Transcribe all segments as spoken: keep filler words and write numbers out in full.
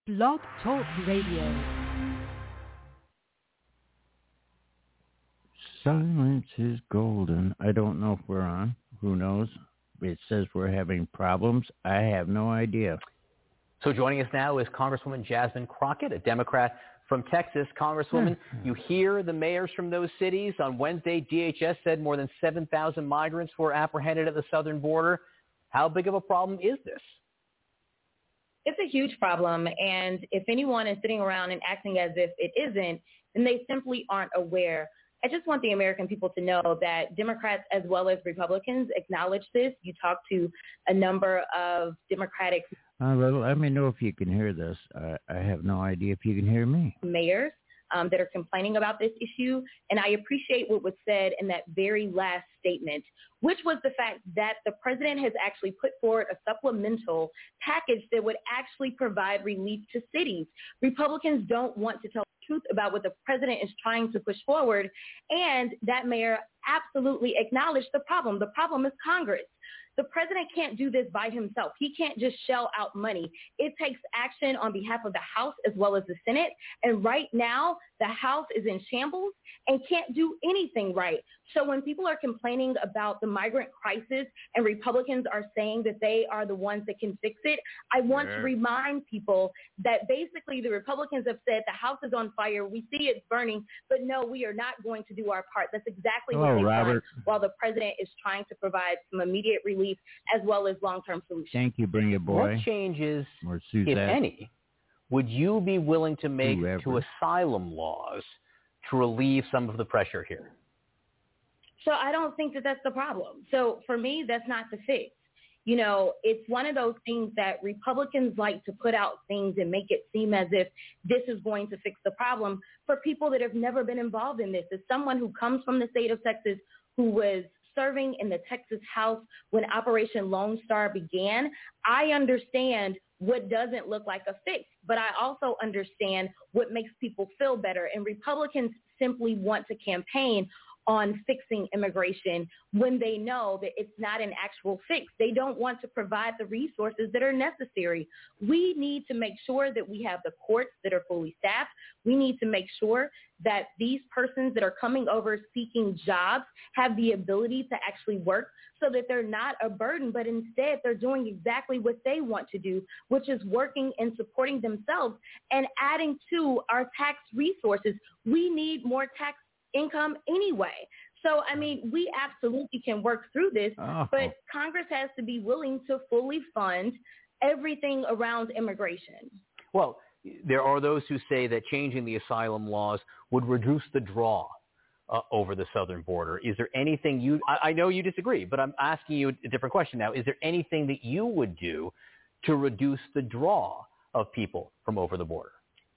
Blog Talk Radio. Silence is golden. I don't know if we're on. Who knows? It says we're having problems. I have no idea. So joining us now is Congresswoman Jasmine Crockett, a Democrat from Texas. Congresswoman, you hear the mayors from those cities. On Wednesday, D H S said more than seven thousand migrants were apprehended at the southern border. How big of a problem is this? It's a huge problem, and if anyone is sitting around and acting as if it isn't, then they simply aren't aware. I just want the American people to know that Democrats as well as Republicans acknowledge this. You talk to a number of Democratic Uh, well, let me know if you can hear this. Uh, I have no idea if you can hear me. mayors um, that are complaining about this issue, and I appreciate what was said in that very last statement, which was the fact that the president has actually put forward a supplemental package that would actually provide relief to cities. Republicans don't want to tell the truth about what the president is trying to push forward, and that mayor absolutely acknowledged the problem. The problem is Congress. The president can't do this by himself. He can't just shell out money. It takes action on behalf of the House as well as the Senate. And right now, the House is in shambles and can't do anything right. So when people are complaining about the migrant crisis and Republicans are saying that they are the ones that can fix it, I want yeah. to remind people that basically the Republicans have said the House is on fire, we see it's burning, but no, we are not going to do our part. That's exactly Hello, what they've Robert. done while the president is trying to provide some immediate relief as well as long-term solutions. Thank you, Bring It Boy. What changes, or if any, would you be willing to make Whoever. to asylum laws to relieve some of the pressure here? So I don't think that that's the problem. So for me, that's not the fix. You know, it's one of those things that Republicans like to put out things and make it seem as if this is going to fix the problem for people that have never been involved in this. As someone who comes from the state of Texas, who was serving in the Texas House when Operation Lone Star began, I understand what doesn't look like a fix, but I also understand what makes people feel better. And Republicans simply want to campaign on fixing immigration when they know that it's not an actual fix. They don't want to provide the resources that are necessary. We need to make sure that we have the courts that are fully staffed. We need to make sure that these persons that are coming over seeking jobs have the ability to actually work so that they're not a burden, but instead they're doing exactly what they want to do, which is working and supporting themselves and adding to our tax resources. We need more tax income anyway. So, I mean, we absolutely can work through this, oh. but Congress has to be willing to fully fund everything around immigration. Well, there are those who say that changing the asylum laws would reduce the draw uh, over the southern border. Is there anything you, I, I know you disagree, but I'm asking you a different question now. Is there anything that you would do to reduce the draw of people from over the border?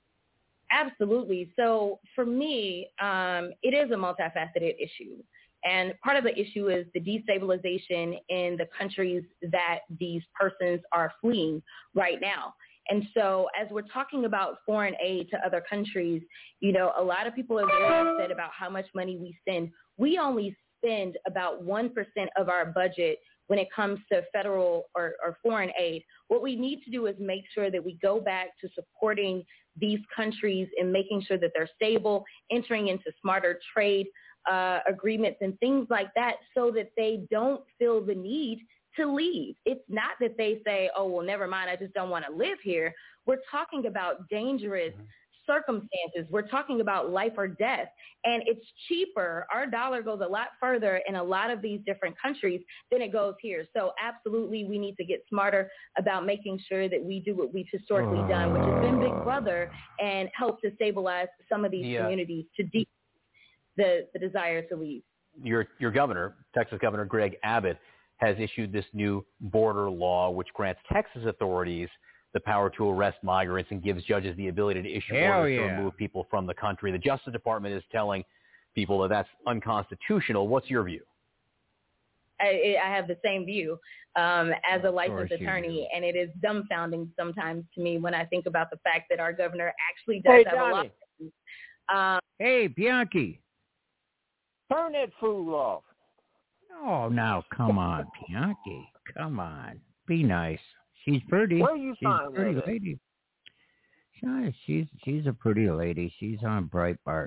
Absolutely. So for me, um, it is a multifaceted issue. And part of the issue is the destabilization in the countries that these persons are fleeing right now. And so as we're talking about foreign aid to other countries, you know, a lot of people are very upset about how much money we send. We only spend about one percent of our budget when it comes to federal or, or foreign aid. What we need to do is make sure that we go back to supporting these countries and making sure that they're stable, entering into smarter trade uh, agreements and things like that so that they don't feel the need to leave. It's not that they say, oh, well, never mind, I just don't want to live here. We're talking about dangerous mm-hmm. circumstances. We're talking about life or death, and it's cheaper. Our dollar goes a lot further in a lot of these different countries than it goes here. So absolutely, we need to get smarter about making sure that we do what we've historically uh, done, which has been Big Brother, and help to stabilize some of these yeah. communities to deep the, the desire to leave. Your, your governor, Texas Governor Greg Abbott, has issued this new border law, which grants Texas authorities the power to arrest migrants and gives judges the ability to issue Hell orders yeah. to remove people from the country. The Justice Department is telling people that that's unconstitutional. What's your view? I, I have the same view um, as a licensed attorney, and it is dumbfounding sometimes to me when I think about the fact that our governor actually does hey, have Johnny. a license. Um, hey, Bianchi. Turn that fool off. Oh, now, come on, Bianchi. Come on. Be nice. She's pretty. Where you She's a find pretty that? lady. She, she's she's a pretty lady. She's on Breitbart.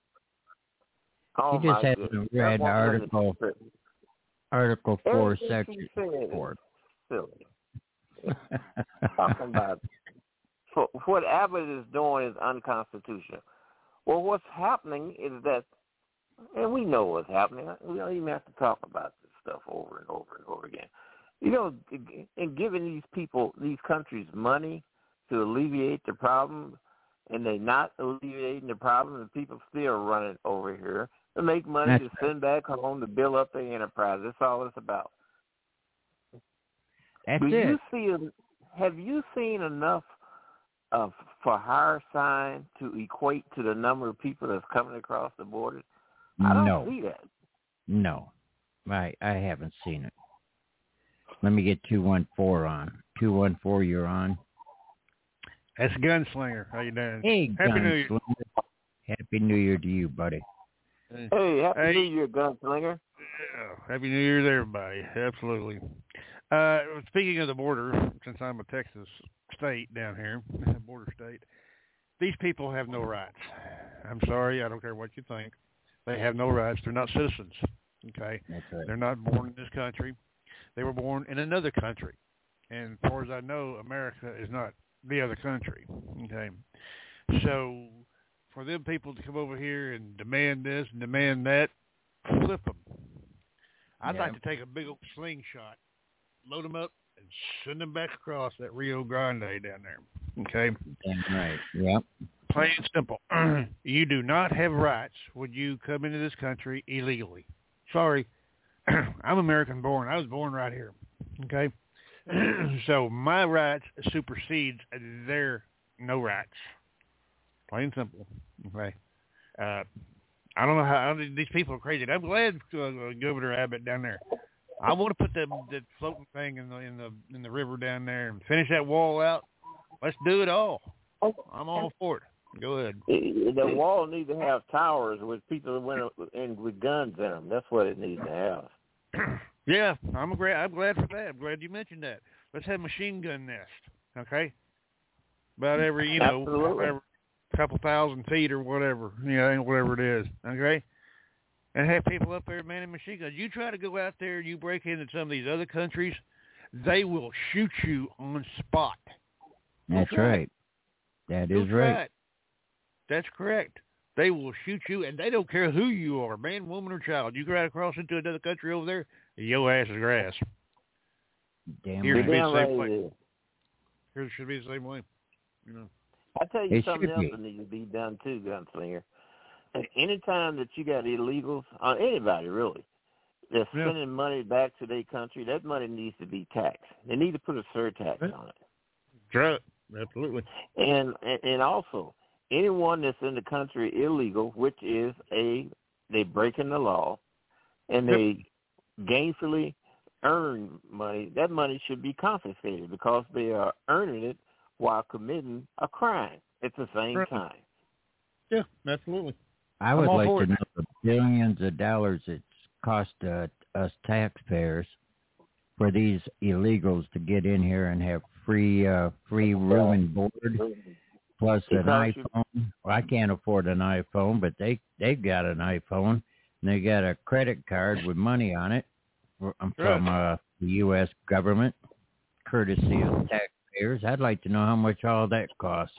Oh She just my hasn't goodness. read That woman article is article four, everything section she's saying is four. silly. Talking about so what Abbott is doing is unconstitutional. Well, what's happening is that, and we know what's happening. We don't even have to talk about this stuff over and over and over again. You know, and giving these people, these countries money to alleviate the problem, and they're not alleviating the problem, and people still running over here to make money That's to send back home to build up their enterprise. That's all it's about. That's Do it. you see? Have you seen enough of for hire sign to equate to the number of people that's coming across the border? I don't no. see that. No. I I haven't seen it. Let me get two one four on. two one four, you're on. That's Gunslinger. How you doing? Hey, Happy New Year. Gunslinger. Happy New Year to you, buddy. Hey, happy Hey. New Year, Gunslinger. Yeah, Happy New Year to everybody. Absolutely. Uh, speaking of the border, since I'm a Texas state down here, border state, these people have no rights. I'm sorry. I don't care what you think. They have no rights. They're not citizens. Okay? That's right. They're not born in this country. They were born in another country. And as far as I know, America is not the other country. Okay? So for them people to come over here and demand this and demand that, flip them. I'd Yeah. like to take a big old slingshot, load them up, and send them back across that Rio Grande down there. Okay? Damn right. Yep. Plain and simple. You do not have rights when you come into this country illegally. Sorry. I'm American born. I was born right here. Okay? So my rights supersedes their no rights. Plain and simple. Okay? Uh, I don't know how these people are crazy. I'm glad uh, Governor Abbott down there. I want to put that that floating thing in the in the in the river down there and finish that wall out. Let's do it all. I'm all for it. Go ahead. The wall needs to have towers with people that went in with guns in them. That's what it needs to have. Yeah, I'm glad. I'm glad for that. I'm glad you mentioned that. Let's have machine gun nest. Okay. About every you know Absolutely. every couple thousand feet or whatever you know whatever it is. Okay. And have people up there manning machine guns. You try to go out there and you break into some of these other countries, they will shoot you on spot. That's Don't try right. That Don't is try right. it. That's correct. They will shoot you, and they don't care who you are, man, woman, or child. You go right across into another country over there, your ass is grass. Damn Here You're should be right. the damn same right way. it is. Here it should be the same way. You know. I tell you It something should else be. that needs to be done too, Gunslinger. Anytime that you got illegals, or anybody really, that's Yeah. sending money back to their country, that money needs to be taxed. They need to put a surtax Yeah. on it. Try it. Absolutely. And, and and also, anyone that's in the country illegal, which is a they breaking the law, and Yep. they gainfully earn money, that money should be confiscated because they are earning it while committing a crime at the same Right. time. Yeah, absolutely. I would I'm all like for to it. know the billions of dollars it's cost uh, us taxpayers for these illegals to get in here and have free uh, free room and board, plus an Because you- iPhone. Well, I can't afford an iPhone, but they they've got an iPhone and they got a credit card with money on it from, from uh, the U S government, courtesy of taxpayers. I'd like to know how much all that costs.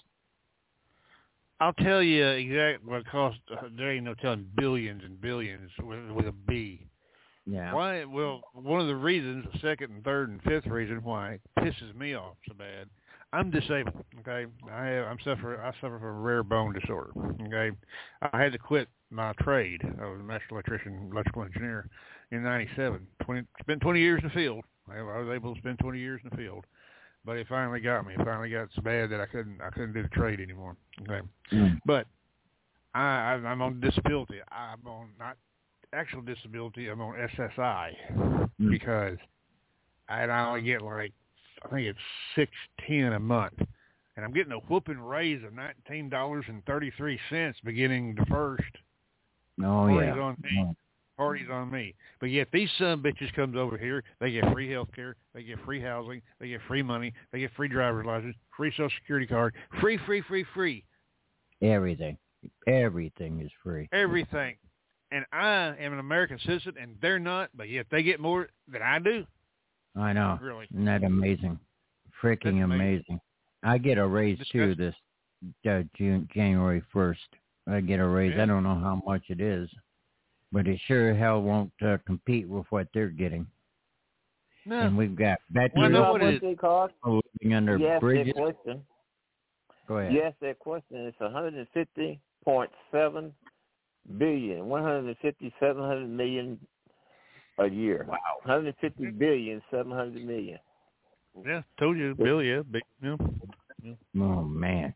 I'll tell you exactly what it costs. Uh, there ain't no telling billions and billions with, with a B. Yeah. Why? Well, one of the reasons, the second and third and fifth reason why it pisses me off so bad, I'm disabled. Okay, I have, I'm suffer I suffer from a rare bone disorder. Okay, I had to quit my trade. I was a master electrician, electrical engineer in ninety-seven. Twenty spent twenty years in the field. I, I was able to spend twenty years in the field, but it finally got me. It finally got so bad that I couldn't I couldn't do the trade anymore. Okay, Mm. but I, I I'm on disability. I'm on not actual disability. I'm on S S I Mm. because I I only get like I think it's six ten a month, and I'm getting a whooping raise of nineteen dollars and thirty three cents beginning the first. Oh Raise yeah. on me. Oh, party's on me. But yet these son bitches comes over here, they get free health care, they get free housing, they get free money, they get free driver's license, free social security card, free, free, free, free. Everything. Everything is free. Everything. And I am an American citizen, and they're not, but yet they get more than I do. I know. Really. Isn't that amazing? Freaking amazing. amazing. I get a raise, too, this uh, June, January first. I get a raise. Yeah. I don't know how much it is, but it sure hell won't uh, compete with what they're getting. No. And we've got veterans well, what it is. living under yes, bridges. That question. Go ahead. Yes, that question is one hundred fifty point seven billion, one hundred fifty, seven hundred million a year. Wow. one hundred fifty billion, seven hundred million. Yeah, told you, Bill, yeah. Big, yeah. Oh, man.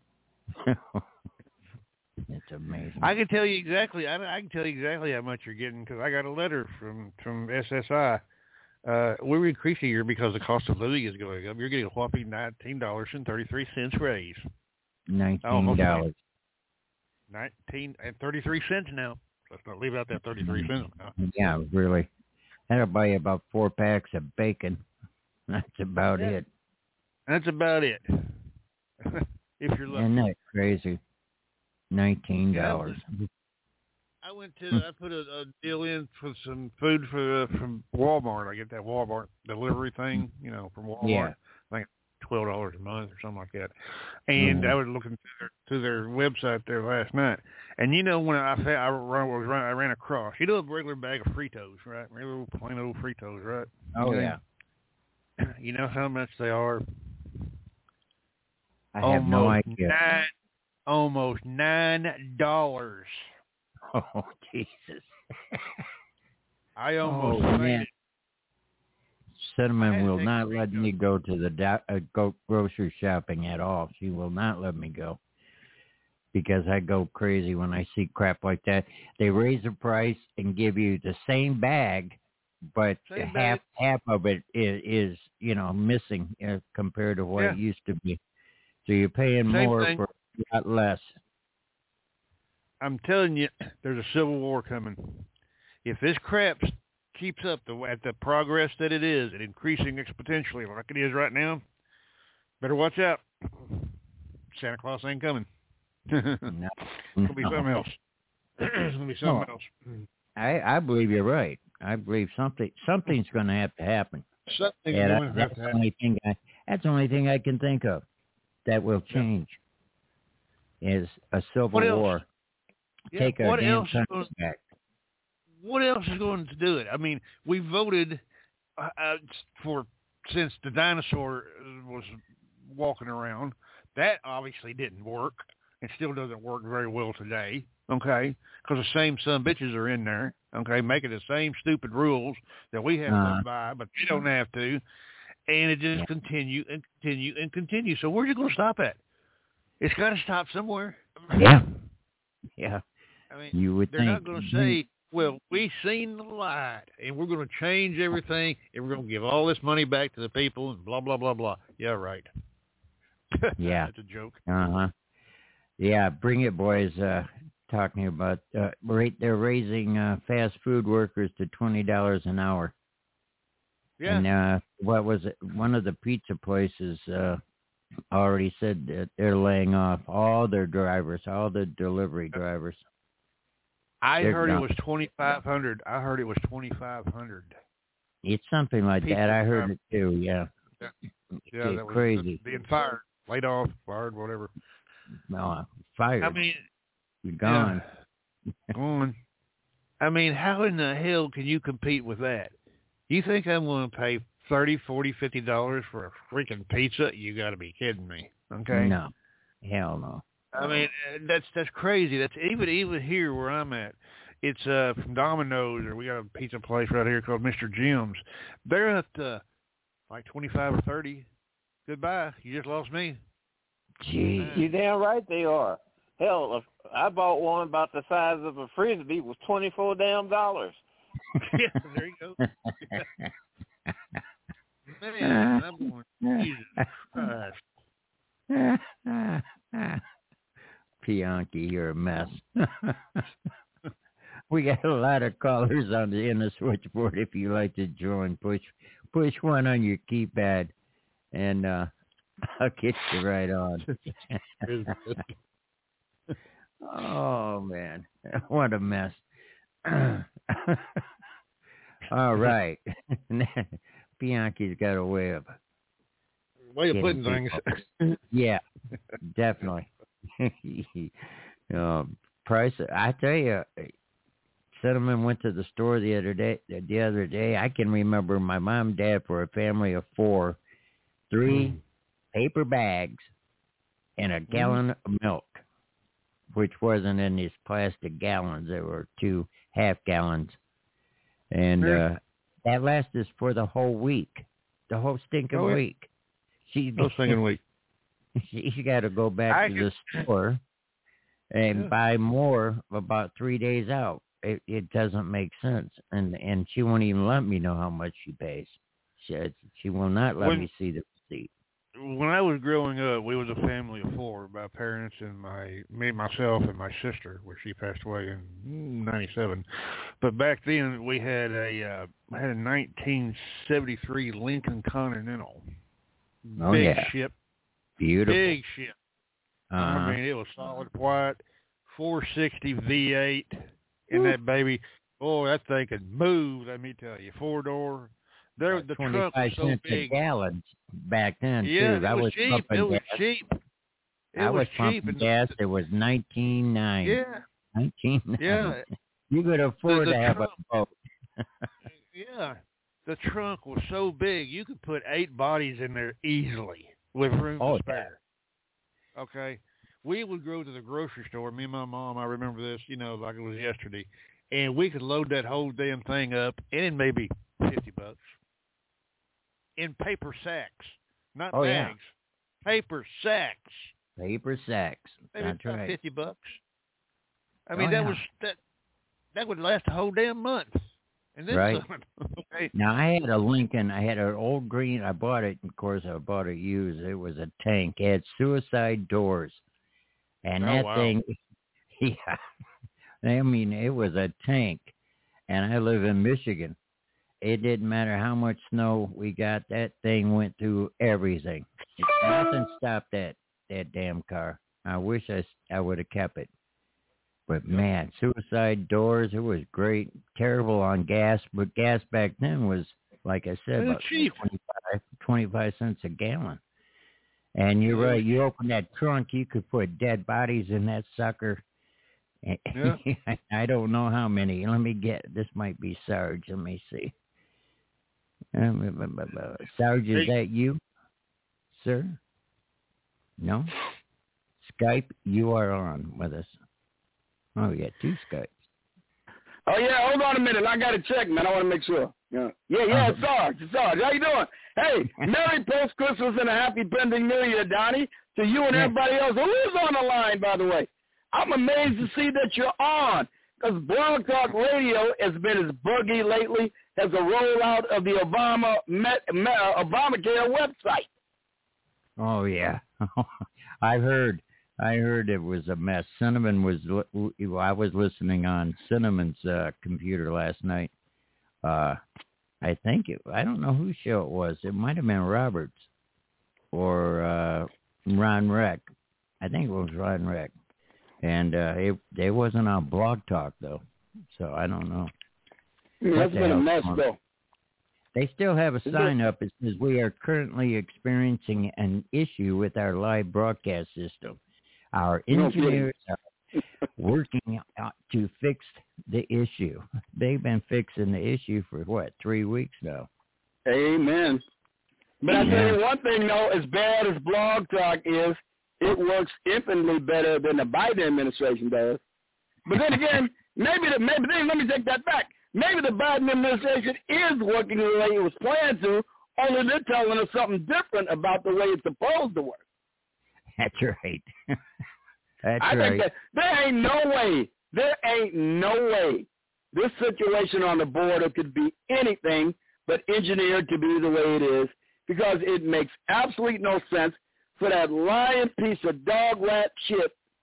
It's amazing. I can tell you exactly. I, I can tell you exactly how much you're getting because I got a letter from from S S I. Uh, we're increasing here because the cost of living is going up. You're getting a whopping nineteen dollars and thirty three cents raise. Nineteen dollars. Nineteen and thirty three cents now. Let's not leave out that thirty three cents now. Yeah, really. That'll buy you about four packs of bacon. That's about yeah. it. That's about it. If you're lucky. Isn't that crazy? Nineteen dollars. Yeah, I went to. I put a, a deal in for some food for uh, from Walmart. I get that Walmart delivery thing, you know, from Walmart. Yeah. I think twelve dollars a month or something like that. And mm-hmm. I was looking through their, through their website there last night. And you know when I I, I, ran, was run, I ran across, you know, a regular bag of Fritos, right? Regular plain old Fritos, right? Oh you know, yeah. You know how much they are? I have almost no idea. Nine, almost nine dollars. Oh Jesus! I almost oh, man. Cinnamon will not let me go to the do- uh, go grocery shopping at all. She will not let me go because I go crazy when I see crap like that. They raise the price and give you the same bag, but same half bag. half of it is, is you know missing uh, compared to what yeah. it used to be. So you're paying same more thing. for a lot less. I'm telling you, there's a civil war coming. If this crap keeps up the, at the progress that it is and increasing exponentially like it is right now, better watch out. Santa Claus ain't coming. no, It'll be something else. It'll be something no. else. I, I believe you're right. I believe something something's going to have to happen. Something's yeah, going that, to have that's to the happen. only thing I, that's the only thing I can think of that will change yeah. is a civil what war. Yeah, Take our what damn else country going, back. What else is going to do it? I mean, we voted uh, for since the dinosaur was walking around. That obviously didn't work. It still doesn't work very well today. Okay, because the same son bitches are in there. Okay, making the same stupid rules that we have uh, to live by, but they don't have to. And it just yeah. continue and continue and continue. So where's it going to stop at? It's got to stop somewhere. Yeah. Yeah. I mean, you would they're think. not going to say, well, we've seen the light, and we're going to change everything, and we're going to give all this money back to the people, and blah, blah, blah, blah. Yeah, right. Yeah. That's a joke. Uh-huh. Yeah, Bring It Boys uh, talking about, uh, rate, they're raising uh, fast food workers to twenty dollars an hour. Yeah. And uh, what was it? One of the pizza places uh, already said that they're laying off all their drivers, all the delivery drivers. I they're heard gone. It was twenty-five hundred. I heard it was twenty-five hundred. It's something like pizza that. I heard it too. Yeah. Yeah, yeah that was crazy. Being fired, laid off, fired, whatever. No, fired. I mean, you're gone. Yeah, gone. I mean, how in the hell can you compete with that? You think I'm going to pay thirty, forty, fifty dollars for a freaking pizza? You got to be kidding me. Okay. No, hell no. I mean, that's that's crazy. That's even even here where I'm at. It's uh from Domino's, or we got a pizza place right here called Mister Jim's. They're at uh, like twenty-five or thirty. Goodbye. You just lost me. Gee, you damn right they are. Hell, if I bought one about the size of a frisbee. It was twenty-four damn dollars. Yeah, there you go. Man, I'm going, Jesus Christ. Pianki, you're a mess. we got a lot of callers on the in the switchboard. If you like to join, push push one on your keypad, and uh, I'll get you right on. Oh man, what a mess! All right, Bianchi's got a way of way of putting things. Yeah, definitely. um, price. I tell you, Cinnamon went to the store the other day. The other day, I can remember my mom and dad for a family of four, three mm. paper bags, and a gallon mm. of milk, which wasn't in these plastic gallons. There were two half gallons, and sure. uh, that lasted for the whole week, the whole stinking oh, yeah. week. She's whole stinking week. She's got to go back I to can... the store and yeah. buy more about three days out. It, it doesn't make sense, and and she won't even let me know how much she pays. She she will not let when, me see the receipt. When I was growing up, we was a family of four, my parents and my me, myself, and my sister, where she passed away in ninety-seven. But back then, we had a uh, had a nineteen seventy-three Lincoln Continental. Oh, big yeah. ship, beautiful, big ship. Uh-huh. I mean, it was solid white, four sixty V eight. In that baby, oh, that thing could move. Let me tell you, four door. There, the trunk was so big. A gallon back then yeah, too. That it was, was cheap. It was gas. cheap. It I was, was cheap. And gas. It was nineteen nine. Yeah, nineteen nine. Yeah, you could afford the, the to have trunk, a boat. Yeah, the trunk was so big you could put eight bodies in there easily with room oh, to spare. Yeah. Okay. We would go to the grocery store, me and my mom, I remember this, you know, like it was yesterday, and we could load that whole damn thing up in maybe fifty bucks in paper sacks, not oh, bags, yeah. paper sacks. Paper sacks. Maybe That's about right. fifty bucks. I mean, oh, that yeah. was, that that would last a whole damn month. And then right. okay. Now, I had a Lincoln. I had an old green. I bought it. Of course, I bought it used. It was a tank. It had suicide doors. And oh, that wow. thing, yeah, I mean, it was a tank. And I live in Michigan. It didn't matter how much snow we got. That thing went through everything. It, nothing stopped that, that damn car. I wish I, I would have kept it. But, man, suicide doors, it was great. Terrible on gas. But gas back then was, like I said, about cheap. twenty-five, twenty-five cents a gallon. And you're right. You open that trunk, you could put dead bodies in that sucker. Yeah. I don't know how many. Let me get. This might be Sarge. Let me see. Um, Sarge, is hey. that you, sir? No? Skype, you are on with us. Oh, we got two Skypes. Oh, yeah, hold on a minute. I got to check, man. I want to make sure. Yeah, yeah, yeah it's Sarge. It's Sarge. How you doing? Hey, Merry Post-Christmas and a happy pending New Year, Donnie, to you and everybody else. Who is on the line, by the way? I'm amazed to see that you're on, because Blog Talk Radio has been as buggy lately as the rollout of the Obama Met, Obamacare website. Oh, yeah. I heard. I heard it was a mess. Cinnamon was, I was listening on Cinnamon's uh, computer last night. Uh, I think it, I don't know whose show it was. It might have been Roberts or uh, Ron Reck. I think it was Ron Reck. And uh, it, it wasn't on Blog Talk, though. So I don't know. Yeah, that's been a mess, though. They still have a sign up. It says, we are currently experiencing an issue with our live broadcast system. Our engineers are working out to fix the issue. They've been fixing the issue for, what, three weeks now? Amen. But I tell you one thing, though, as bad as Blog Talk is, it works infinitely better than the Biden administration does. But then again, maybe the, maybe then, let me take that back. Maybe the Biden administration is working the way it was planned to, only they're telling us something different about the way it's supposed to work. That's right. That's I right. think that there ain't no way, there ain't no way this situation on the border could be anything but engineered to be the way it is, because it makes absolutely no sense for that lying piece of dog rat shit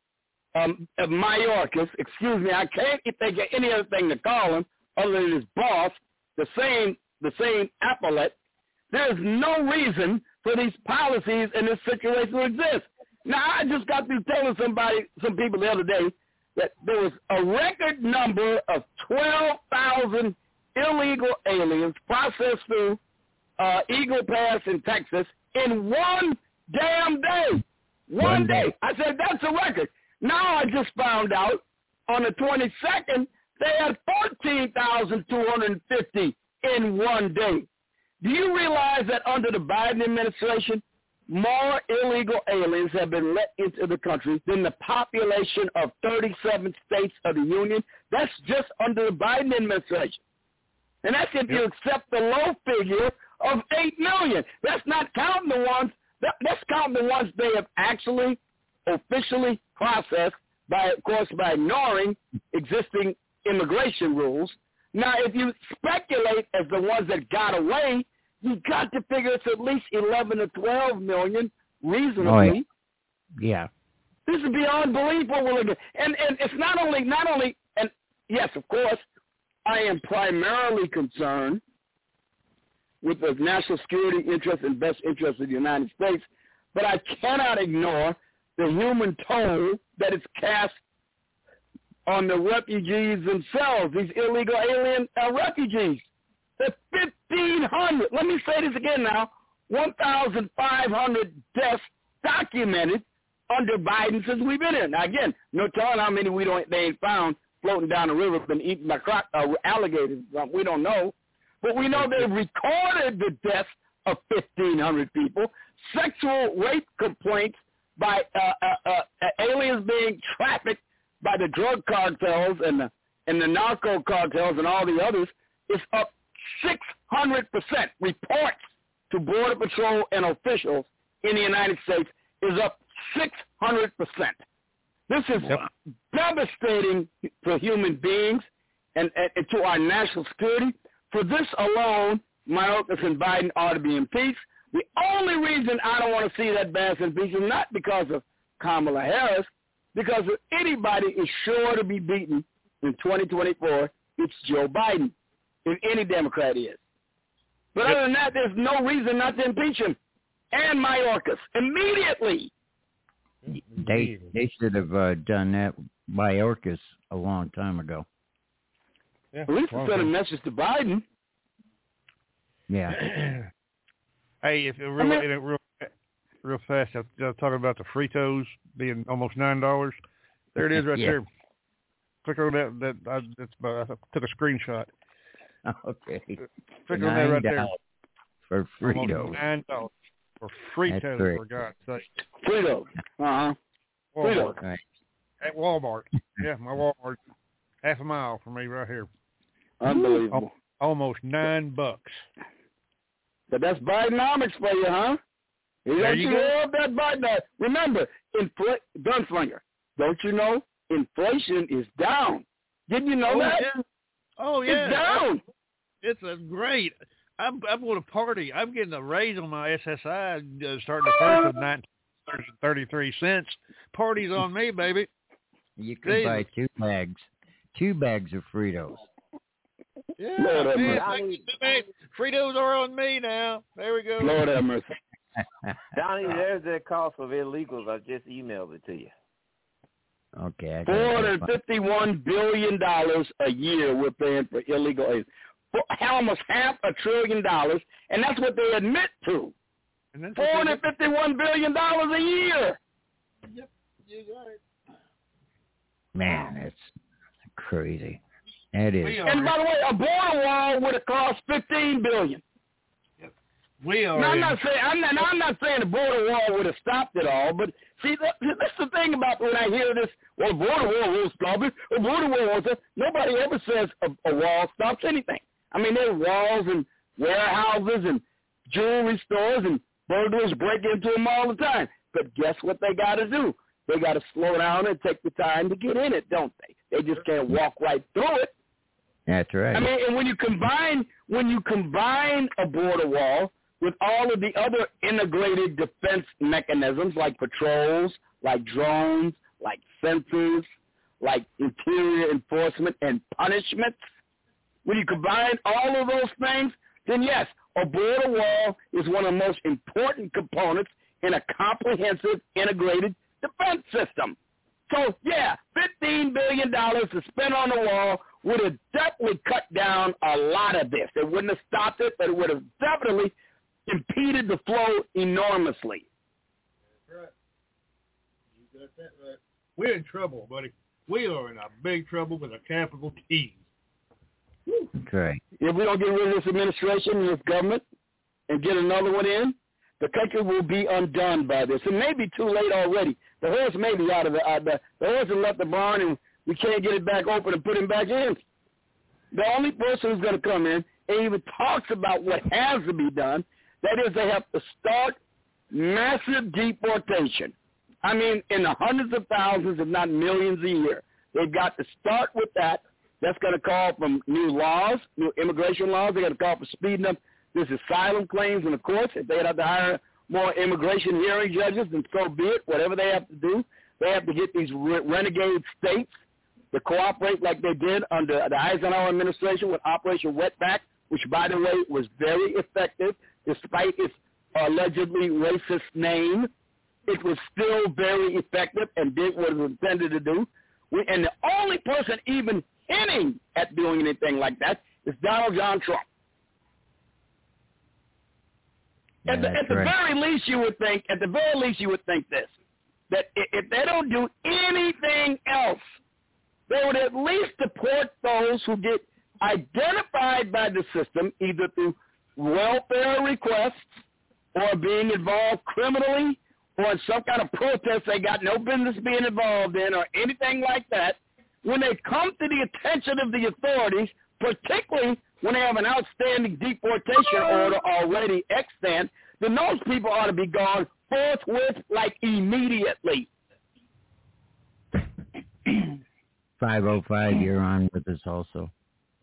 um, uh, Mayorkas, excuse me, I can't think of any other thing to call him other than his boss, the same the same appellate. There's no reason for these policies in this situation to exist. Now, I just got through telling somebody, some people the other day, that there was a record number of twelve thousand illegal aliens processed through uh, Eagle Pass in Texas in one damn day. One, one day. day. I said, that's a record. Now I just found out on the twenty-second, they had fourteen thousand two hundred fifty in one day. Do you realize that under the Biden administration, more illegal aliens have been let into the country than the population of thirty-seven states of the union? That's just under the Biden administration. And that's if you accept the low figure of eight million. That's not counting the ones, that, that's counting the ones they have actually officially processed, by, of course, by ignoring existing immigration rules. Now, if you speculate as the ones that got away, you got to figure it's at least eleven to twelve million reasonably. Oh, yeah. This is beyond belief what we're looking at. And, and it's not only, not only, and yes, of course, I am primarily concerned with the national security interest and best interest of the United States, but I cannot ignore the human toll that is cast on the refugees themselves, these illegal alien uh, refugees. The fifteen hundred, let me say this again now, one thousand five hundred deaths documented under Biden since we've been here. Now, again, no telling how many we don't, they ain't found floating down the river, been eaten by croc, uh, alligators. We don't know. But we know they've recorded the deaths of fifteen hundred people, sexual rape complaints by uh, uh, uh, aliens being trafficked by the drug cartels and the, and the narco cartels and all the others is up six hundred percent. Reports to Border Patrol and officials in the United States is up six hundred percent. This is yep. devastating for human beings and, and, and to our national security. For this alone, Mayorkas and Biden ought to be impeached. The only reason I don't want to see that Bass impeached is not because of Kamala Harris, because if anybody is sure to be beaten in twenty twenty-four, it's Joe Biden, if any Democrat is. But other than that, there's no reason not to impeach him and Mayorkas immediately. They they should have uh, done that, Mayorkas, a long time ago. Yeah, At least well, send a message to Biden. Yeah. Hey, if it real, I mean, real, real fast, I was talking about the Fritos being almost nine dollars. There it is, right yeah. there. Click on that. That I, that's about, I took a screenshot. Okay. Click on that right there. For Fritos. Nine dollars for Fritos, for God's sake. Fritos. Uh huh. Walmart. Right. At Walmart. Yeah, my Walmart. Half a mile from me, right here. Unbelievable. Almost nine bucks. But that's Bidenomics for you, huh? You there you you go. Love that Biden. Remember, infl- Gunslinger, don't you know inflation is down? Didn't you know oh, that? Yeah. Oh, yeah. It's down. It's a great. I'm, I'm going to party. I'm getting a raise on my S S I uh, starting the first of nineteen thirty-three cents. Party's on me, baby. You can Jesus. buy two bags. Two bags of Fritos. Yeah, Lord man, I, Fritos are on me now. There we go. Lord have mercy. Donnie, there's that cost of illegals. I just emailed it to you. Okay. four hundred fifty-one billion dollars a year we're paying for illegal aliens. Almost half a trillion dollars, and that's what they admit to. four hundred fifty-one billion dollars a year. Yep, you got it. Man, it's crazy. It is. And by the way, a border wall would have cost fifteen billion dollars. Yep. We are. Now, I'm not saying I'm not. I'm not saying the border wall would have stopped it all, but see, that, that's the thing about when I hear this. Well, border wall will stop it. A border wall will stop. Nobody ever says a, a wall stops anything. I mean, there's walls and warehouses and jewelry stores, and burglars break into them all the time. But guess what they got to do? They got to slow down and take the time to get in it, don't they? They just can't walk right through it. That's right. I mean, and when you combine when you combine a border wall with all of the other integrated defense mechanisms like patrols, like drones, like censors, like interior enforcement and punishments, when you combine all of those things, then yes, a border wall is one of the most important components in a comprehensive, integrated defense system. So, yeah, fifteen billion dollars to spend on the wall would have definitely cut down a lot of this. It wouldn't have stopped it, but it would have definitely impeded the flow enormously. That's right. You got that right. We're in trouble, buddy. We are in a big trouble with a capital T. That's right. If we don't get rid of this administration and this government and get another one in, the country will be undone by this. It may be too late already. The horse may be out of the, uh, the, the horse has left the barn and we can't get it back open and put him back in. The only person who's going to come in and even talks about what has to be done, that is they have to start massive deportation. I mean, in the hundreds of thousands, if not millions a year. They've got to start with that. That's going to call for new laws, new immigration laws. They're going to call for speeding up this asylum claims in the courts. If they have to hire more immigration hearing judges, then so be it. Whatever they have to do, they have to get these re- renegade states to cooperate like they did under the Eisenhower administration with Operation Wetback, which, by the way, was very effective despite its allegedly racist name. It was still very effective and did what it was intended to do. We, and the only person even hinting at doing anything like that is Donald John Trump. Yeah, at the, at the right. very least, you would think, at the very least, you would think this, that if they don't do anything else, they would at least deport those who get identified by the system, either through welfare requests or being involved criminally or in some kind of protest they got no business being involved in or anything like that. When they come to the attention of the authorities, particularly when they have an outstanding deportation order already extant, then those people ought to be gone forthwith, like immediately. five oh five, you're on with us also.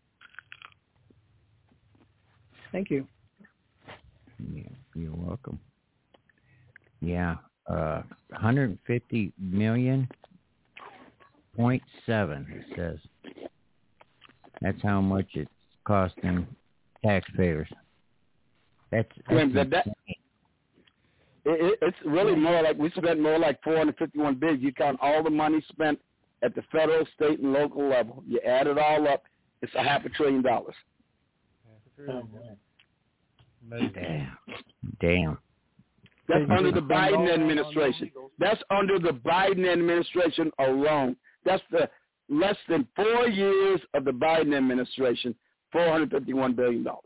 Thank you. Yeah, you're welcome. Yeah, uh, one hundred fifty million point seven, it says. That's how much it's costing taxpayers. That's, that's When that, that, it, it, it's really more like we spent more like four hundred fifty-one billion. You count all the money spent at the federal, state, and local level. You add it all up, it's a half a trillion dollars. Oh, Damn. Damn. That's under the Biden administration. That's under the Biden administration alone. That's the less than four years of the Biden administration, four hundred fifty-one billion dollars.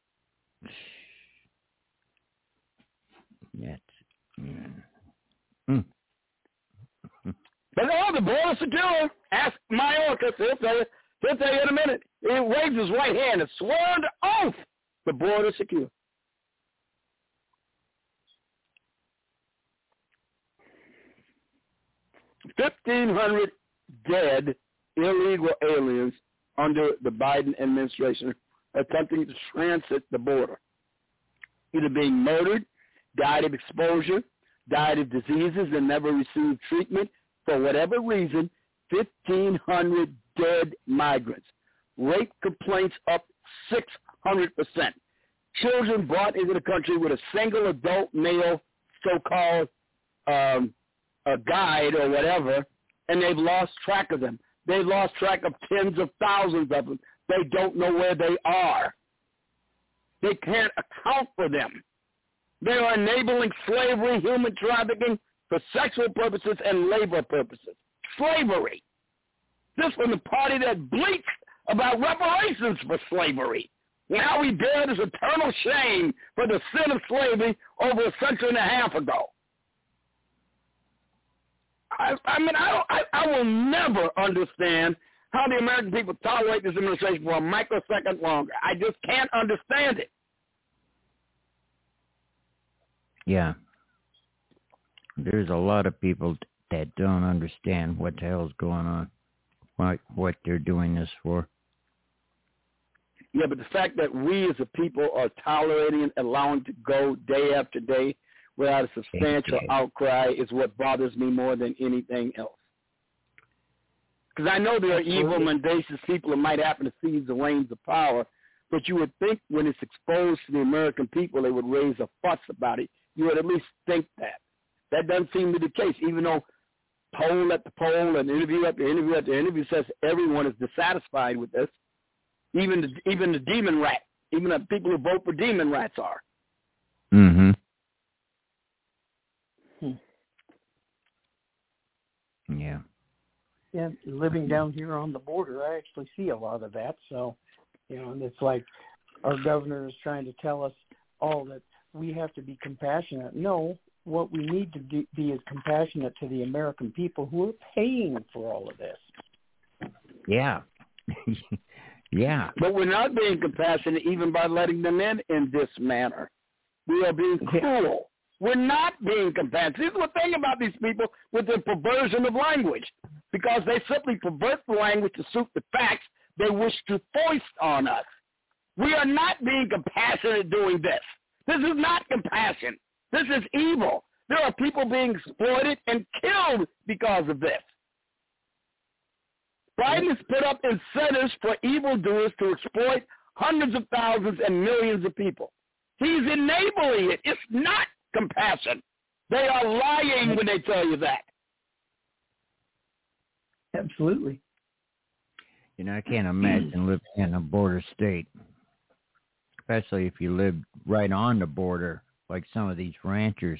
That's, yeah. Mm. But all the border secure. Ask Mayorkas. He'll tell you. He'll tell you in a minute. He waves his right hand and sworn to oath the border secure. fifteen hundred dead illegal aliens under the Biden administration attempting to transit the border, either being murdered, died of exposure, died of diseases and never received treatment. For whatever reason, fifteen hundred dead migrants. Rape complaints up six hundred percent. Children brought into the country with a single adult male so-called um, a guide or whatever, and they've lost track of them. They've lost track of tens of thousands of them. They don't know where they are. They can't account for them. They are enabling slavery, human trafficking for sexual purposes and labor purposes. Slavery. This from the party that bleats about reparations for slavery. Now we bear this eternal shame for the sin of slavery over a century and a half ago. I, I mean, I, don't, I, I will never understand how the American people tolerate this administration for a microsecond longer. I just can't understand it. Yeah. There's a lot of people that don't understand what the hell's going on, what, what they're doing this for. Yeah, but the fact that we as a people are tolerating and allowing to go day after day without a substantial outcry is what bothers me more than anything else. Because I know there are evil, mendacious people who might happen to seize the reins of power, but you would think when it's exposed to the American people, they would raise a fuss about it. You would at least think that. That doesn't seem to be the case, even though poll at the poll and interview after interview after interview says everyone is dissatisfied with this. Even the, even the demon rat, even the people who vote for demon rats are. Mm-hmm. Hmm. Yeah. Yeah, living down here on the border, I actually see a lot of that. So, you know, and it's like our governor is trying to tell us all that we have to be compassionate. No, what we need to do, be is compassionate to the American people who are paying for all of this. Yeah. Yeah. But we're not being compassionate even by letting them in in this manner. We are being cruel. We're not being compassionate. This is the thing about these people with the perversion of language, because they simply pervert the language to suit the facts they wish to foist on us. We are not being compassionate doing this. This is not compassion. This is evil. There are people being exploited and killed because of this. Biden has put up incentives for evildoers to exploit hundreds of thousands and millions of people. He's enabling it. It's not compassion. They are lying when they tell you that. Absolutely. You know, I can't imagine living in a border state, especially if you live right on the border, like some of these ranchers,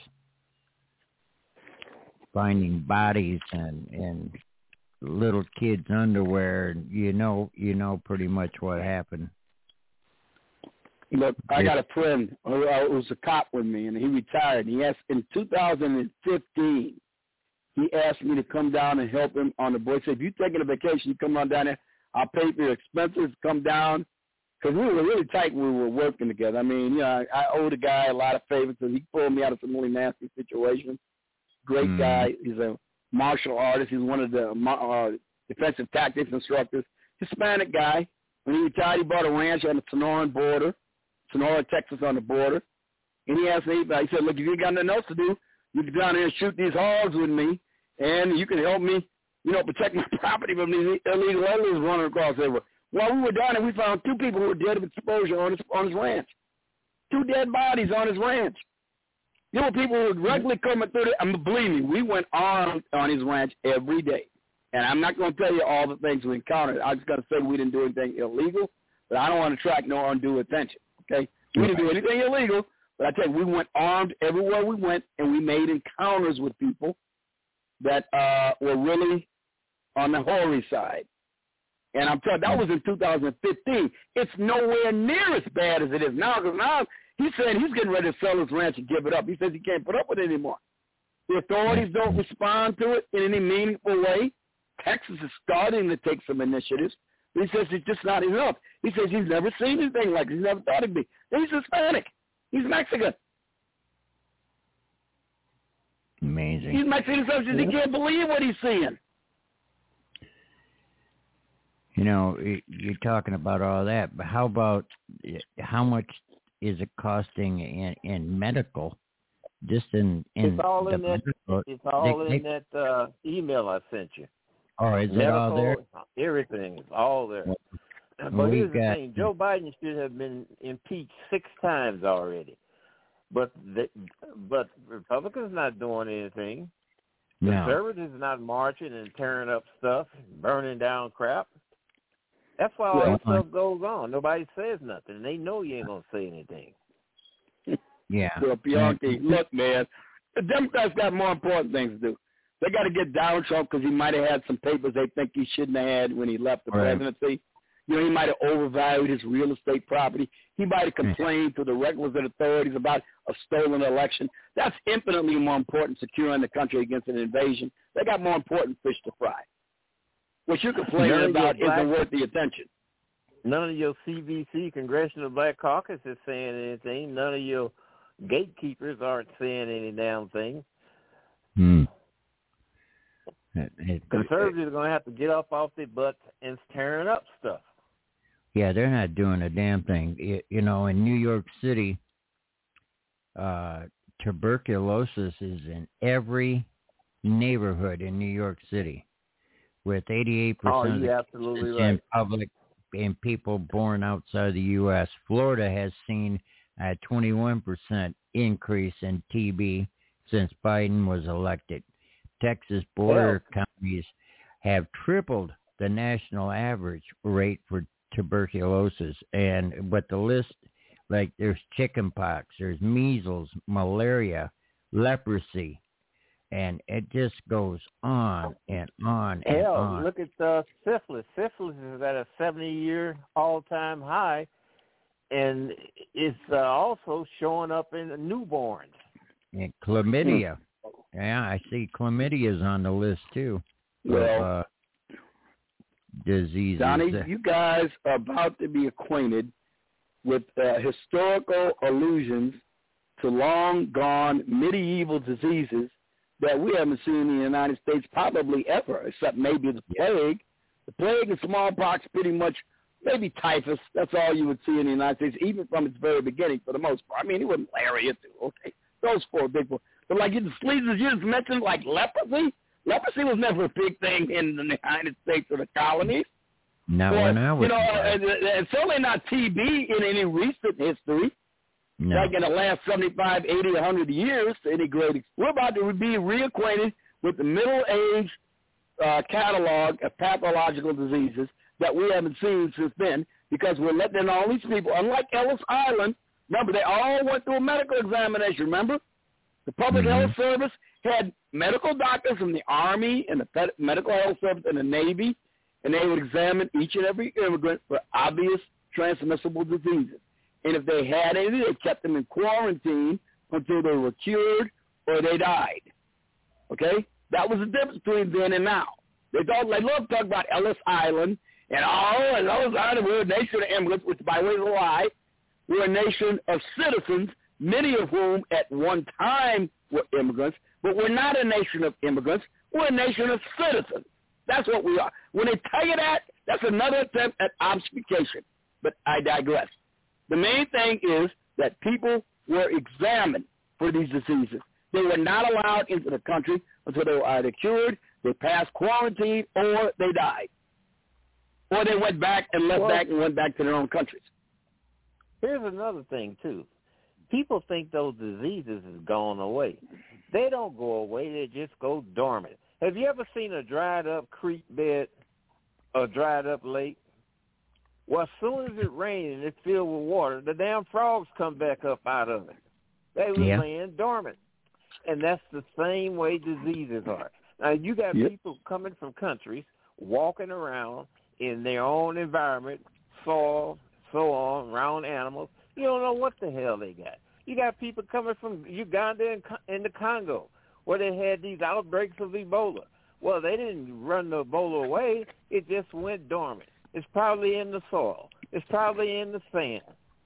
finding bodies and, and little kids' underwear. You know, you know pretty much what happened. Look, I got a friend who was a cop with me, and he retired. He asked in two thousand fifteen. He asked me to come down and help him on the board. He said, if you're taking a vacation, you come on down there. I'll pay for your expenses. Come down. Because we were really tight when we were working together. I mean, you know, I, I owe the guy a lot of favors, so he pulled me out of some really nasty situations. Great mm. guy. He's a martial artist. He's one of the uh, defensive tactics instructors. Hispanic guy. When he retired, he bought a ranch on the Sonoran border, Sonora, Texas on the border. And he asked me, he said, look, if you got nothing else to do, you can go down there and shoot these hogs with me, and you can help me, you know, protect my property from these illegal aliens running across there. While we were down there, we found two people who were dead of exposure on his, on his ranch. Two dead bodies on his ranch. There were people who were regularly coming through there. I mean, believe me, we went armed on his ranch every day. And I'm not going to tell you all the things we encountered. I'm just going to say we didn't do anything illegal, but I don't want to attract no undue attention, okay? We didn't do anything illegal, but I tell you, we went armed everywhere we went, and we made encounters with people that uh, were really on the hoary side. And I'm telling you, that was in two thousand fifteen. It's nowhere near as bad as it is now, because now he said he's getting ready to sell his ranch and give it up. He says he can't put up with it anymore. The authorities don't respond to it in any meaningful way. Texas is starting to take some initiatives. He says it's just not enough. He says he's never seen anything like this. He's never thought it'd be. He's Hispanic. He's Mexican. Amazing. He's Mexican, so he can't believe what he's seeing. You know, you're talking about all that, but how about how much is it costing in, in medical? Just in, in it's all the in that. medical, It's all they, in that uh, email I sent you. Oh, is medical, it all there? Everything is all there. Well, but well, here's the got, thing: Joe Biden should have been impeached six times already. But the, but Republicans not doing anything. No. Conservatives not marching and tearing up stuff, burning down crap. That's why all well, this stuff goes on. Nobody says nothing, and they know you ain't gonna say anything. Yeah. Well, Bianchi, look, man, the Democrats got more important things to do. They got to get Donald Trump because he might have had some papers they think he shouldn't have had when he left the right. presidency. You know, he might have overvalued his real estate property. He might have complained to the requisite authorities about a stolen election. That's infinitely more important, securing the country against an invasion. They got more important fish to fry. What you're complaining about isn't worth the attention. None of your C B C, Congressional Black Caucus, is saying anything. None of your gatekeepers aren't saying any damn thing. Hmm. It, it, Conservatives are going to have to get up off their butts and tearing up stuff. Yeah, they're not doing a damn thing. It, you know, in New York City, uh, tuberculosis is in every neighborhood in New York City. with eighty-eight Oh, percent you're of the absolutely cases right. in public and people born outside the U S Florida has seen a twenty-one percent increase in T B since Biden was elected. Texas border Hell. counties have tripled the national average rate for tuberculosis. And but the list, like there's chickenpox, there's measles, malaria, leprosy, and it just goes on and on and Hell, on. look at uh, syphilis. Syphilis is at a seventy-year all-time high, and it's uh, also showing up in newborns. And chlamydia. Yeah, I see chlamydia is on the list too. Well, of, uh, diseases. Donnie, you guys are about to be acquainted with uh, historical allusions to long-gone medieval diseases that we haven't seen in the United States probably ever, except maybe the plague. The plague and smallpox pretty much, maybe typhus, that's all you would see in the United States, even from its very beginning for the most part. I mean, it was malaria too, okay? Those four big ones. But like you just, you just mentioned, like leprosy, leprosy was never a big thing in the United States or the colonies. Not Or, when I was you know, there. and, and certainly not T B in any recent history. No. Like in the last seventy-five, eighty, one hundred years, to any great extent. We're about to be reacquainted with the middle-age uh, catalog of pathological diseases that we haven't seen since then, because we're letting in all these people. Unlike Ellis Island, remember, they all went through a medical examination, remember? The Public Mm-hmm. Health Service had medical doctors from the Army and the Ped- Medical Health Service and the Navy, and they would examine each and every immigrant for obvious transmissible diseases. And if they had any, they kept them in quarantine until they were cured or they died. Okay? That was the difference between then and now. They thought, they love to talk about Ellis Island, and oh, and Ellis Island, we're a nation of immigrants, which by the way is a lie. We're a nation of citizens, many of whom at one time were immigrants, but we're not a nation of immigrants. We're a nation of citizens. That's what we are. When they tell you that, that's another attempt at obfuscation. But I digress. The main thing is that people were examined for these diseases. They were not allowed into the country until they were either cured, they passed quarantine, or they died. Or they went back and left Well, back and went back to their own countries. Here's another thing, too. People think those diseases has gone away. They don't go away. They just go dormant. Have you ever seen a dried-up creek bed, a dried-up lake? Well, as soon as it rains and it's filled with water, the damn frogs come back up out of it. They were Yeah. laying dormant. And that's the same way diseases are. Now, you got Yep. people coming from countries, walking around in their own environment, soil, so on, around animals. You don't know what the hell they got. You got people coming from Uganda and, and the Congo, where they had these outbreaks of Ebola. Well, they didn't run the Ebola away. It just went dormant. It's probably in the soil. It's probably in the sand.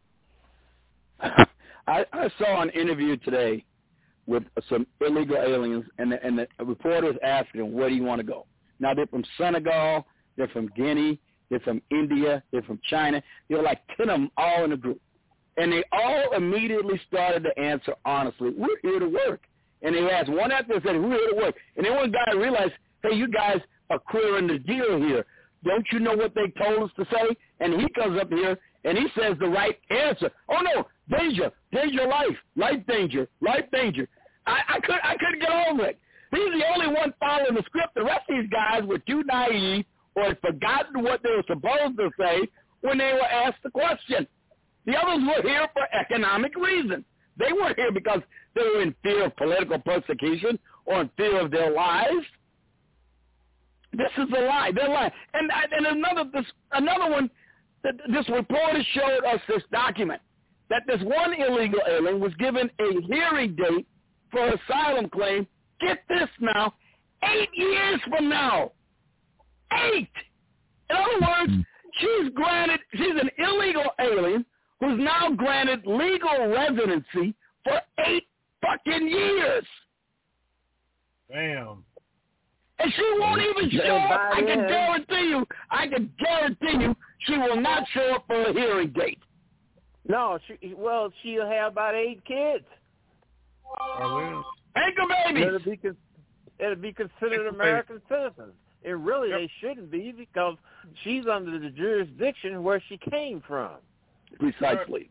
I, I saw an interview today with some illegal aliens, and the, and the reporter was asking them, where do you want to go? Now, they're from Senegal, they're from Guinea, they're from India, they're from China. There were like ten of them all in a group. And they all immediately started to answer honestly, we're here to work. And they asked one after the other, we're here to work. And then one guy realized, hey, you guys are queering the deal here. Don't you know what they told us to say? And he comes up here and he says the right answer. Oh, no, danger, danger, life, life danger, life danger. I, I, could, I couldn't get over it. He's the only one following the script. The rest of these guys were too naive or had forgotten what they were supposed to say when they were asked the question. The others were here for economic reasons. They weren't here because they were in fear of political persecution or in fear of their lives. This is a lie. They're lying. And, and another this, another one, this reporter showed us this document, that this one illegal alien was given a hearing date for an asylum claim. Get this now, eight years from now. Eight! In other words, she's granted, she's an illegal alien who's now granted legal residency for eight fucking years. Damn. And she won't even show up. I can guarantee you, I can guarantee you, she will not show up for a hearing date. No, she, well, she'll have about eight kids. Oh, well. Anchor babies. It'll be, it'll be considered American citizens. And really Yep. they shouldn't be because she's under the jurisdiction where she came from. Precisely.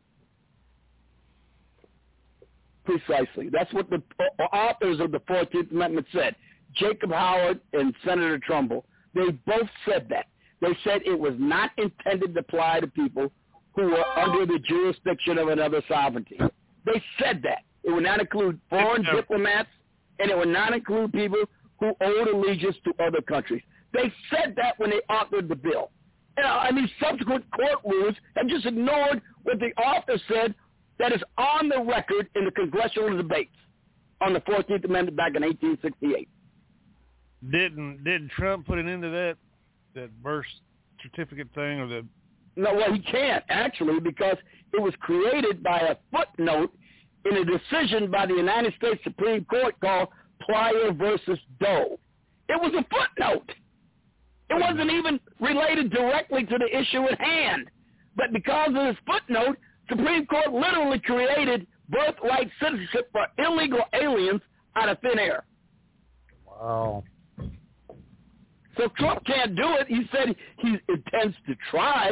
Precisely. That's what the authors of the fourteenth Amendment said. Jacob Howard and Senator Trumbull, they both said that. They said it was not intended to apply to people who were under the jurisdiction of another sovereignty. They said that. It would not include foreign Yeah. diplomats, and it would not include people who owed allegiance to other countries. They said that when they authored the bill. And, uh, and these subsequent court rulings have just ignored what the author said that is on the record in the congressional debates on the fourteenth Amendment back in eighteen sixty-eight. Didn't didn't Trump put an end to that that birth certificate thing or the? No, well, he can't, actually, because it was created by a footnote in a decision by the United States Supreme Court called Plyer versus Doe. It was a footnote. It wasn't even related directly to the issue at hand. But because of this footnote, Supreme Court literally created birthright citizenship for illegal aliens out of thin air. Wow. So Trump can't do it. He said he intends to try.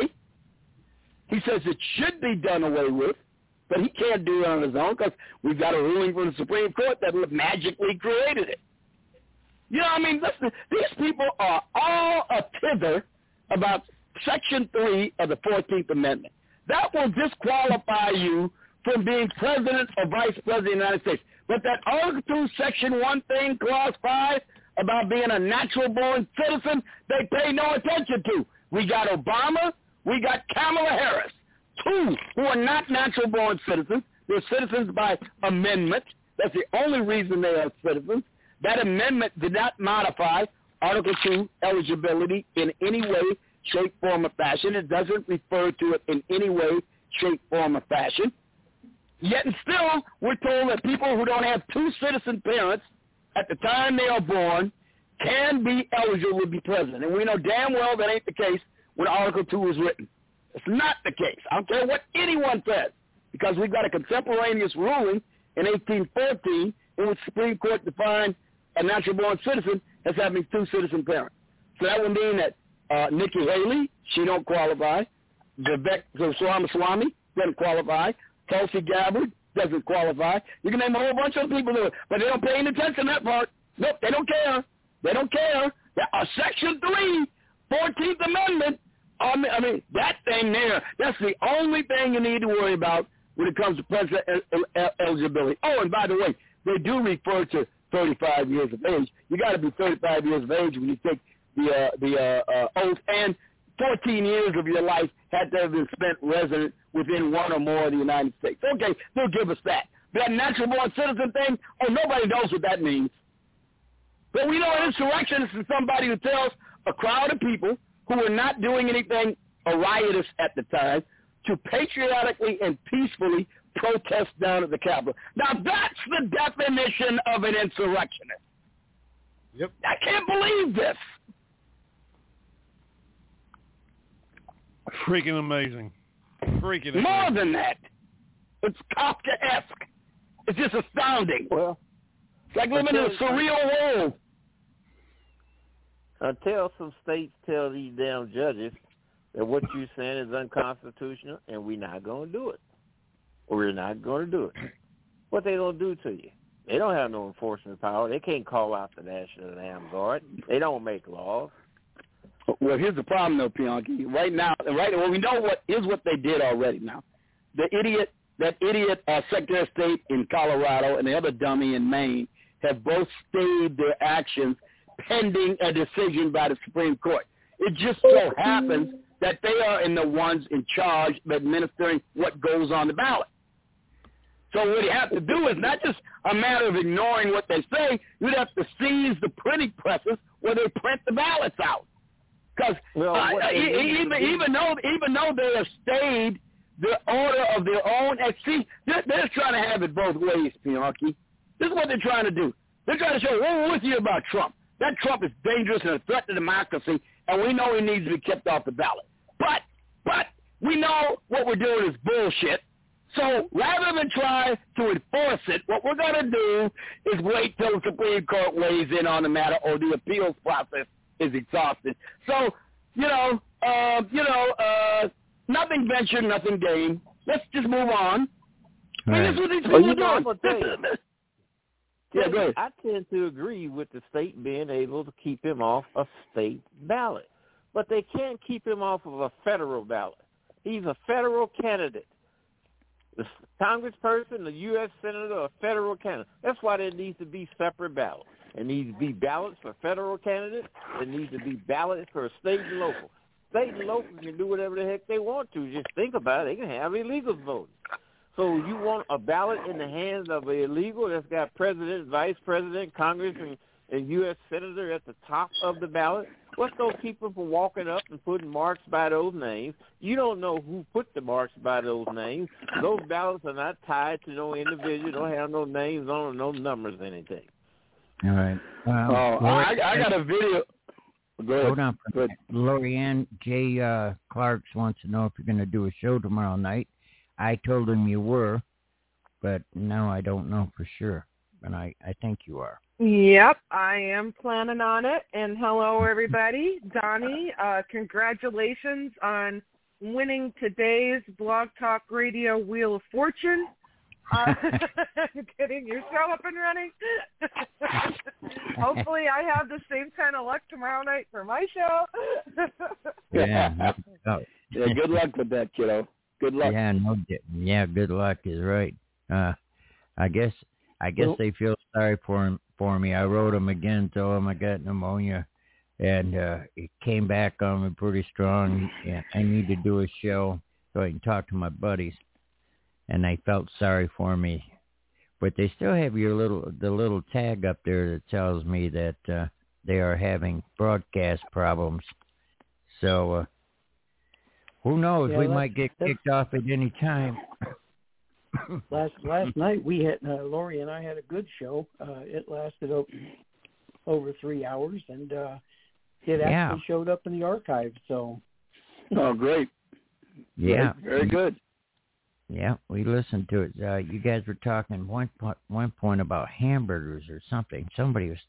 He says it should be done away with, but he can't do it on his own because we've got a ruling from the Supreme Court that magically created it. You know, I mean, listen, these people are all a tither about Section three of the fourteenth Amendment. That will disqualify you from being president or vice president of the United States. But that Article two, Section one thing, Clause five, about being a natural-born citizen, they pay no attention to. We got Obama. We got Kamala Harris, two who are not natural-born citizens. They're citizens by amendment. That's the only reason they are citizens. That amendment did not modify Article two eligibility in any way, shape, form, or fashion. It doesn't refer to it in any way, shape, form, or fashion. Yet and still, we're told that people who don't have two citizen parents at the time they are born can be eligible to be president. And we know damn well that ain't the case when Article two was written. It's not the case. I don't care what anyone says, because we've got a contemporaneous ruling in eighteen fourteen in which the Supreme Court defined a natural-born citizen as having two citizen parents. So that would mean that uh, Nikki Haley, she don't qualify. Vivek Ramaswamy doesn't qualify. Tulsi Gabbard doesn't qualify. You can name a whole bunch of people, do it, but they don't pay any attention to that part. Nope, they don't care. They don't care. Uh, Section three, fourteenth Amendment, um, I mean, that thing there, that's the only thing you need to worry about when it comes to president eligibility. Oh, and by the way, they do refer to thirty-five years of age. You got to be thirty-five years of age when you take the uh, the uh, uh, oath, and fourteen years of your life had to have been spent resident within one or more of the United States. Okay, they'll give us that. That natural-born citizen thing, oh, nobody knows what that means. But we know an insurrectionist is somebody who tells a crowd of people who were not doing anything riotous at the time to patriotically and peacefully protest down at the Capitol. Now, that's the definition of an insurrectionist. Yep. I can't believe this. Freaking amazing. Freaking amazing. More than that. It's Kafkaesque. It's just astounding. Well, it's like living in a surreal world. Until some states tell these damn judges that what you're saying is unconstitutional and we're not going to do it. Or we're not going to do it. What they going to do to you? They don't have no enforcement power. They can't call out the National Dam Guard. They don't make laws. Well, here's the problem, though, Bianchi. Right now, right, well, we know what is what they did already now. The idiot, that idiot uh, Secretary of State in Colorado and the other dummy in Maine have both stayed their actions pending a decision by the Supreme Court. It just so happens that they are in the ones in charge of administering what goes on the ballot. So what you have to do is not just a matter of ignoring what they say. You'd have to seize the printing presses where they print the ballots out. Because well, uh, even even though even though they have stayed the order of their own, and see, they're, they're trying to have it both ways, Bianchi. This is what they're trying to do. They're trying to show, well, we're with you about Trump. That Trump is dangerous and a threat to democracy, and we know he needs to be kept off the ballot. But but we know what we're doing is bullshit. So rather than try to enforce it, what we're going to do is wait till the Supreme Court weighs in on the matter or the appeals process is exhausting. So, you know, uh, you know, uh, nothing ventured, nothing gained. Let's just move on. I mean, that's what these people well, are know, doing. Yeah, go ahead. I tend to agree with the state being able to keep him off a state ballot, but they can't keep him off of a federal ballot. He's a federal candidate. The congressperson, the U S senator, a federal candidate. That's why there needs to be separate ballots. There needs to be ballots for federal candidates. There needs to be ballots for state and local. State and local can do whatever the heck they want to. Just think about it. They can have illegals voting. So you want a ballot in the hands of an illegal that's got president, vice president, Congress, and, and U S senator at the top of the ballot? What's those people from walking up and putting marks by those names? You don't know who put the marks by those names. Those ballots are not tied to no individual. Don't have no names on them, no numbers, anything. All right. Um, oh, I, I got a video. Go ahead. Hold on. For Lorianne, Jay uh, Clarks wants to know if you're going to do a show tomorrow night. I told him you were, but now I don't know for sure. And I, I think you are. Yep, I am planning on it. And hello, everybody. Donnie, uh, congratulations on winning today's Blog Talk Radio Wheel of Fortune. Uh, getting your show up and running. Hopefully I have the same kind of luck tomorrow night for my show. yeah. yeah, good luck with that, kiddo. Good luck. Yeah, no, yeah, good luck is right. Uh, I guess I guess well, they feel sorry for him for me. I wrote him again, told him I got pneumonia, and uh, it came back on me pretty strong. And I need to do a show so I can talk to my buddies, and they felt sorry for me. But they still have your little the little tag up there that tells me that uh, they are having broadcast problems. So. Uh, Who knows? Yeah, we might get kicked off at any time. last last night we had uh, Lori and I had a good show. Uh, it lasted o- over three hours, and uh, it actually yeah. showed up in the archive. So, oh, great! Yeah, great. Very good. Yeah, we listened to it. Uh, you guys were talking one point one point about hamburgers or something. Somebody was.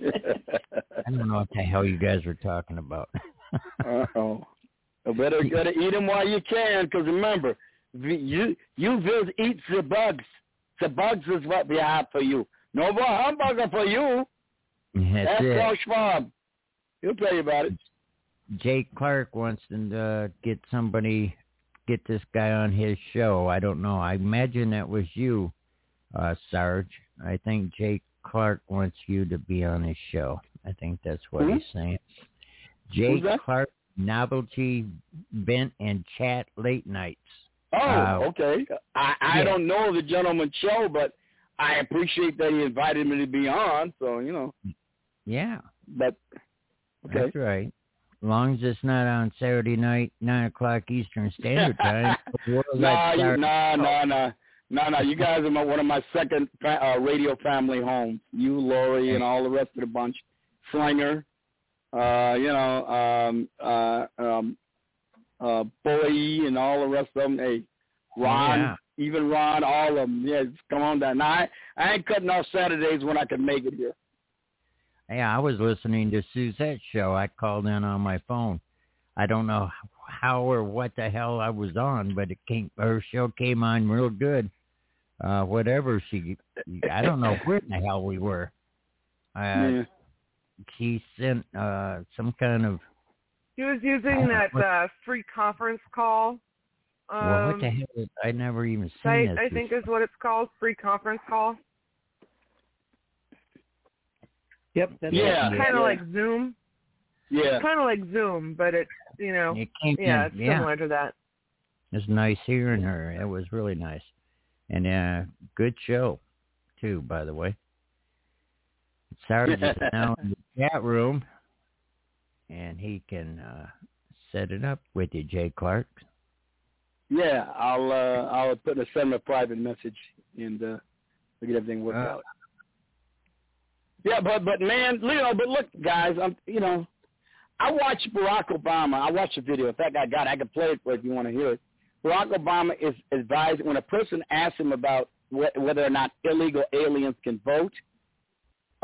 I don't know what the hell you guys were talking about. oh. You better gotta eat them while you can, because remember, you you will eat the bugs. The bugs is what we have for you. No more hamburger for you. That's, That's it. Klaus Schwab. He'll tell you about it. Jake Clark wants to uh, get somebody, get this guy on his show. I don't know. I imagine that was you, uh, Sarge. I think Jake Clark wants you to be on his show. I think that's what mm-hmm. he's saying. Jake Clark. Novelty, Vent, and Chat Late Nights. Oh, uh, okay. I, I yeah. don't know the gentleman's show, but I appreciate that he invited me to be on, so, you know. Yeah. But, okay. That's right. As long as it's not on Saturday night, nine o'clock Eastern Standard Time. no, no, no, no. No, no, you guys are my, one of my second uh, radio family homes. You, Lori, and all the rest of the bunch. Slinger. Uh, you know, um, uh, um, uh, Boy and all the rest of them. Hey, Ron, yeah. even Ron, all of them. Yeah, come on down. Now, I, I ain't cutting off Saturdays when I can make it here. Yeah, I was listening to Suzette's show. I called in on my phone. I don't know how or what the hell I was on, but it came. Her show came on real good. Uh, whatever she, I don't know where the hell we were. Uh, yeah. She sent uh, some kind of... She was using that uh, free conference call. Um, well, what the hell? Is, I never even seen site, this. I think is what it's called, free conference call. Yep. That's yeah. Kind of yeah. like Zoom. Yeah. Kind of like Zoom, but it's, you know, it came yeah, in, it's yeah. similar to that. It's nice hearing her. It was really nice. And uh, good show, too, by the way. Sarge is now in the chat room, and he can uh, set it up with you, Jay Clark. Yeah, I'll uh, I'll put a send a private message and uh, we'll get everything worked uh, out. Yeah, but but man, you know, but look, guys, I'm you know, I watched Barack Obama. I watched the video. In fact, I got it. I can play it for if you want to hear it. Barack Obama is advised when a person asks him about wh- whether or not illegal aliens can vote.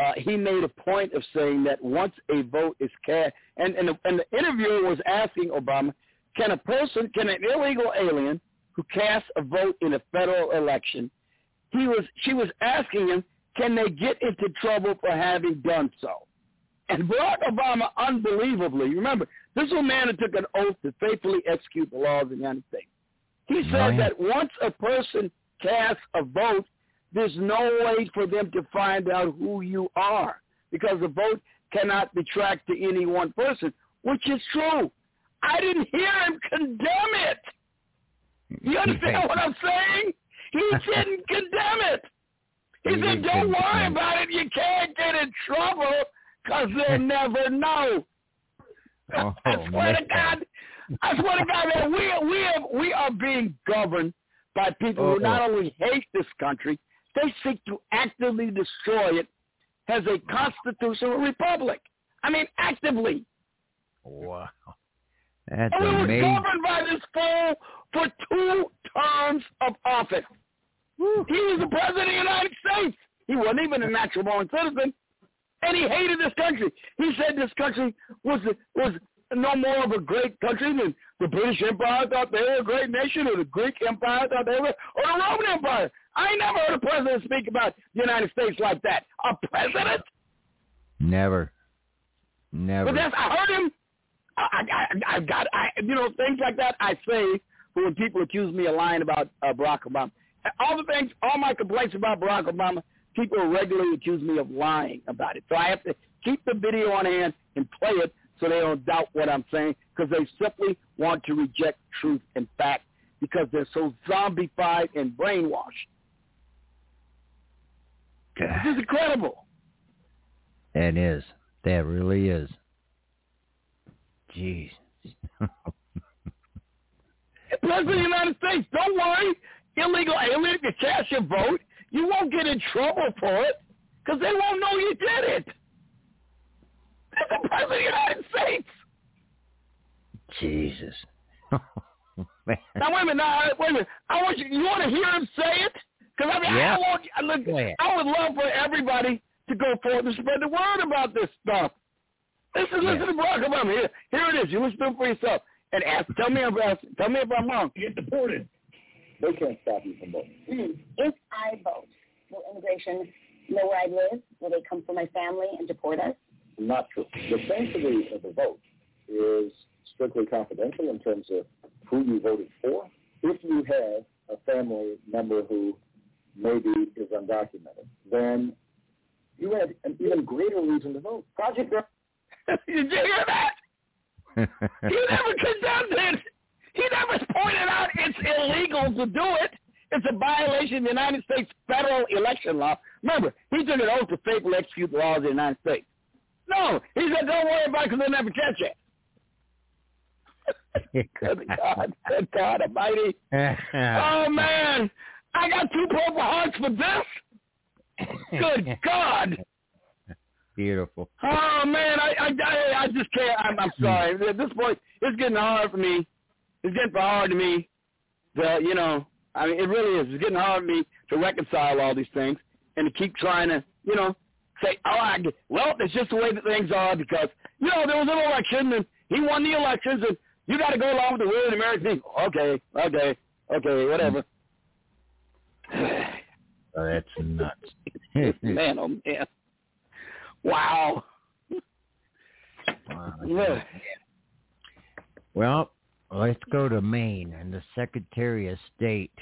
uh, he made a point of saying that once a vote is cast, and, and, the, and the interviewer was asking Obama, can a person, can an illegal alien who casts a vote in a federal election, he was, she was asking him, can they get into trouble for having done so? And Barack Obama, unbelievably, remember, this is a man who took an oath to faithfully execute the laws of the United States. He said oh, yeah. that once a person casts a vote, there's no way for them to find out who you are because the vote cannot be tracked to any one person, which is true. I didn't hear him condemn it. You understand what I'm saying? He didn't condemn it. He, he said, don't worry about it. You can't get in trouble because they'll never know. Oh, I swear to God, I swear to God, man, we, we, are, we are being governed by people oh, who not only hate this country, they seek to actively destroy it as a constitutional republic. I mean, actively. Wow. That's and we were amazing. governed by this fool for two terms of office. Woo. He was the president of the United States. He wasn't even a natural-born citizen, and he hated this country. He said this country was was no more of a great country than the British Empire thought they were a great nation, or the Greek Empire thought they were, or the Roman Empire. I never heard a president speak about the United States like that. A president? Never. Never. But that's, I heard him. I, I, I got, I, you know, things like that I say when people accuse me of lying about uh, Barack Obama. All the things, all my complaints about Barack Obama, people regularly accuse me of lying about it. So I have to keep the video on hand and play it so they don't doubt what I'm saying, because they simply want to reject truth and fact because they're so zombified and brainwashed. This is incredible. That is. That really is. Jeez. President of the United States, don't worry. Illegal alien, if you cast your vote, you won't get in trouble for it because they won't know you did it. That's the President of the United States. Jesus. Now, wait a minute. Now, wait a minute. I want you, you want to hear him say it? Because I mean, yeah. I, want, I, look, I would love for everybody to go forward and spread the word about this stuff. Listen, yeah. listen to Barack Obama. Here, here it is. You listen to it for yourself. And ask, tell me if I, tell me if I'm wrong. Get deported. They can't stop you from voting. Mm. If I vote, will immigration know where I live? Will they come for my family and deport us? Not true. The sanctity of the vote is strictly confidential in terms of who you voted for. If you have a family member who maybe is undocumented, then you have an even greater reason to vote. Project. Did you hear that? He never condemned it. He never pointed out it's illegal to do it. It's a violation of the United States federal election law. Remember, he took an oath to faithfully execute the laws of the United States. No, he said, don't worry about it because they'll never catch it. Good God, good God almighty. Oh, man, I got two Purple Hearts for this? Good God. Beautiful. Oh, man, I I, I just can't. I'm, I'm sorry. At this point, it's getting hard for me. It's getting hard to me. To, you know, I mean, it really is. It's getting hard for me to reconcile all these things and to keep trying to, you know, say, oh, I, well, it's just the way that things are because, you know, there was an election and he won the elections and you got to go along with the will of the American people. Okay, okay, okay, whatever. Oh, that's nuts. Man, oh, man. Wow. Wow. Yeah. Well, let's go to Maine, and the Secretary of State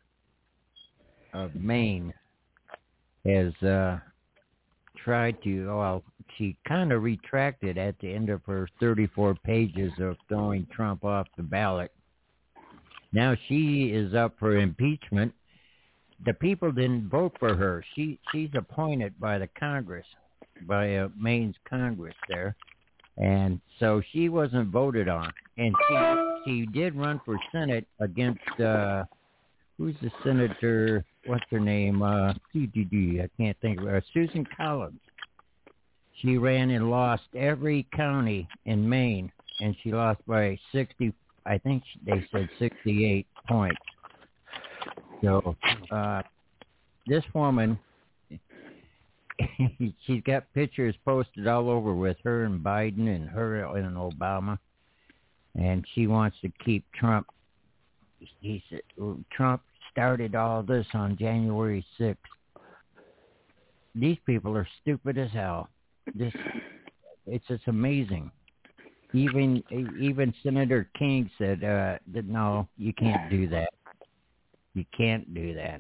of Maine has uh, tried to, well, she kind of retracted at the end of her thirty-four pages of throwing Trump off the ballot. Now she is up for impeachment. The people didn't vote for her. She She's appointed by the Congress, by uh, Maine's Congress there. And so she wasn't voted on. And she she did run for Senate against, uh, who's the senator, what's her name? Uh, I can't think of her. Susan Collins. She ran and lost every county in Maine. And she lost by sixty, I think they said sixty-eight points. So uh, this woman she's got pictures posted all over with her and Biden and her and Obama, and she wants to keep Trump. He said Trump started all this on January sixth. These people are stupid as hell. This, it's just amazing. Even even Senator King said uh, that no, you can't do that. You can't do that.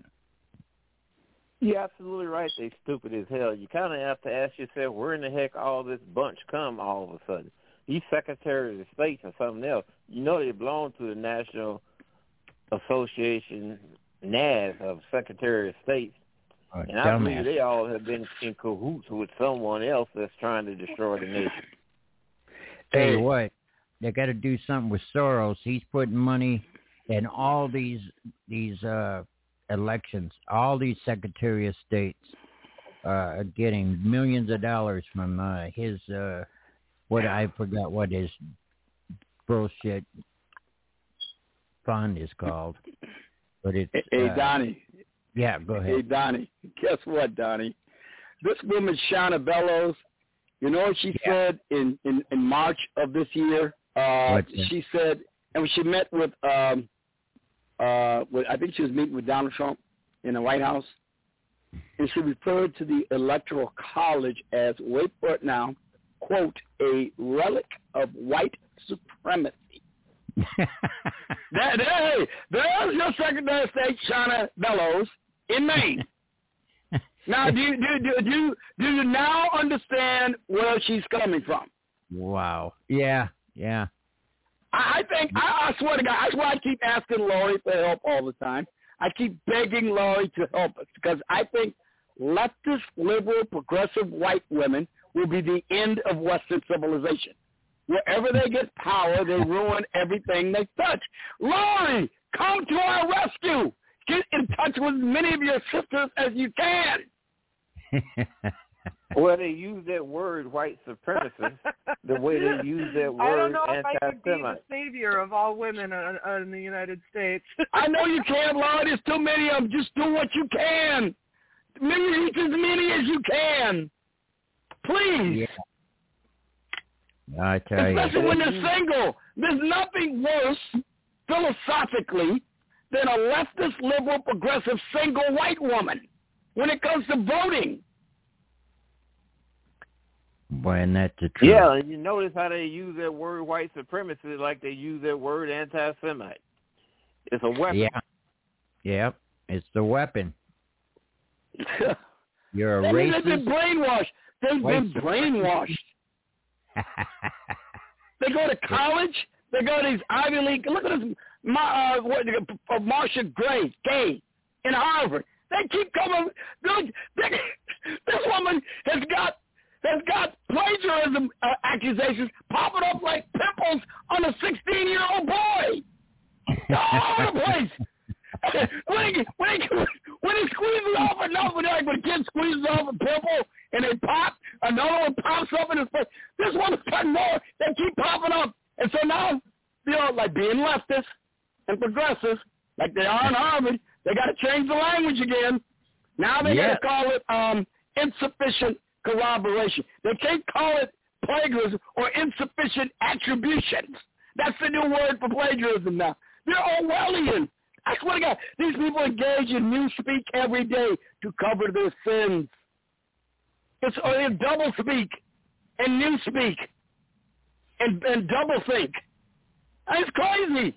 You're absolutely right. They stupid as hell. You kind of have to ask yourself, where in the heck all this bunch come all of a sudden? These secretaries of state or something else, you know they belong to the National Association, N A S, of Secretary of State. Oh, and I believe they all have been in cahoots with someone else that's trying to destroy the nation. Tell you what, they got to do something with Soros. He's putting money in all these these uh, elections. All these Secretary of States uh, are getting millions of dollars from uh, his, uh, what I forgot what his bullshit fund is called. But it's Hey, uh, Donnie. Yeah, go ahead. Hey, Donnie. Guess what, Donnie? This woman, Shauna Bellows, you know what she yeah. said in, in, in March of this year? Uh, she said, and she met with, um, uh, with, I think she was meeting with Donald Trump in the White House, and she referred to the Electoral College as, wait for it now, quote, a relic of white supremacy. that, hey, there's your Secretary of State, Shauna Bellows, in Maine. Now, do you, do, do, do, do you now understand where she's coming from? Wow. Yeah, yeah. I, I think, I, I swear to God, that's why I keep asking Lori for help all the time. I keep begging Lori to help us because I think leftist, liberal, progressive white women will be the end of Western civilization. Wherever they get power, they ruin everything they touch. Lori, come to our rescue. Get in touch with many of your sisters as you can. Well, they use that word white supremacist the way they use that word I don't know if I anti-Semite. can be the savior of all women uh, uh, in the United States. I know you can't, Lord. There's too many of them. Just do what you can. Reach as many as you can. Please. Yeah. I tell you. Especially when they're single. There's nothing worse, philosophically, than a leftist, liberal, progressive, single white woman when it comes to voting. Boy, and that's the truth. Yeah, and you notice how they use that word white supremacy like they use that word anti-Semite. It's a weapon. Yeah. Yep. It's the weapon. You're a they, racist. They've been brainwashed. They've been brainwashed. They go to college. They go to these Ivy League. Look at this, uh, what, uh, Marcia Gray, gay, in Harvard. They keep coming. They, they, this woman has got has got plagiarism uh, accusations popping up like pimples on a sixteen-year-old boy. All over the place. when, he, when, he, when he squeezes off enough, when, like, when a kid squeezes off a pimple and they pop, another one pops up in his face. This one's cutting more. They keep popping up. And so now, you know, like being leftist and progressive, like they are in Harvard, they got to change the language again. Now they yeah. got to call it um, insufficient corroboration. They can't call it plagiarism or insufficient attributions. That's the new word for plagiarism now. They're Orwellian. I swear to God, these people engage in newspeak every day to cover their sins. It's uh, double speak and newspeak and, and double think. It's crazy.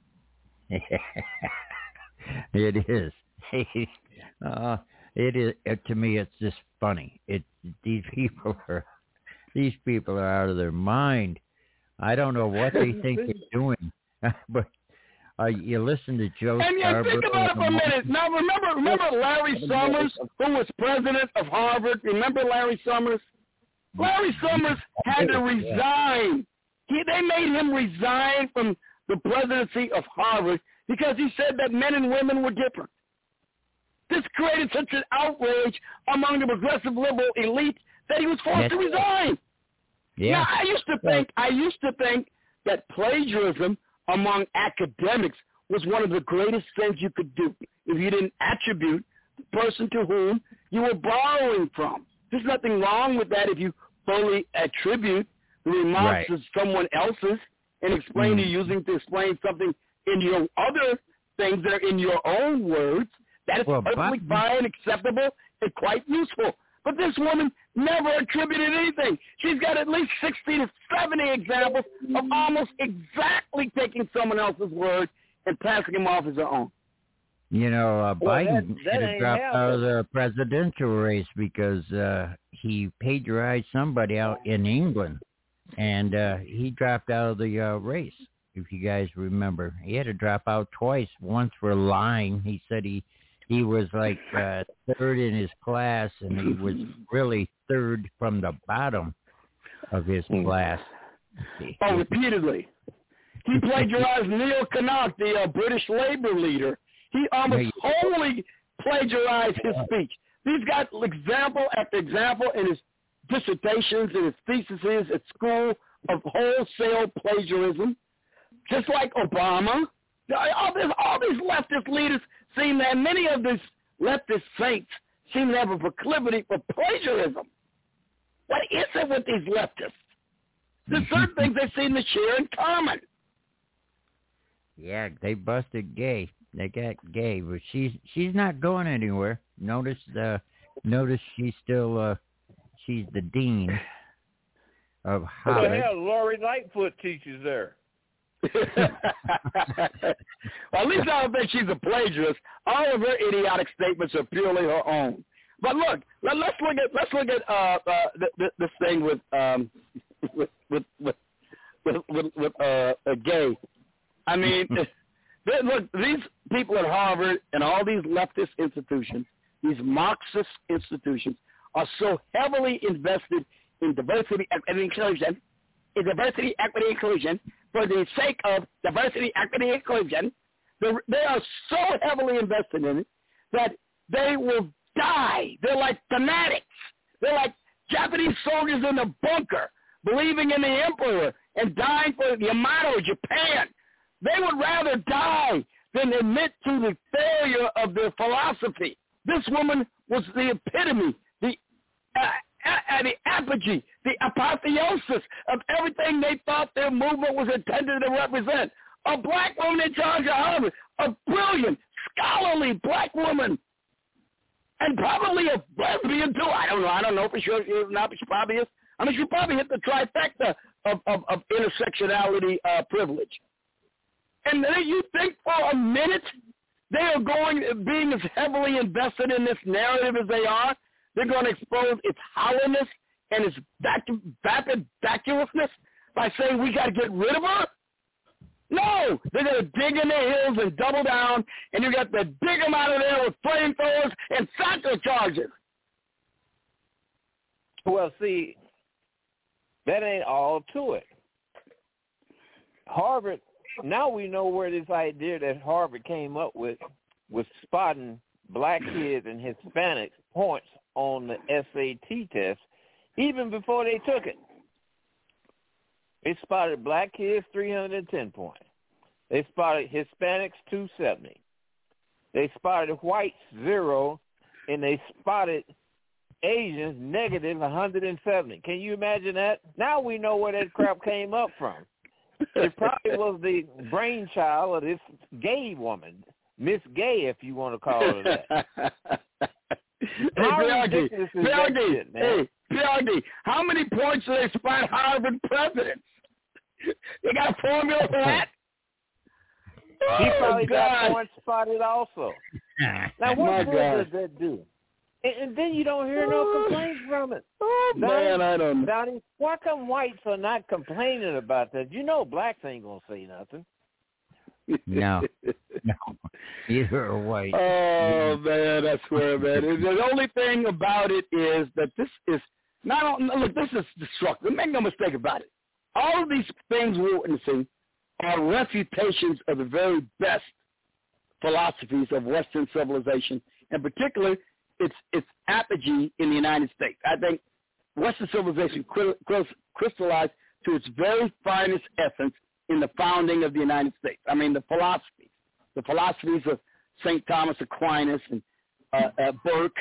It is. uh, it is. It, to me, it's just funny. It these people are these people are out of their mind. I don't know what they think they're doing, but uh, you listen to Joe. And yeah, think about it for a minute. Now, remember, remember Larry Summers, who was president of Harvard. Remember Larry Summers? Larry Summers had to resign. He, they made him resign from the presidency of Harvard because he said that men and women were different. This created such an outrage among the progressive liberal elite that he was forced That's to resign. Yeah. Now, I used to think, I used to think that plagiarism among academics was one of the greatest things you could do if you didn't attribute the person to whom you were borrowing from. There's nothing wrong with that if you fully attribute the remarks right. as someone else's and explain mm. you're using to explain something in your other things that are in your own words. That is well, perfectly but, fine, acceptable, and quite useful. But this woman never attributed anything. She's got at least sixty to seventy examples of almost exactly taking someone else's word and passing them off as her own. You know, uh, well, Biden that, should that have dropped happened. out of the presidential race because uh, he plagiarized somebody out in England, and uh, he dropped out of the uh, race, if you guys remember. He had to drop out twice, once for lying. He said he, he was like uh, third in his class, and he was really third from the bottom of his class. Oh, repeatedly. He plagiarized Neil Kinnock, the uh, British Labour leader. He almost wholly plagiarized his speech. He's got example after example in his dissertations and his theses at school of wholesale plagiarism, just like Obama. All, this, all these leftist leaders seem to have, many of these leftist saints seem to have a proclivity for plagiarism. What is it with these leftists? There's certain things they seem to share in common. Yeah, they busted Gay. They got Gay, but she's she's not going anywhere. Notice the notice she's still uh she's the dean of What Harvard. the hell, Lori Lightfoot teaches there. Well, at least I don't think she's a plagiarist. All of her idiotic statements are purely her own. But look, let, let's look at let's look at uh, uh th- th- this thing with um with with with with, with, with uh, uh Gay. I mean, they, look, these people at Harvard and all these leftist institutions, these Marxist institutions, are so heavily invested in diversity, equity, inclusion, in diversity, equity, inclusion, for the sake of diversity, equity, inclusion. They are so heavily invested in it that they will die. They're like fanatics. They're like Japanese soldiers in the bunker, believing in the emperor and dying for the Yamato, Japan. They would rather die than admit to the failure of their philosophy. This woman was the epitome, the uh, uh, the apogee, the apotheosis of everything they thought their movement was intended to represent. A black woman in charge of Harvard, a brilliant, scholarly black woman, and probably a lesbian too. I don't know. I don't know for sure. If not, but she probably is. I mean, she probably hit the trifecta of, of, of intersectionality uh, privilege. And then you think for a minute they are going, being as heavily invested in this narrative as they are, they're going to expose its hollowness and its vacu- vapid vacuousness by saying we got to get rid of her? No, they're going to dig in their heels and double down, and you got to dig them out of there with flamethrowers and satchel charges. Well, see, that ain't all to it. Harvard, now we know where this idea that Harvard came up with was spotting black kids and Hispanics points on the S A T test even before they took it. They spotted black kids three hundred ten points. They spotted Hispanics two seventy. They spotted whites zero, and they spotted Asians negative one hundred seventy. Can you imagine that? Now we know where that crap came up from. It probably was the brainchild of this gay woman, Miss Gay, if you want to call her that. Hey, How Biaggi, ridiculous is that Biaggi, shit, man? hey, Biaggi, how many points do they spot Harvard presidents? They got a formula for that? He Oh, probably God. got points spotted also. Now, what My good God. does that do? And, and then you don't hear no complaints from it. Oh, man, I don't know. Donnie, why come whites are not complaining about that? You know blacks ain't going to say nothing. No, no, either are white. Oh, man, I swear, man. The only thing about it is that this is not, look, this is destructive. Make no mistake about it. All of these things we're witnessing are refutations of the very best philosophies of Western civilization, and particularly its its apogee in the United States. I think Western civilization crystallized to its very finest essence in the founding of the United States. I mean, the philosophies, the philosophies of Saint Thomas Aquinas and uh, uh, Burke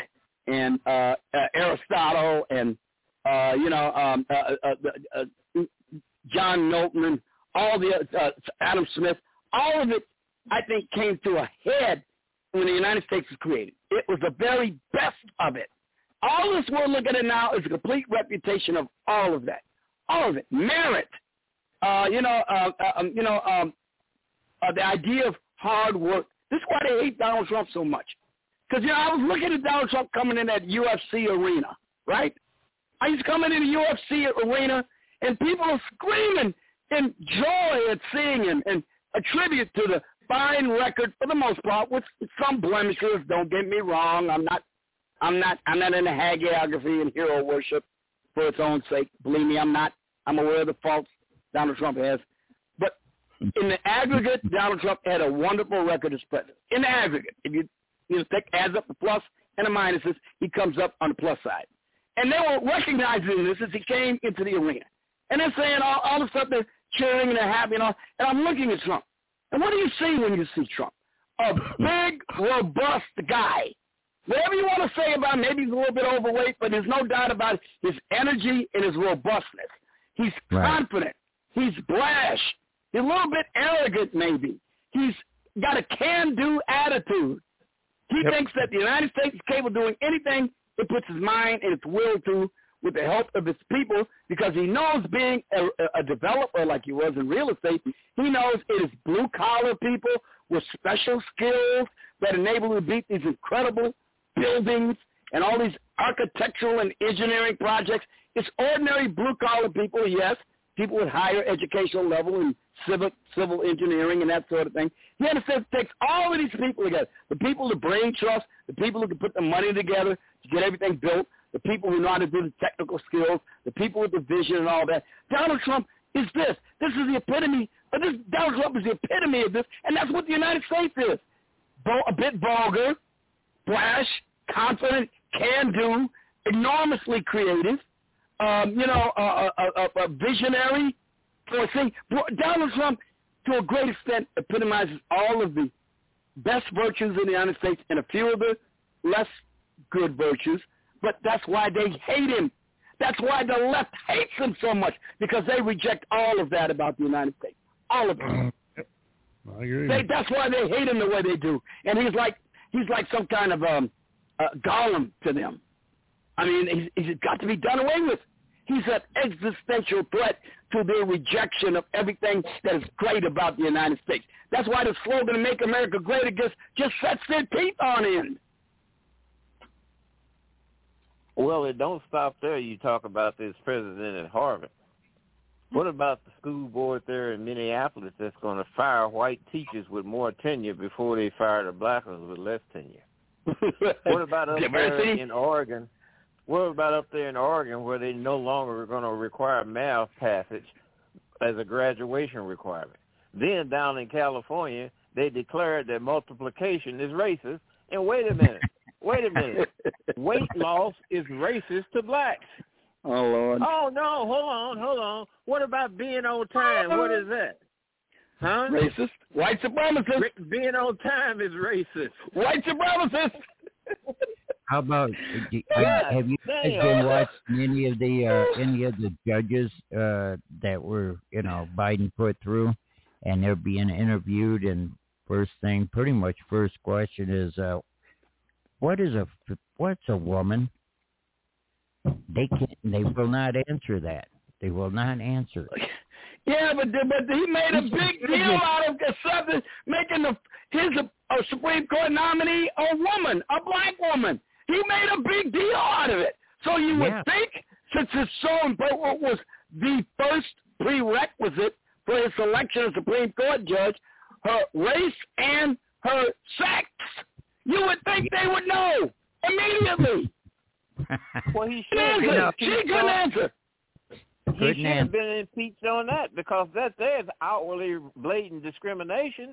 and uh, uh, Aristotle and, uh, you know, um, uh, uh, uh, uh, John Knowlton and all the uh, Adam Smith, all of it, I think, came to a head when the United States was created. It was the very best of it. All this we're looking at now is a complete reputation of all of that, all of it, merit. Uh, you know, uh, uh, um, you know, um, uh, the idea of hard work. This is why they hate Donald Trump so much. Because, you know, I was looking at Donald Trump coming in that U F C arena, right? I used to come into the U F C arena, and people are screaming in joy at seeing him and a tribute to the fine record for the most part, with some blemishes. Don't get me wrong. I'm not, I'm not, I'm not into hagiography and hero worship for its own sake. Believe me, I'm not. I'm aware of the faults Donald Trump has. But in the aggregate, Donald Trump had a wonderful record as president. In the aggregate, if you, you just take, adds up the plus and the minuses, he comes up on the plus side. And they were recognizing this as he came into the arena. And they're saying all, all the stuff, they're cheering and they're happy and all. And I'm looking at Trump. And what do you see when you see Trump? A big, robust guy. Whatever you want to say about him, maybe he's a little bit overweight, but there's no doubt about his energy and his robustness. He's right. confident. He's brash. He's a little bit arrogant, maybe. He's got a can-do attitude. He yep. thinks that the United States is capable of doing anything it puts his mind and its will to with the help of its people, because he knows, being a, a developer like he was in real estate, he knows it is blue-collar people with special skills that enable him to beat these incredible buildings and all these architectural and engineering projects. It's ordinary blue-collar people, yes, people with higher educational level in civil, civil engineering and that sort of thing. He understands it takes all of these people together, the people, the brain trust, the people who can put the money together to get everything built, the people who know how to do the technical skills, the people with the vision and all that. Donald Trump is this. This is the epitome. But this Donald Trump is the epitome of this, and that's what the United States is. Bo- a bit vulgar, brash, confident, can-do, enormously creative, um, you know, a, a, a visionary. See, Donald Trump, to a great extent, epitomizes all of the best virtues in the United States and a few of the less good virtues. But that's why they hate him. That's why the left hates him so much, because they reject all of that about the United States. All of it. I agree. They, that's why they hate him the way they do. And he's like he's like some kind of um, uh, golem to them. I mean, he's, he's got to be done away with. He's an existential threat to their rejection of everything that is great about the United States. That's why the slogan, "Make America Great Again," just sets their teeth on end. Well, it don't stop there. You talk about this president at Harvard. What about the school board there in Minneapolis that's going to fire white teachers with more tenure before they fire the black ones with less tenure? What about up there in Oregon? What about up there in Oregon where they no longer are going to require math passage as a graduation requirement? Then down in California, they declared that multiplication is racist. And wait a minute. Wait a minute. Weight loss is racist to blacks. Oh, Lord. Oh, no. Hold on. Hold on. What about being on time? What is that? Huh? Racist. White supremacist. Ra- being on time is racist. White supremacist. How about, Yeah, have you guys been watching any of the uh, any of the judges uh, that were, you know, Biden put through, and they're being interviewed, and first thing, pretty much first question is, uh, what is a what's a woman? They can they will not answer that. They will not answer it. Yeah, but but he made a big deal out of something, making the his a, a Supreme Court nominee a woman, a black woman. He made a big deal out of it. So you would yeah. think, since it's so important, what was the first prerequisite for his selection as Supreme Court judge, her race and her sex. You would think they would know immediately. Well, he should have been. She couldn't answer. He should have been impeached on that, because that there is outwardly blatant discrimination.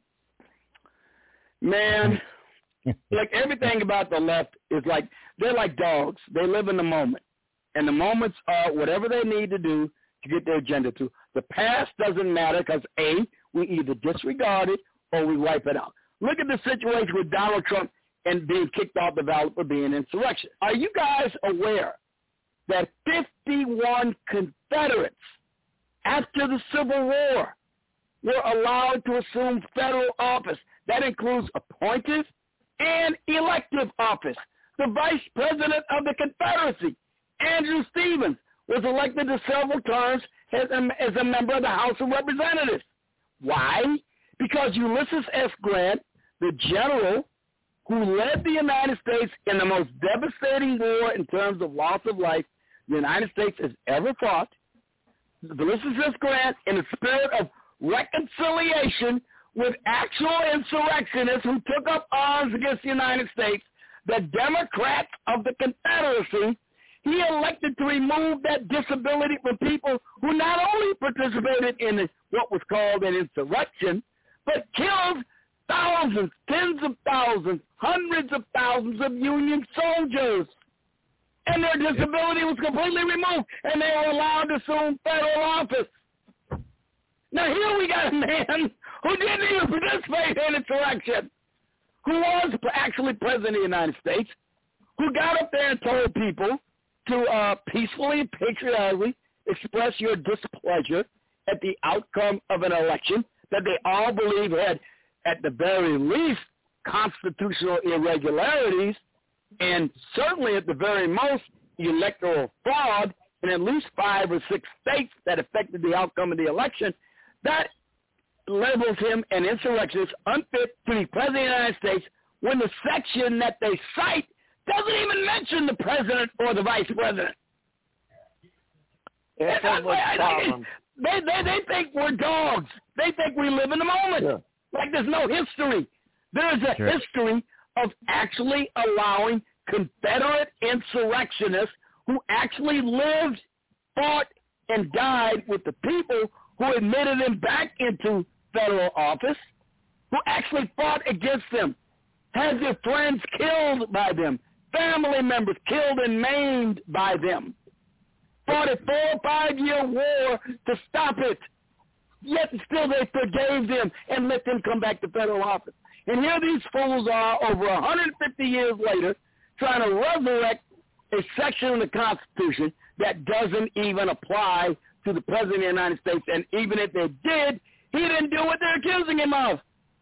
Man, like everything about the left is like, they're like dogs. They live in the moment. And the moments are whatever they need to do to get their agenda to. The past doesn't matter because, A, we either disregard it or we wipe it out. Look at the situation with Donald Trump and being kicked off the ballot for being insurrection. Are you guys aware that fifty-one Confederates after the Civil War were allowed to assume federal office? That includes appointive and elective office. The vice president of the Confederacy, Andrew Stevens, was elected to several terms as a, as a member of the House of Representatives. Why? Because Ulysses S. Grant, the general who led the United States in the most devastating war in terms of loss of life the United States has ever fought, Ulysses S. Grant, in the spirit of reconciliation with actual insurrectionists who took up arms against the United States, the Democrats of the Confederacy, he elected to remove that disability from people who not only participated in what was called an insurrection, but killed thousands, tens of thousands, hundreds of thousands of Union soldiers. And their disability was completely removed, and they were allowed to assume federal office. Now here we got a man who didn't even participate in insurrection, who was actually president of the United States, who got up there and told people to uh, peacefully and patriotically express your displeasure at the outcome of an election that they all believe had, at the very least, constitutional irregularities, and certainly at the very most, electoral fraud in at least five or six states that affected the outcome of the election. That labels him an insurrectionist, unfit to be president of the United States, when the section that they cite doesn't even mention the president or the vice president. That's so much problem. They, they, they think we're dogs. They think we live in the moment. Yeah. Like there's no history. There's a sure. history of actually allowing Confederate insurrectionists who actually lived, fought, and died with the people who admitted them back into federal office, who actually fought against them, had their friends killed by them, family members killed and maimed by them, fought a four or five-year war to stop it, yet still they forgave them and let them come back to federal office. And here these fools are over one hundred fifty years later trying to resurrect a section of the Constitution that doesn't even apply to the President of the United States. And even if they did, he didn't do what they're accusing him of.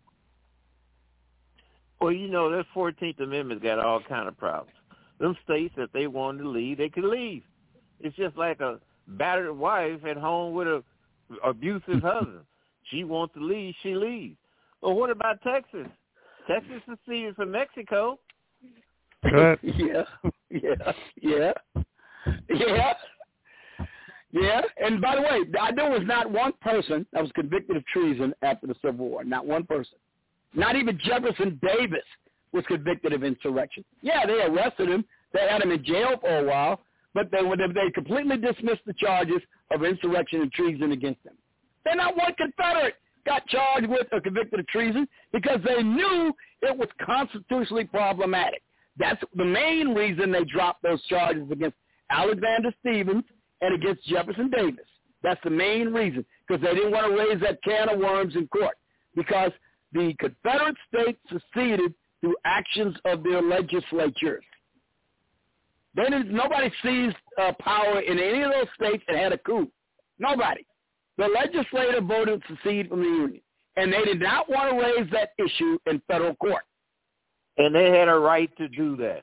Well, you know, that fourteenth Amendment's got all kind of problems. Them states, if they wanted to leave, they could leave. It's just like a battered wife at home with a abusive husband. She wants to leave, she leaves. Well, what about Texas? Texas seceded from Mexico. yeah, yeah, yeah, yeah, yeah. And by the way, there was not one person that was convicted of treason after the Civil War. Not one person. Not even Jefferson Davis was convicted of insurrection. Yeah, they arrested him. They had him in jail for a while, but they they completely dismissed the charges of insurrection and treason against them. Then not one Confederate got charged with or convicted of treason because they knew it was constitutionally problematic. That's the main reason they dropped those charges against Alexander Stephens and against Jefferson Davis. That's the main reason, because they didn't want to raise that can of worms in court, because the Confederate states seceded through actions of their legislatures. They didn't, nobody seized uh, power in any of those states and had a coup. Nobody. The legislature voted to secede from the Union, and they did not want to raise that issue in federal court. And they had a right to do that.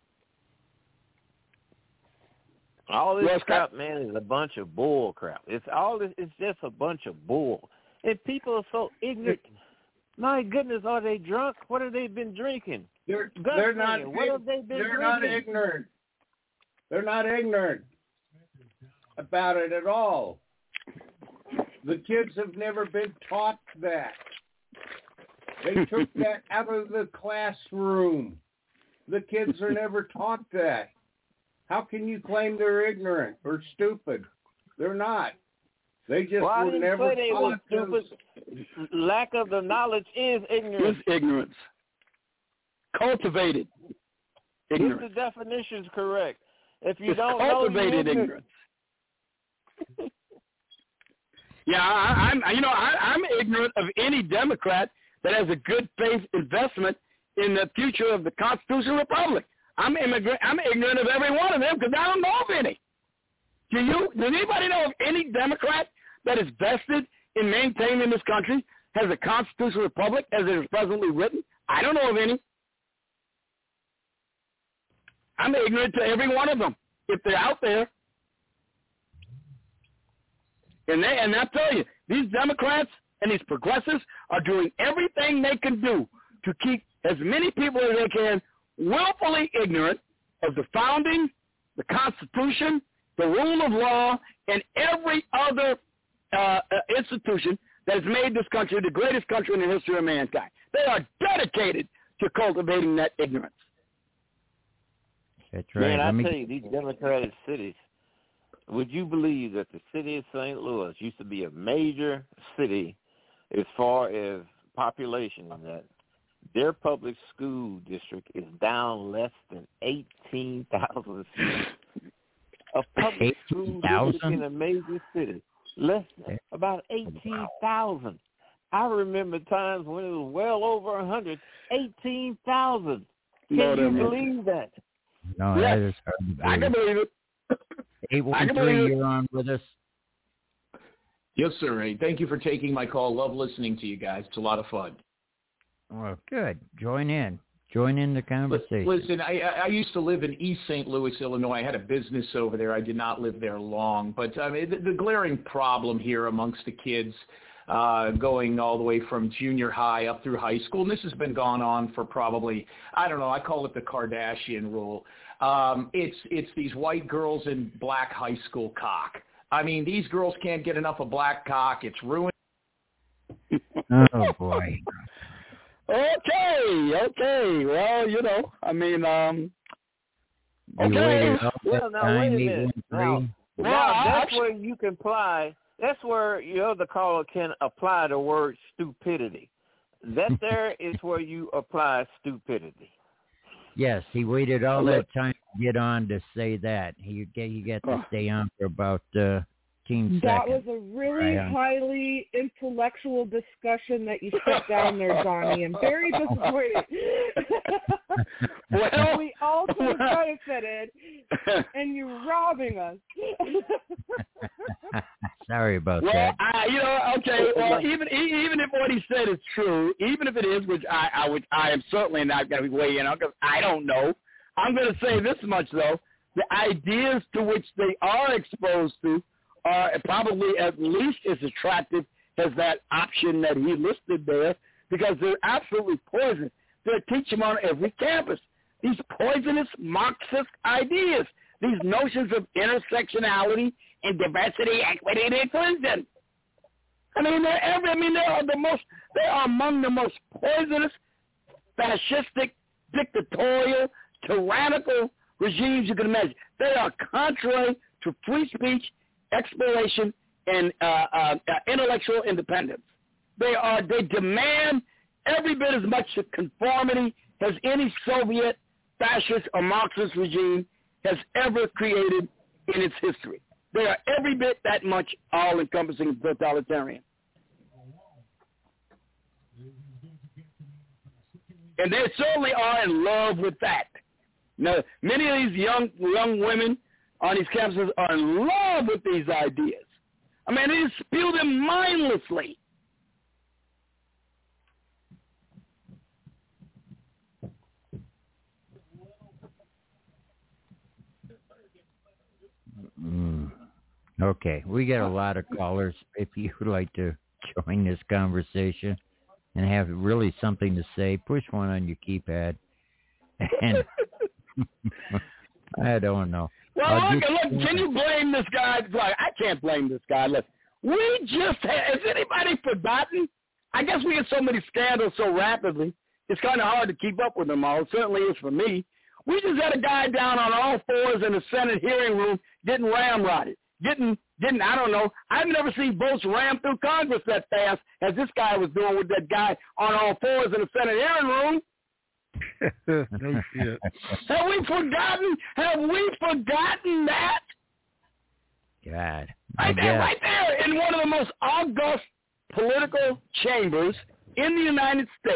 All this well, crap, man, is a bunch of bull crap. It's all this. It's just a bunch of bull. And people are so ignorant. My goodness, are they drunk? What have they been drinking? They're, they're not. What have they been they're drinking? not ignorant. They're not ignorant about it at all. The kids have never been taught that. They took that out of the classroom. The kids are never taught that. How can you claim they're ignorant or stupid? They're not. They just well, were never say they taught were stupid. Lack of the knowledge is ignorance. Is ignorance. Cultivated ignorance. If the definition is correct. If you it's don't cultivated know, ignorance. Yeah, I, I'm. You know, I, I'm ignorant of any Democrat that has a good faith investment in the future of the constitutional republic. I'm immigrant. I'm ignorant of every one of them because I don't know of any. Do you? Does anybody know of any Democrat that is vested in maintaining this country as a constitutional republic as it is presently written? I don't know of any. I'm ignorant to every one of them if they're out there. And they, and I tell you, these Democrats and these progressives are doing everything they can do to keep as many people as they can willfully ignorant of the founding, the Constitution, the rule of law, and every other uh, institution that has made this country the greatest country in the history of mankind. They are dedicated to cultivating that ignorance. That's right. Man, I me... tell you, these Democratic cities, would you believe that the city of Saint Louis used to be a major city as far as population, and that their public school district is down less than eighteen thousand students. A public school district in a major city, less than about eighteen thousand. I remember times when it was well over one hundred, eighteen thousand. Can No, you no, believe that? No, yes. that is hard to believe. I can believe it. eight one three, you're on with us. Yes, sir, Ray. Thank you for taking my call. Love listening to you guys. It's a lot of fun. Well, good. Join in. Join in the conversation. Listen, I, I used to live in East Saint Louis, Illinois. I had a business over there. I did not live there long. But I mean, the, the glaring problem here amongst the kids uh, going all the way from junior high up through high school, and this has been going on for probably, I don't know, I call it the Kardashian rule. Um, it's it's these white girls in black high school cock. I mean, these girls can't get enough of black cock. It's ruined. Oh, boy. Okay, okay. Well, you know, I mean, um, okay. Well, now, wait a minute. Now, now that's where you can apply, that's where your other caller can apply the word stupidity. That there is where you apply stupidity. Yes, he waited all that time to get on to say that. He get he got to stay on for about uh, fifteen that seconds. was a really Right highly intellectual discussion that you shut down there, Donnie. I'm very disappointed. Well, we all could have benefited, and you're robbing us. Sorry about well, that. I, you know, okay. Well, even even if what he said is true, even if it is, which I, I would, I am certainly not going to weigh in on because I don't know. I'm going to say this much though: the ideas to which they are exposed to are probably at least as attractive as that option that he listed there, because they're absolutely poison. They teach them on every campus. These poisonous Marxist ideas, these notions of intersectionality and diversity, equity, and inclusion. I mean, they're every. I mean, they are the most. They are among the most poisonous, fascistic, dictatorial, tyrannical regimes you can imagine. They are contrary to free speech, exploration, and uh, uh, uh, intellectual independence. They are. They demand every bit as much conformity as any Soviet, fascist, or Marxist regime has ever created in its history. They are every bit that much all-encompassing and totalitarian. And they certainly are in love with that. Now, many of these young young women on these campuses are in love with these ideas. I mean, they spew them mindlessly. Mm. Okay, we got a lot of callers. If you would like to join this conversation and have really something to say, push one on your keypad. And I don't know. Well, I'll look, just, look, can you blame this guy? Like, I can't blame this guy. Look, we just had, has anybody forgotten? I guess we get so many scandals so rapidly, it's kind of hard to keep up with them all. It certainly is for me. We just had a guy down on all fours in the Senate hearing room getting ramrodded. Getting, getting, I don't know. I've never seen votes rammed through Congress that fast as this guy was doing with that guy on all fours in the Senate hearing room. No shit. Have we forgotten? Have we forgotten that? God. Right there, right there, in one of the most august political chambers in the United States,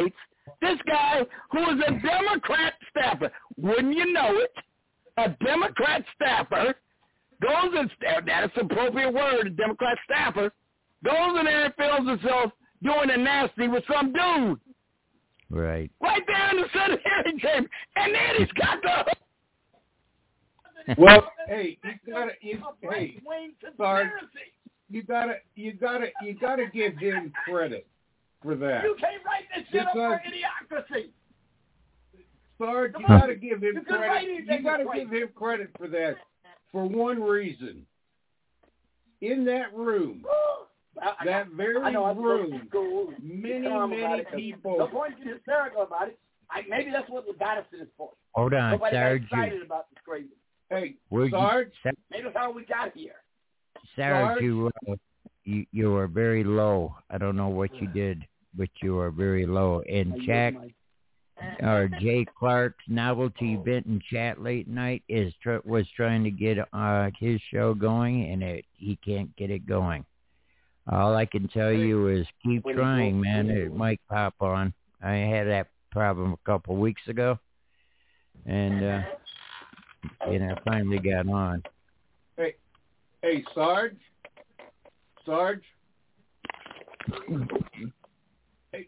This guy who is a Democrat staffer, wouldn't you know it? A Democrat staffer goes and, that is the appropriate word, a Democrat staffer, goes in there and films himself doing a nasty with some dude. Right. Right there in the Senate hearing chamber. And then he's got the... Well, hey, you gotta, you, hey, Sarge, you gotta, you gotta, you gotta give him credit for that. You can't write this shit up for idiocracy. Sarge, you gotta give him credit. You gotta give him credit for that, for one reason. In that room, that very room, many, many people. The point is hysterical about it. I, maybe that's what the Madison is for. Hold on, Nobody Sarge. got excited about this crazy. Hey, Would Sarge. You, maybe that's how we got here. Sarge, you, uh, you you are very low. I don't know what you did, but you are very low. And Jack or Jay Clark's Novelty Benton chat late night is tr- was trying to get uh, his show going, and it, he can't get it going. All I can tell you is keep trying, man. It might pop on. I had that problem a couple of weeks ago, and uh, and I finally got on. Hey, hey, Sarge, Sarge. Hey,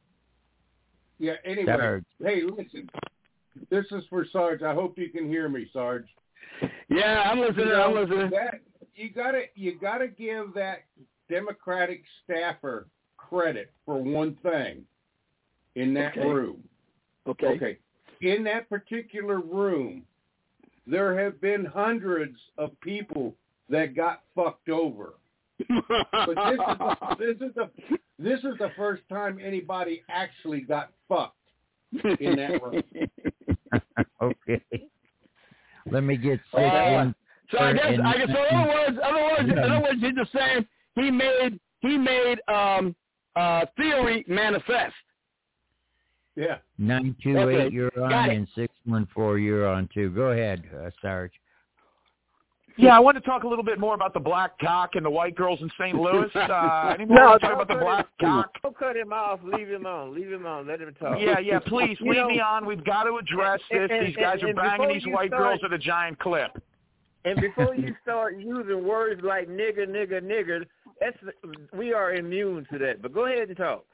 yeah. Anyway, Sarge. Hey, listen. This is for Sarge. I hope you can hear me, Sarge. Yeah, I'm listening. You know, I'm listening. That, you gotta, you gotta give that Democratic staffer credit for one thing in that okay. room. Okay. Okay. In that particular room, there have been hundreds of people that got fucked over. But this is the, this is the this is the first time anybody actually got fucked in that room. Okay. Let me get six Uh, one. so I guess, I guess, so in other words, other words, in other words, you're just saying he made he made um uh theory manifest. Yeah. Nine two Okay. eight, you're Got on, it. and six one four, you're on too. Go ahead, uh, Sarge. Yeah, I want to talk a little bit more about the black cock and the white girls in Saint Louis. Uh, anyone No, want to talk don't about the cut black him, cock? Don't cut him off. Leave him on. Leave him on. Let him talk. Yeah, yeah, please, You leave know, me on. We've got to address and- this. and- These guys and- are and banging before these you white start- girls at a giant clip. And before you start using words like nigger, nigger, nigger, that's we are immune to that. But go ahead and talk.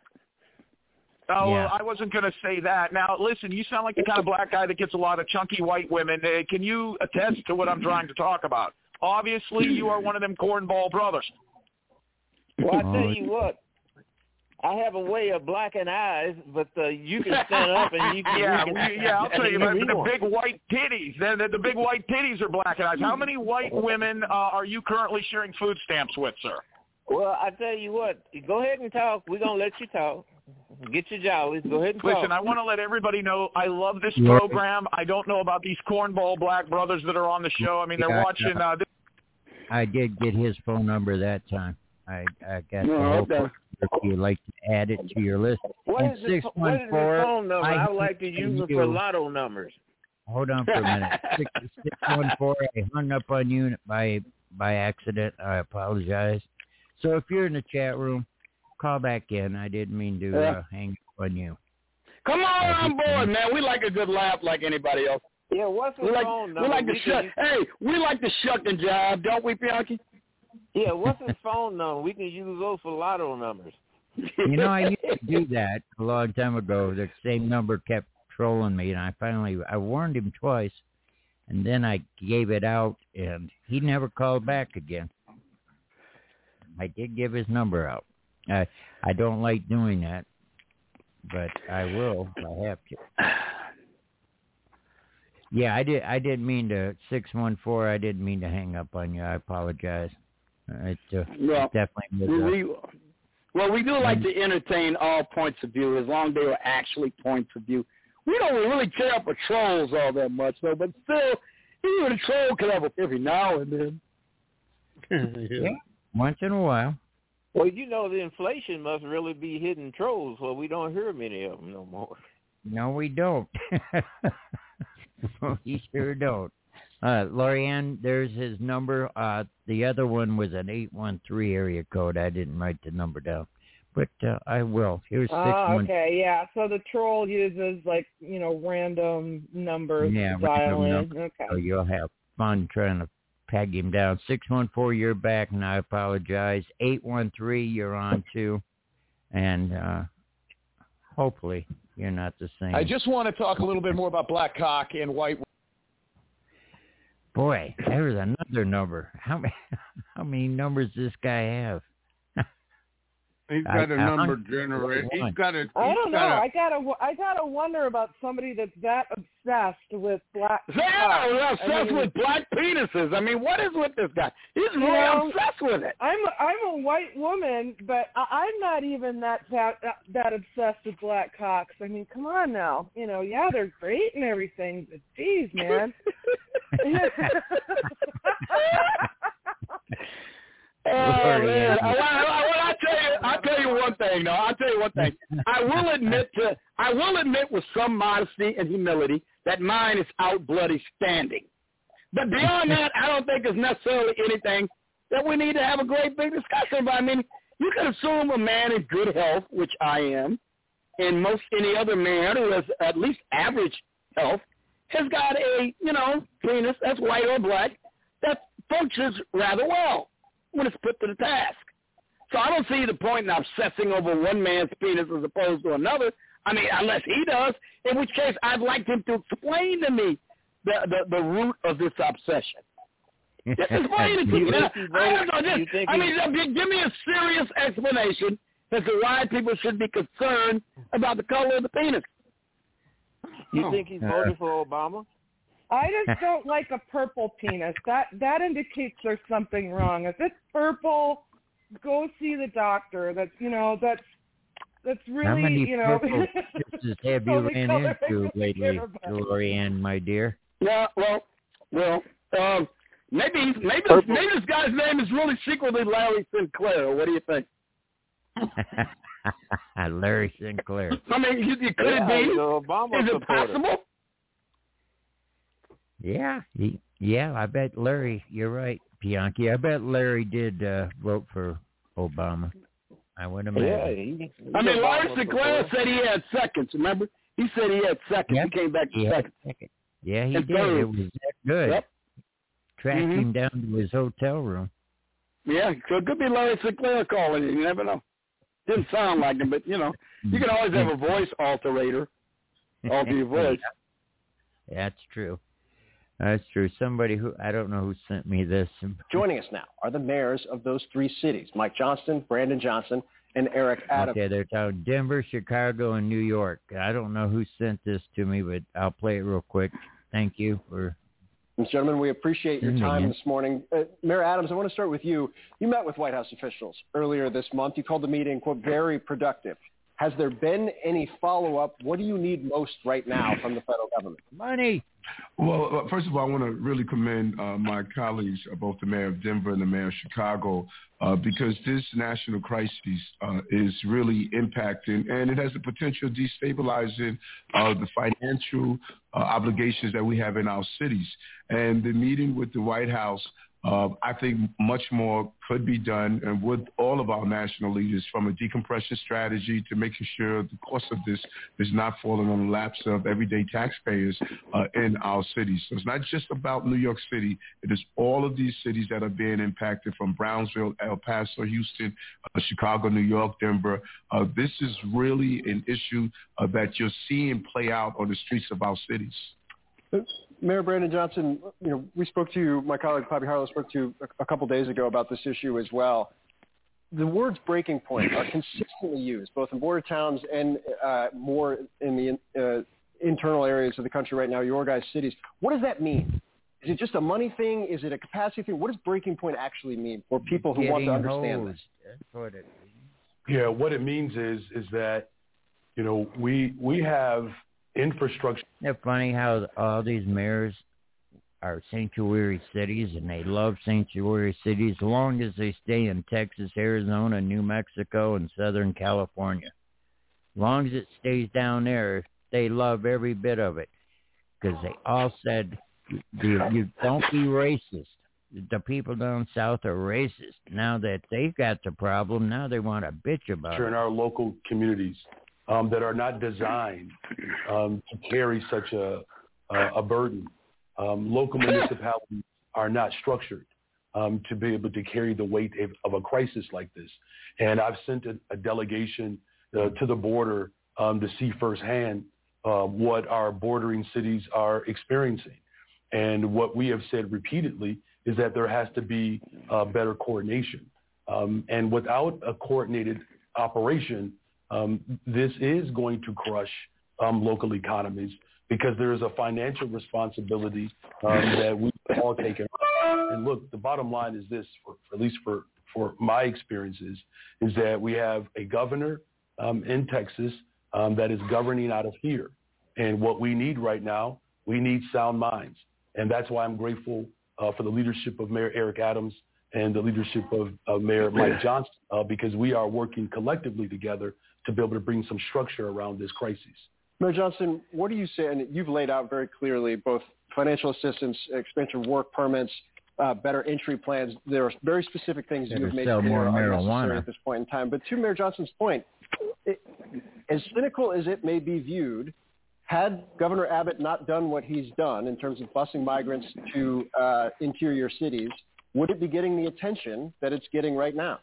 Oh, Yeah. well, I wasn't going to say that. Now, listen, you sound like the kind of black guy that gets a lot of chunky white women. Uh, can you attest to what I'm trying to talk about? Obviously, you are one of them cornball brothers. Well, I tell you what, I have a way of blacking eyes, but uh, you can stand up and you can. yeah, you can, we, yeah, I'll tell you, me the, the one. big white titties. The, the, the big white titties are black eyes. How many white women uh, are you currently sharing food stamps with, sir? Well, I tell you what, go ahead and talk. We're gonna let you talk. Get your jollies. Go ahead and talk. Listen, I want to let everybody know I love this Yeah. program. I don't know about these cornball black brothers that are on the show. I mean, they're Yeah, watching. Uh, this- I did get his phone number that time. I, I got No, the whole okay. phone. If you'd like to add it to your list. What and is his, what is his phone number? I would like to use it for lotto numbers. Hold on for a minute. Six six one four. I hung up on you by by accident. I apologize. So if you're in the chat room, call back in. I didn't mean to Yeah. uh, hang up on you. Come on on board, man. We like a good laugh like anybody else. Yeah, what's his We like phone number? we like to We shut. can- Hey, we like to shuck and jive, don't we, Bianchi? Yeah, what's his phone number? We can use those for lotto numbers. You know, I used to do that a long time ago. The same number kept trolling me, and I finally I warned him twice, and then I gave it out, and he never called back again. I did give his number out. I I don't like doing that, but I will if I have to. Yeah, I did. I didn't mean to six one four. I didn't mean to hang up on you. I apologize. It, uh, Well, it definitely was. we, we, well, we do like to entertain all points of view as long as they are actually points of view. We don't really care for trolls all that much, though, but still, even a troll can have a every now and then. yeah. Once in a while. Well, you know, the inflation must really be hitting trolls, so we don't hear many of them no more. No, we don't. We sure don't. Uh, Lorianne, there's his number. Uh, the other one was an eight one three area code. I didn't write the number down. but uh, I will. Here's six Ah, months. okay, yeah. So the troll uses like you know random numbers Yeah, to dial random in. number. Okay. So you'll have fun trying to peg him down. six one four, you're back, and I apologize. eight one three, you're on too. And uh, hopefully you're not the same. I just want to talk a little bit more about black cock and white. Boy, there's another number. How many, how many numbers does this guy have? He's got a I, I number generator. He's got a. He's I don't know. got a, I gotta. I gotta wonder about somebody that's that obsessed with black. Yeah, we're obsessed I mean, with black penises. I mean, what is with this guy? He's You really know, obsessed with it. I'm a, I'm a white woman, but I, I'm not even that, that that obsessed with black cocks. I mean, come on now. You know, yeah, they're great and everything, but geez, man. Oh man! I, I, I, I tell you, I tell you one thing. though. I'll tell you one thing. I will admit to, I will admit with some modesty and humility that mine is out bloody standing. But beyond that, I don't think there's necessarily anything that we need to have a great big discussion about. I mean, you can assume a man in good health, which I am, and most any other man who has at least average health has got a, you know, penis that's white or black that functions rather well when it's put to the task. So I don't see the point in obsessing over one man's penis as opposed to another. I mean, unless he does, in which case I'd like him to explain to me the, the, the root of this obsession. Just explain it to me. Now, I don't know, just, I mean, give me a serious explanation as to why people should be concerned about the color of the penis. You think he's voting for Obama? I just don't like a purple penis. That that indicates there's something wrong. If it's purple, go see the doctor. That's you know that's that's really How many you know. purple pieces have you ran into lately, Lorianne, my dear? Yeah, well, well, um, maybe maybe this, maybe this guy's name is really secretly Larry Sinclair. What do you think? Larry Sinclair. I mean, you, you, could yeah, it be? Obama Is it supporter. possible? Yeah, he, yeah, I bet Larry, you're right, Bianchi. I bet Larry did uh, vote for Obama. I would imagine. Yeah, he, I mean, Larry Sinclair said he had seconds, remember? He said he had seconds. Yep. He came back to He had seconds. second. Yeah, he And did. third. It was that good. Yep. Tracked Mhm. him down to his hotel room. Yeah, so it could be Larry Sinclair calling you. You never know. Didn't sound like him, but, you know, you can always have a voice alterator. Alter your voice. That's true. That's true. Somebody who, I don't know who sent me this. Joining us now are the mayors of those three cities, Mike Johnston, Brandon Johnson, and Eric Adams. Okay, they're talking Denver, Chicago, and New York. I don't know who sent this to me, but I'll play it real quick. Thank you for... And gentlemen, we appreciate your time this morning. Uh, Mayor Adams, I want to start with you. You met with White House officials earlier this month. You called the meeting, quote, very productive. Has there been any follow-up? What do you need most right now from the federal government? Money. Well, uh, first of all, I want to really commend uh, my colleagues, uh, both the mayor of Denver and the mayor of Chicago, uh, because this national crisis uh, is really impacting, and it has the potential of destabilizing uh, the financial uh, obligations that we have in our cities. And the meeting with the White House, Uh, I think much more could be done, and with all of our national leaders, from a decompression strategy to making sure the cost of this is not falling on the laps of everyday taxpayers uh, in our cities. So it's not just about New York City. It is all of these cities that are being impacted, from Brownsville, El Paso, Houston, uh, Chicago, New York, Denver. Uh, this is really an issue uh, that you're seeing play out on the streets of our cities. Mayor Brandon Johnson, you know, we spoke to you, my colleague Poppy Harlow spoke to you a couple days ago about this issue as well. The words breaking point are consistently used, both in border towns and uh, more in the uh, internal areas of the country right now, your guys' cities. What does that mean? Is it just a money thing? Is it a capacity thing? What does breaking point actually mean for people who want to understand hosed. this? That's what it means. Yeah, what it means is is that, you know, we we have infrastructure. Isn't it funny how all these mayors are sanctuary cities, and they love sanctuary cities as long as they stay in Texas, Arizona, New Mexico, and Southern California. As long as it stays down there, they love every bit of it, because they all said, you, you don't be racist. the people down south are racist. Now that they've got the problem, now they want to bitch about Sure, it. in our local communities um, that are not designed um, to carry such a, a, a burden. Um, local municipalities are not structured um, to be able to carry the weight of, of a crisis like this. And I've sent a, a delegation uh, to the border um, to see firsthand uh, what our bordering cities are experiencing. And what we have said repeatedly is that there has to be uh, better coordination. Um, and without a coordinated operation, um, this is going to crush um, local economies because there is a financial responsibility um, that we all take. And look, the bottom line is this, for, for at least for, for my experiences, is that we have a governor um, in Texas um, that is governing out of fear. And what we need right now, we need sound minds. And that's why I'm grateful uh, for the leadership of Mayor Eric Adams and the leadership of, of Mayor Mike Johnson, uh, because we are working collectively together to be able to bring some structure around this crisis. Mayor Johnson, what do you say, and you've laid out very clearly both financial assistance, expansion of work permits, uh, better entry plans. There are very specific things Better you've made sell clear more are necessary marijuana. at this point in time. But to Mayor Johnson's point, it, as cynical as it may be viewed, had Governor Abbott not done what he's done in terms of busing migrants to uh, interior cities, would it be getting the attention that it's getting right now?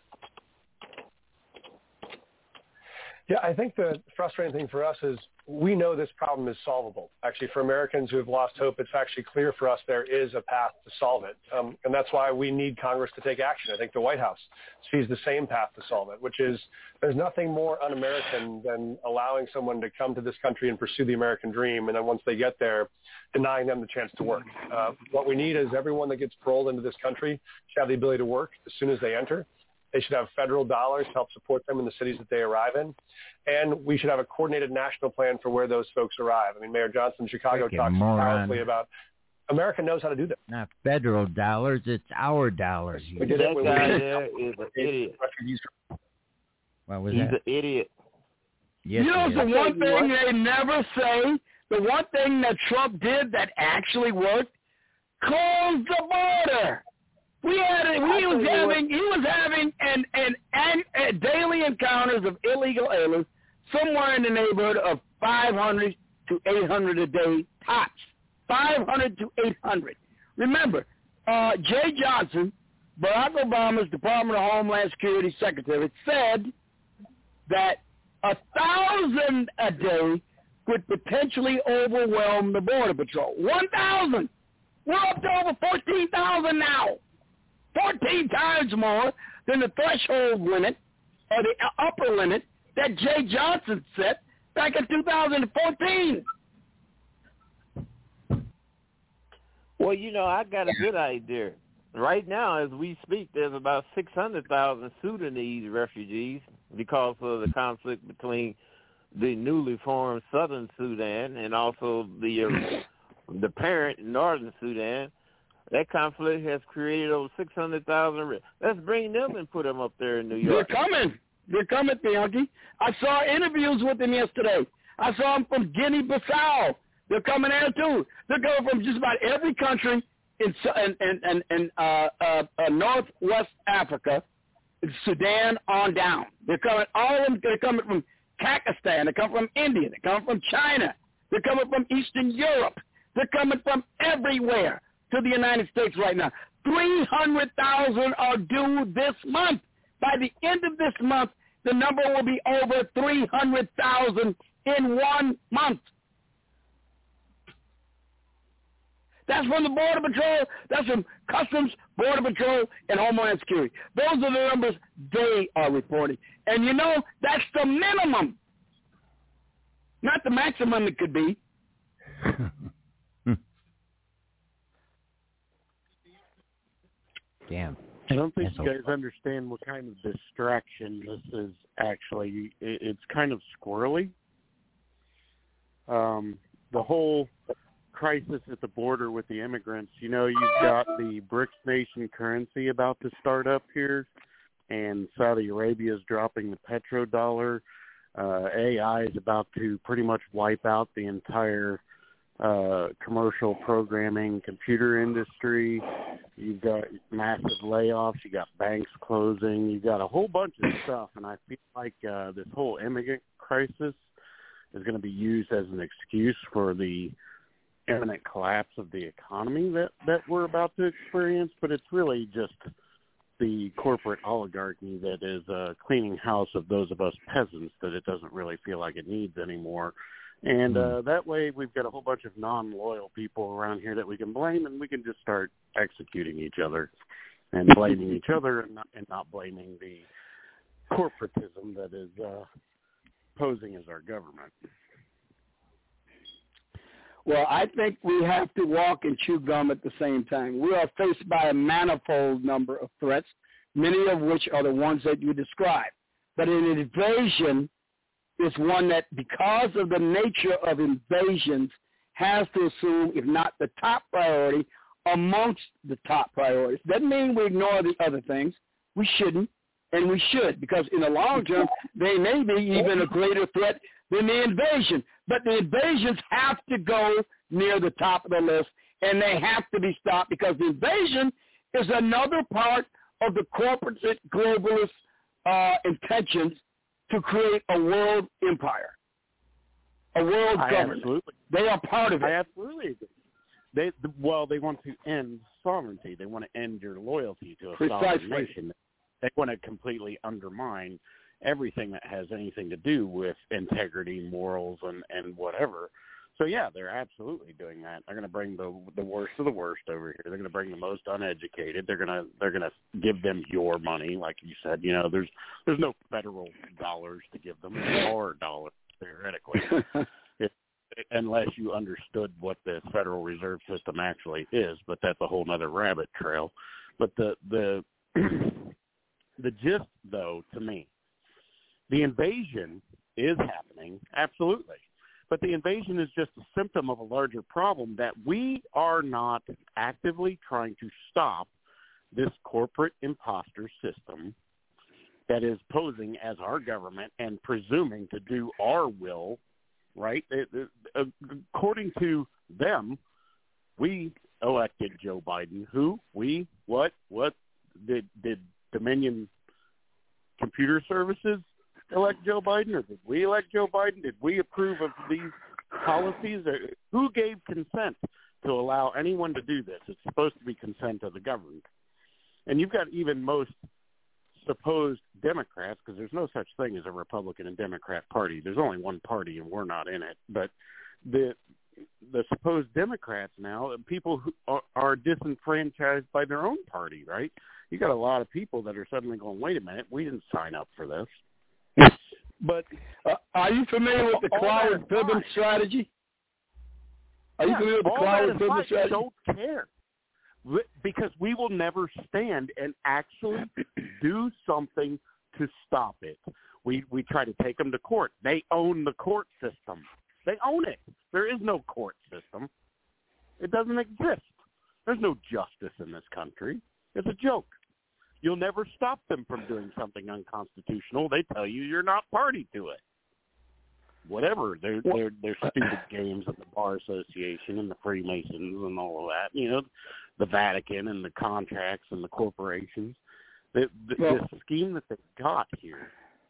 Yeah, I think the frustrating thing for us is we know this problem is solvable. Actually, for Americans who have lost hope, it's actually clear for us there is a path to solve it. Um, and that's why we need Congress to take action. I think the White House sees the same path to solve it, which is there's nothing more un-American than allowing someone to come to this country and pursue the American dream, and then once they get there, denying them the chance to work. Uh, what we need is everyone that gets paroled into this country should have the ability to work as soon as they enter. They should have federal dollars to help support them in the cities that they arrive in. And we should have a coordinated national plan for where those folks arrive. I mean, Mayor Johnson in Chicago Freaking talks moron. powerfully about America knows how to do that. Not federal dollars, it's our dollars. We did it That when guy we there is an idiot. What was He's that? an idiot. Yes, you know, he the is. one thing they never say, the one thing that Trump did that actually worked, closed the border. We had he was having he was having an an, an, an daily encounters of illegal aliens somewhere in the neighborhood of five hundred to eight hundred a day tops. five hundred to eight hundred. Remember, uh, Jay Johnson, Barack Obama's Department of Homeland Security Secretary, said that a thousand a day could potentially overwhelm the Border Patrol. One thousand. We're up to over fourteen thousand now. fourteen times more than the threshold limit or the upper limit that Jay Johnson set back in two thousand fourteen. Well, you know, I got a good idea. Right now, as we speak, there's about six hundred thousand Sudanese refugees because of the conflict between the newly formed Southern Sudan and also the uh, the parent Northern Sudan. That conflict has created over six hundred thousand. Let's bring them and put them up there in New York. They're coming. They're coming, Bianchi. I saw interviews with them yesterday. I saw them from Guinea-Bissau. They're coming there, too. They're coming from just about every country in in, in, in, in uh, uh, uh, Northwest Africa, Sudan on down. They're coming, all of them, they're coming from Pakistan. They're coming from India. They're coming from China. They're coming from Eastern Europe. They're coming from everywhere to the United States right now. three hundred thousand are due this month. By the end of this month, the number will be over three hundred thousand in one month. That's from the Border Patrol. That's from Customs, Border Patrol, and Homeland Security. Those are the numbers they are reporting. And you know, that's the minimum, not the maximum it could be. Damn. I don't think That's you guys a- understand what kind of distraction this is actually. It, it's kind of squirrely. Um, the whole crisis at the border with the immigrants, you know, you've got the BRICS nation currency about to start up here, and Saudi Arabia is dropping the petrodollar. Uh, A I is about to pretty much wipe out the entire uh, commercial programming, computer industry. You've got massive layoffs. You got banks closing. You've got a whole bunch of stuff. And I feel like uh, this whole immigrant crisis is going to be used as an excuse for the imminent collapse of the economy that, that we're about to experience. But it's really just the corporate oligarchy that is uh, cleaning house of those of us peasants that it doesn't really feel like it needs anymore. And uh, that way we've got a whole bunch of non-loyal people around here that we can blame, and we can just start executing each other and blaming each other and not, and not blaming the corporatism that is uh, posing as our government. Well, I think we have to walk and chew gum at the same time. We are faced by a manifold number of threats, many of which are the ones that you described. But an invasion is one that, because of the nature of invasions, has to assume, if not the top priority, amongst the top priorities. Doesn't mean we ignore the other things. We shouldn't, and we should, because in the long term, they may be even a greater threat than the invasion. But the invasions have to go near the top of the list, and they have to be stopped, because the invasion is another part of the corporate globalist uh, intentions to create a world empire, a world I government. Absolutely. They are part of it. I absolutely agree. They, well, they want to end sovereignty. They want to end your loyalty to a Precisely. sovereign nation. They want to completely undermine everything that has anything to do with integrity, morals, and, and whatever. So, yeah, they're absolutely doing that. They're going to bring the the worst of the worst over here. They're going to bring the most uneducated. They're going to they're going to give them your money, like you said. You know, there's there's no federal dollars to give them. Our dollars, theoretically, if, unless you understood what the Federal Reserve System actually is. But that's a whole other rabbit trail. But the the the gist, though, to me, the invasion is happening, absolutely. But the invasion is just a symptom of a larger problem that we are not actively trying to stop this corporate imposter system that is posing as our government and presuming to do our will, right? It, it, according to them, we elected Joe Biden. Who? We? What? What? Did, did Dominion Computer Services elect Joe Biden, or did we elect Joe Biden? Did we approve of these policies? Who gave consent to allow anyone to do this? It's supposed to be consent of the government. And you've got even most supposed Democrats, because there's no such thing as a Republican and Democrat party. There's only one party, and we're not in it. But the the supposed Democrats now, people who are, are disenfranchised by their own party, right? You got a lot of people that are suddenly going, wait a minute, we didn't sign up for this. But uh, are you familiar with the Cloward-Piven strategy? Are you yeah, familiar with the Cloward-Piven strategy? I don't care, because we will never stand and actually do something to stop it. We we try to take them to court. They own the court system. They own it. There is no court system. It doesn't exist. There's no justice in this country. It's a joke. You'll never stop them from doing something unconstitutional. They tell you you're not party to it. Whatever. They're, they're, they're stupid games of the Bar Association and the Freemasons and all of that. You know, the Vatican and the contracts and the corporations. The, the, well, the scheme that they've got here.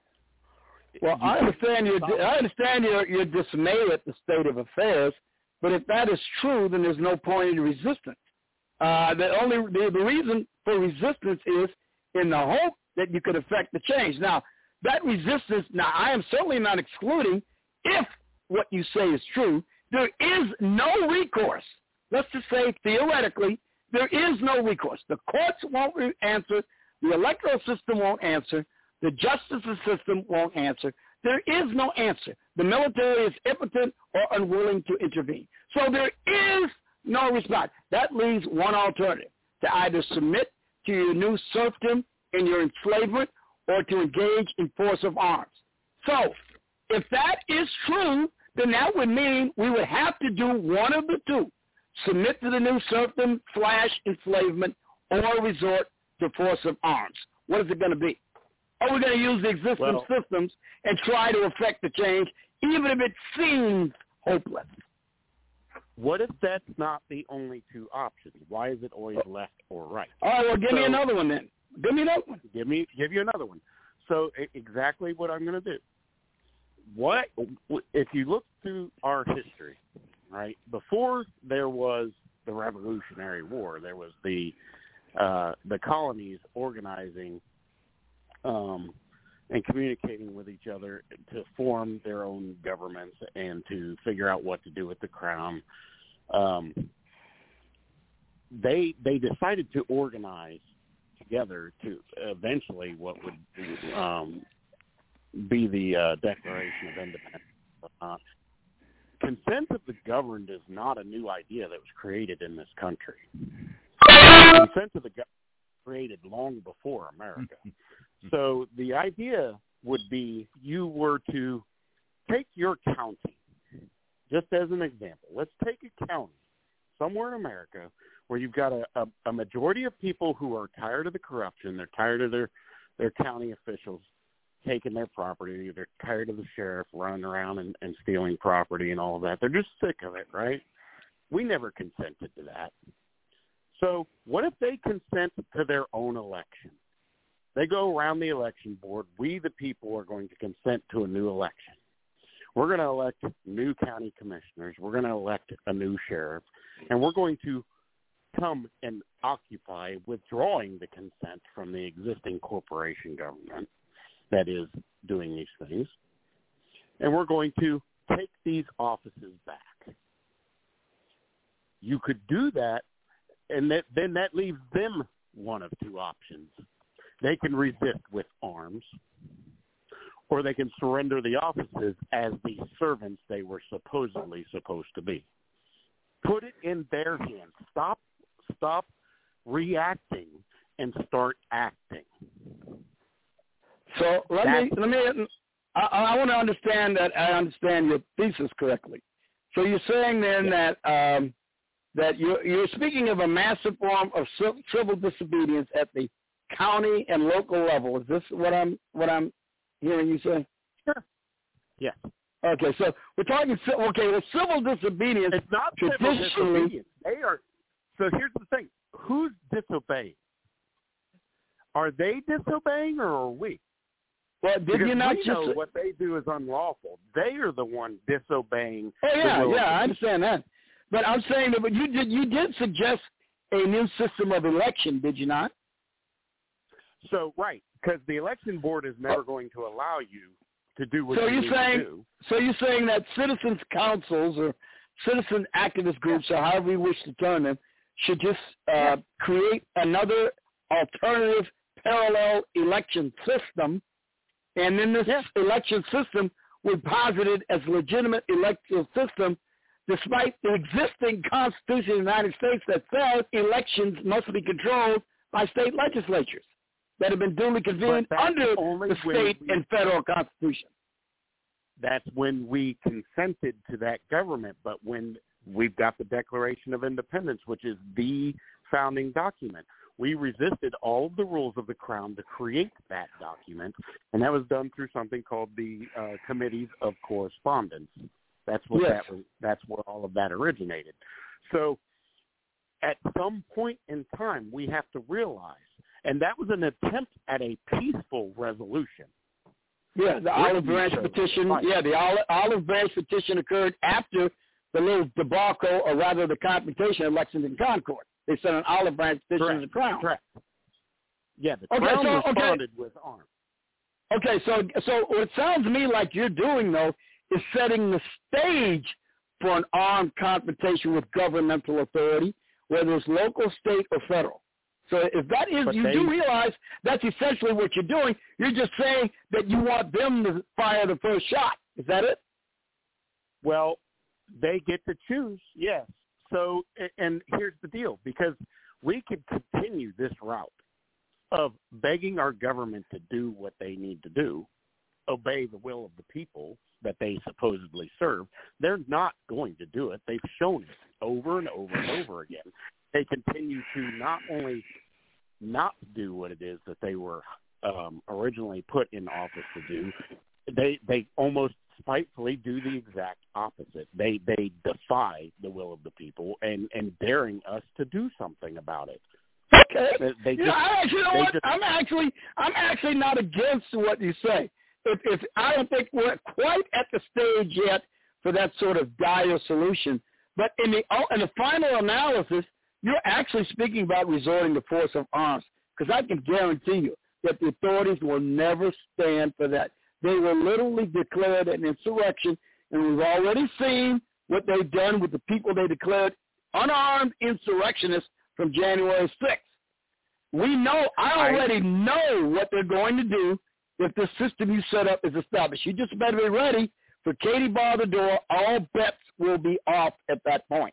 Well, I understand your I understand your your dismay at the state of affairs, but if that is true, then there's no point in resistance. Uh, the only the, the reason for resistance is in the hope that you could affect the change. Now, that resistance, now I am certainly not excluding, if what you say is true, there is no recourse. Let's just say theoretically, there is no recourse. The courts won't answer. The electoral system won't answer. The justice system won't answer. There is no answer. The military is impotent or unwilling to intervene. So there is no response. That leaves one alternative, to either submit to your new serfdom and your enslavement or to engage in force of arms. So if that is true, then that would mean we would have to do one of the two, submit to the new serfdom slash enslavement or resort to force of arms. What is it going to be? Are we going to use the existing well, systems and try to affect the change, even if it seems hopeless? What if that's not the only two options? Why is it always left or right? All right, well, give so, me another one then. Give me another one. Give me, give you another one. So exactly what I'm going to do. What if you look through our history, right? Before there was the Revolutionary War, there was the uh, the colonies organizing um, and communicating with each other to form their own governments and to figure out what to do with the crown. Um, they they decided to organize together to eventually what would um, be the uh, Declaration of Independence. Uh, consent of the governed is not a new idea that was created in this country. Consent of the governed was created long before America. So the idea would be you were to take your county, just as an example. Let's take a county somewhere in America where you've got a, a, a majority of people who are tired of the corruption. They're tired of their, their county officials taking their property. They're tired of the sheriff running around and, and stealing property and all of that. They're just sick of it, right? We never consented to that. So what if they consent to their own election? They go around the election board. We, the people, are going to consent to a new election. We're going to elect new county commissioners. We're going to elect a new sheriff. And we're going to come and occupy withdrawing the consent from the existing corporation government that is doing these things. And we're going to take these offices back. You could do that, and that, then that leaves them one of two options. They can resist with arms, or they can surrender the offices as the servants they were supposedly supposed to be. Put it in their hands. Stop, stop reacting and start acting. So let That's, me let me. I, I want to understand that I understand your thesis correctly. So you're saying then yeah. that um, that you're, you're speaking of a massive form of civil disobedience at the county and local level. Is this what I'm what I'm hearing you say? Sure. Yes. Okay, so we're talking. Okay, well, civil disobedience. It's not civil disobedience. They are. So here's the thing: who's disobeying? Are they disobeying, or are we? Well, did because you not we just know what they do is unlawful? They are the one disobeying. Oh yeah, the will yeah, of I understand that. But I'm saying that, but you did you did suggest a new system of election, did you not? So right, because the election board is never going to allow you to do what so you you're need saying, to do. So you're saying that citizens councils or citizen activist groups, or however you wish to term them, should just uh, yeah. create another alternative parallel election system, and then this yeah. election system would posit it as legitimate electoral system, despite the existing Constitution of the United States that says elections must be controlled by state legislatures that have been duly convened under the state we, and federal Constitution. That's when we consented to that government, but when we've got the Declaration of Independence, which is the founding document. We resisted all of the rules of the Crown to create that document, and that was done through something called the uh, Committees of Correspondence. That's what yes. that was. That's where all of that originated. So, at some point in time, we have to realize, and that was an attempt at a peaceful resolution. Yeah, the Olive Branch petition. Right. Yeah, the Olive, Olive Branch petition occurred after the little debacle, or rather the confrontation at Lexington Concord. They sent an Olive Branch petition Correct. to the Crown. Correct. Yeah, the okay, Crown so, responded okay. with arms. Okay, so so what it sounds to me like you're doing, though, is setting the stage for an armed confrontation with governmental authority, whether it's local, state, or federal. So if that is, but you they, do realize that's essentially what you're doing. You're just saying that you want them to fire the first shot. Is that it? Well, they get to choose, yes. So, and here's the deal, because we could continue this route of begging our government to do what they need to do, obey the will of the people that they supposedly serve. They're not going to do it. They've shown it over and over and over again. They continue to not only not do what it is that they were um, originally put in office to do, they they almost spitefully do the exact opposite. They they defy the will of the people and, and daring us to do something about it. Okay. They, they you just, know, I actually, you know they what? just, I'm actually, I'm actually not against what you say. If, if I don't think we're quite at the stage yet for that sort of dire solution, but in the in the final analysis, you're actually speaking about resorting to force of arms, because I can guarantee you that the authorities will never stand for that. They will literally declare an insurrection, and we've already seen what they've done with the people they declared unarmed insurrectionists from January sixth. We know, I already know what they're going to do if the system you set up is established. You just better be ready for Katie bar the door. All bets will be off at that point.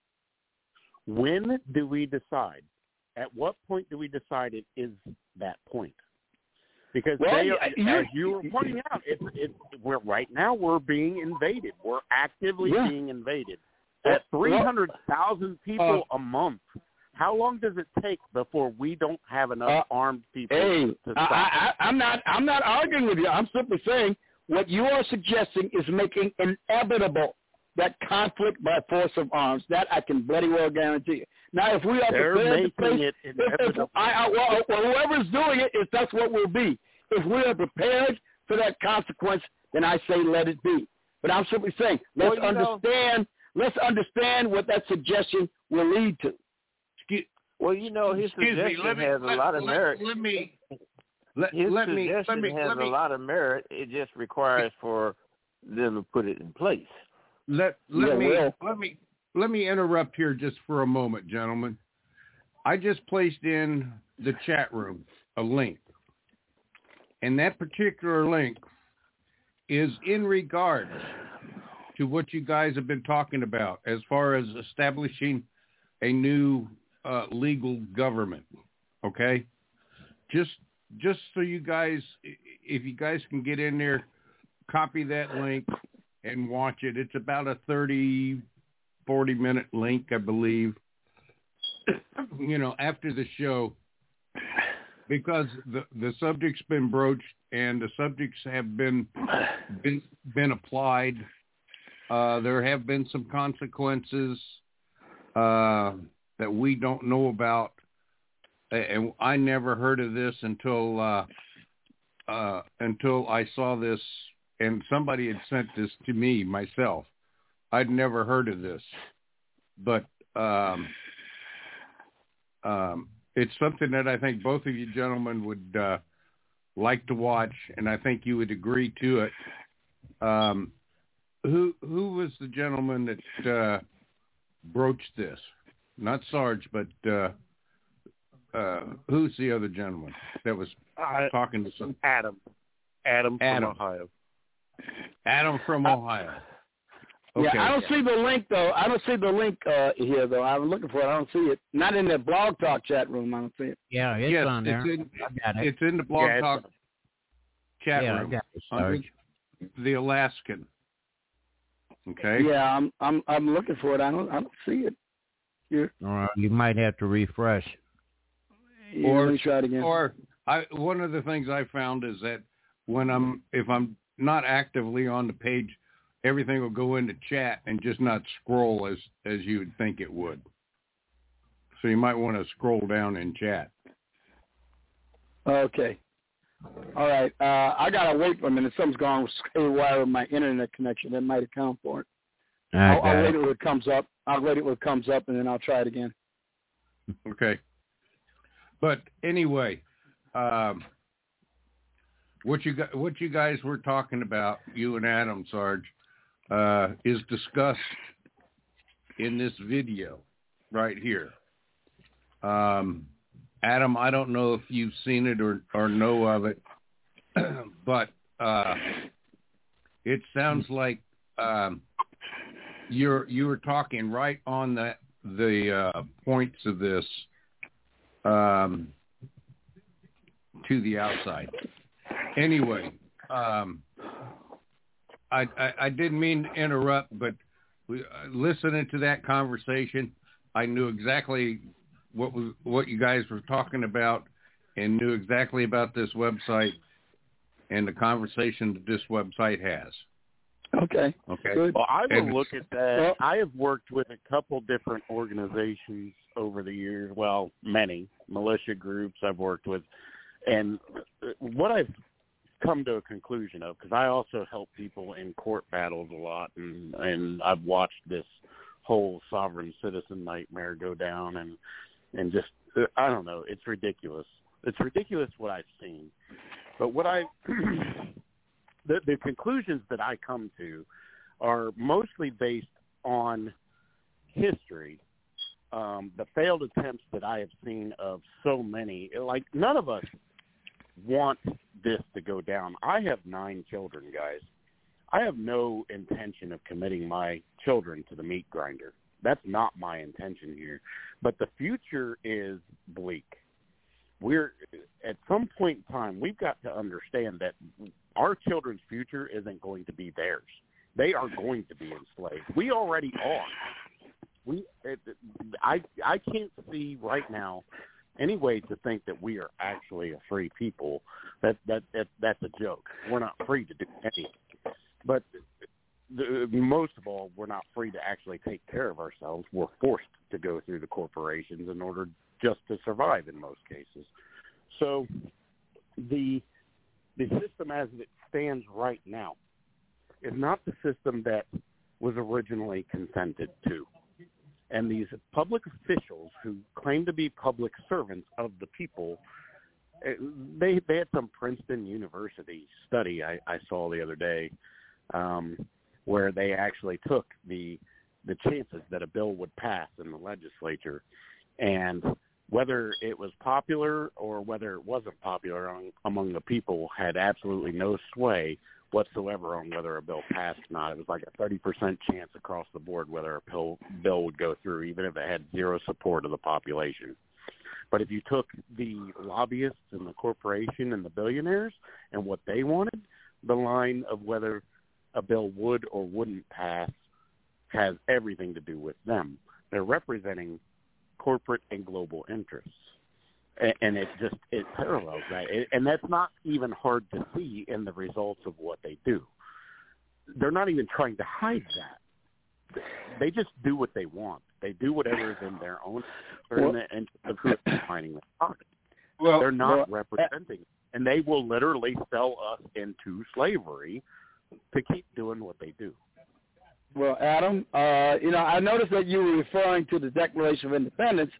When do we decide? At what point do we decide it is that point? Because well, they are, you, as you were pointing out, it's, it's, we're, right now we're being invaded. We're actively yeah. being invaded. At three hundred thousand people uh, a month, how long does it take before we don't have enough uh, armed people hey, to stop? I, I, I'm not. I'm not arguing with you. I'm simply saying what you are suggesting is making inevitable that conflict by force of arms. That I can bloody well guarantee you. Now, if we are They're prepared to making face, it if, if, I, I, well, well, whoever's doing it, if that's what we'll be. If we are prepared for that consequence, then I say let it be. But I'm simply saying let's well, understand. Know, let's understand what that suggestion will lead to. Well, you know, his suggestion me, me, has let, a lot of let, merit. Let me. Let, his let suggestion me, let me, has let me, a lot of merit. It just requires for them to put it in place. Let let yeah, me well. let me let me interrupt here just for a moment, gentlemen. I just placed in the chat room a link, and that particular link is in regards to what you guys have been talking about as far as establishing a new uh, legal government. Okay, just just so you guys, if you guys can get in there, copy that link and watch it. It's about a thirty, forty minute link, I believe. You know, after the show, because the the subject's been broached and the subjects have been been, been applied. Uh, there have been some consequences uh, that we don't know about, and I never heard of this until uh, uh, until I saw this, and somebody had sent this to me myself. I'd never heard of this, but um, um, it's something that I think both of you gentlemen would uh, like to watch, and I think you would agree to it. Um, who who was the gentleman that uh, broached this? Not Sarge, but uh, uh, who's the other gentleman that was uh, talking to some Adam? Adam from Adam. Ohio. Adam from Ohio. Okay. Yeah, I don't see the link though. I don't see the link uh, here though. I'm looking for it. I don't see it. Not in the Blog Talk chat room. I don't see it. Yeah, it's yes, on there. It's in, I got it. It's in the Blog yeah, Talk chat yeah, room. I got it, Under Sarge. the Alaskan. Okay. Yeah, I'm I'm I'm looking for it. I don't I don't see it. Here. Uh, you might have to refresh. Yeah, or let me try it again. Or I one of the things I found is that when I'm if I'm not actively on the page, everything will go into chat and just not scroll as as you would think it would. So you might want to scroll down in chat. Okay. All right. Uh, I gotta wait for a minute. Something's gone haywire with my internet connection. That might account for it. I I'll, got I'll wait it. till it comes up. I'll wait till it comes up, and then I'll try it again. Okay. But anyway, um, what you got, what you guys were talking about, you and Adam, Sarge, uh, is discussed in this video right here. Um, Adam, I don't know if you've seen it or, or know of it, but uh, it sounds like um, you're you were talking right on the the uh, points of this um, to the outside. Anyway, um, I, I I didn't mean to interrupt, but we, uh, listening to that conversation, I knew exactly what was what you guys were talking about, and knew exactly about this website and the conversation that this website has. Okay. Okay. Good. Well, I will And- look at that. Well- I have worked with a couple different organizations over the years. Well, many militia groups I've worked with, and what I've come to a conclusion of, because I also help people in court battles a lot, and and I've watched this whole sovereign citizen nightmare go down, and and just I don't know, it's ridiculous. It's ridiculous what I've seen, but what I the the conclusions that I come to are mostly based on history, um, the failed attempts that I have seen of so many. Like, none of us want this to go down. I have nine children, guys. I have no intention of committing my children to the meat grinder. That's not my intention here. But the future is bleak. We're at some point in time, we've got to understand that our children's future isn't going to be theirs. They are going to be enslaved. We already are. We, it, I, I can't see right now any way to think that we are actually a free people. That that, that that's a joke. We're not free to do anything. But the, most of all, we're not free to actually take care of ourselves. We're forced to go through the corporations in order just to survive in most cases. So the the system as it stands right now is not the system that was originally consented to. And these public officials who claim to be public servants of the people, they they had some Princeton University study I, I saw the other day, um, where they actually took the the chances that a bill would pass in the legislature, and whether it was popular or whether it wasn't popular on, among the people had absolutely no sway whatsoever on whether a bill passed or not. It was like a thirty percent chance across the board whether a bill, bill would go through, even if it had zero support of the population. But if you took the lobbyists and the corporation and the billionaires and what they wanted, the line of whether a bill would or wouldn't pass has everything to do with them. They're representing corporate and global interests. And it just, it parallels that. And that's not even hard to see in the results of what they do. They're not even trying to hide that. They just do what they want. They do whatever is in their own interest of defining the pocket. Well, they're not well, representing. And they will literally sell us into slavery to keep doing what they do. Well, Adam, uh, you know, I noticed that you were referring to the Declaration of Independence.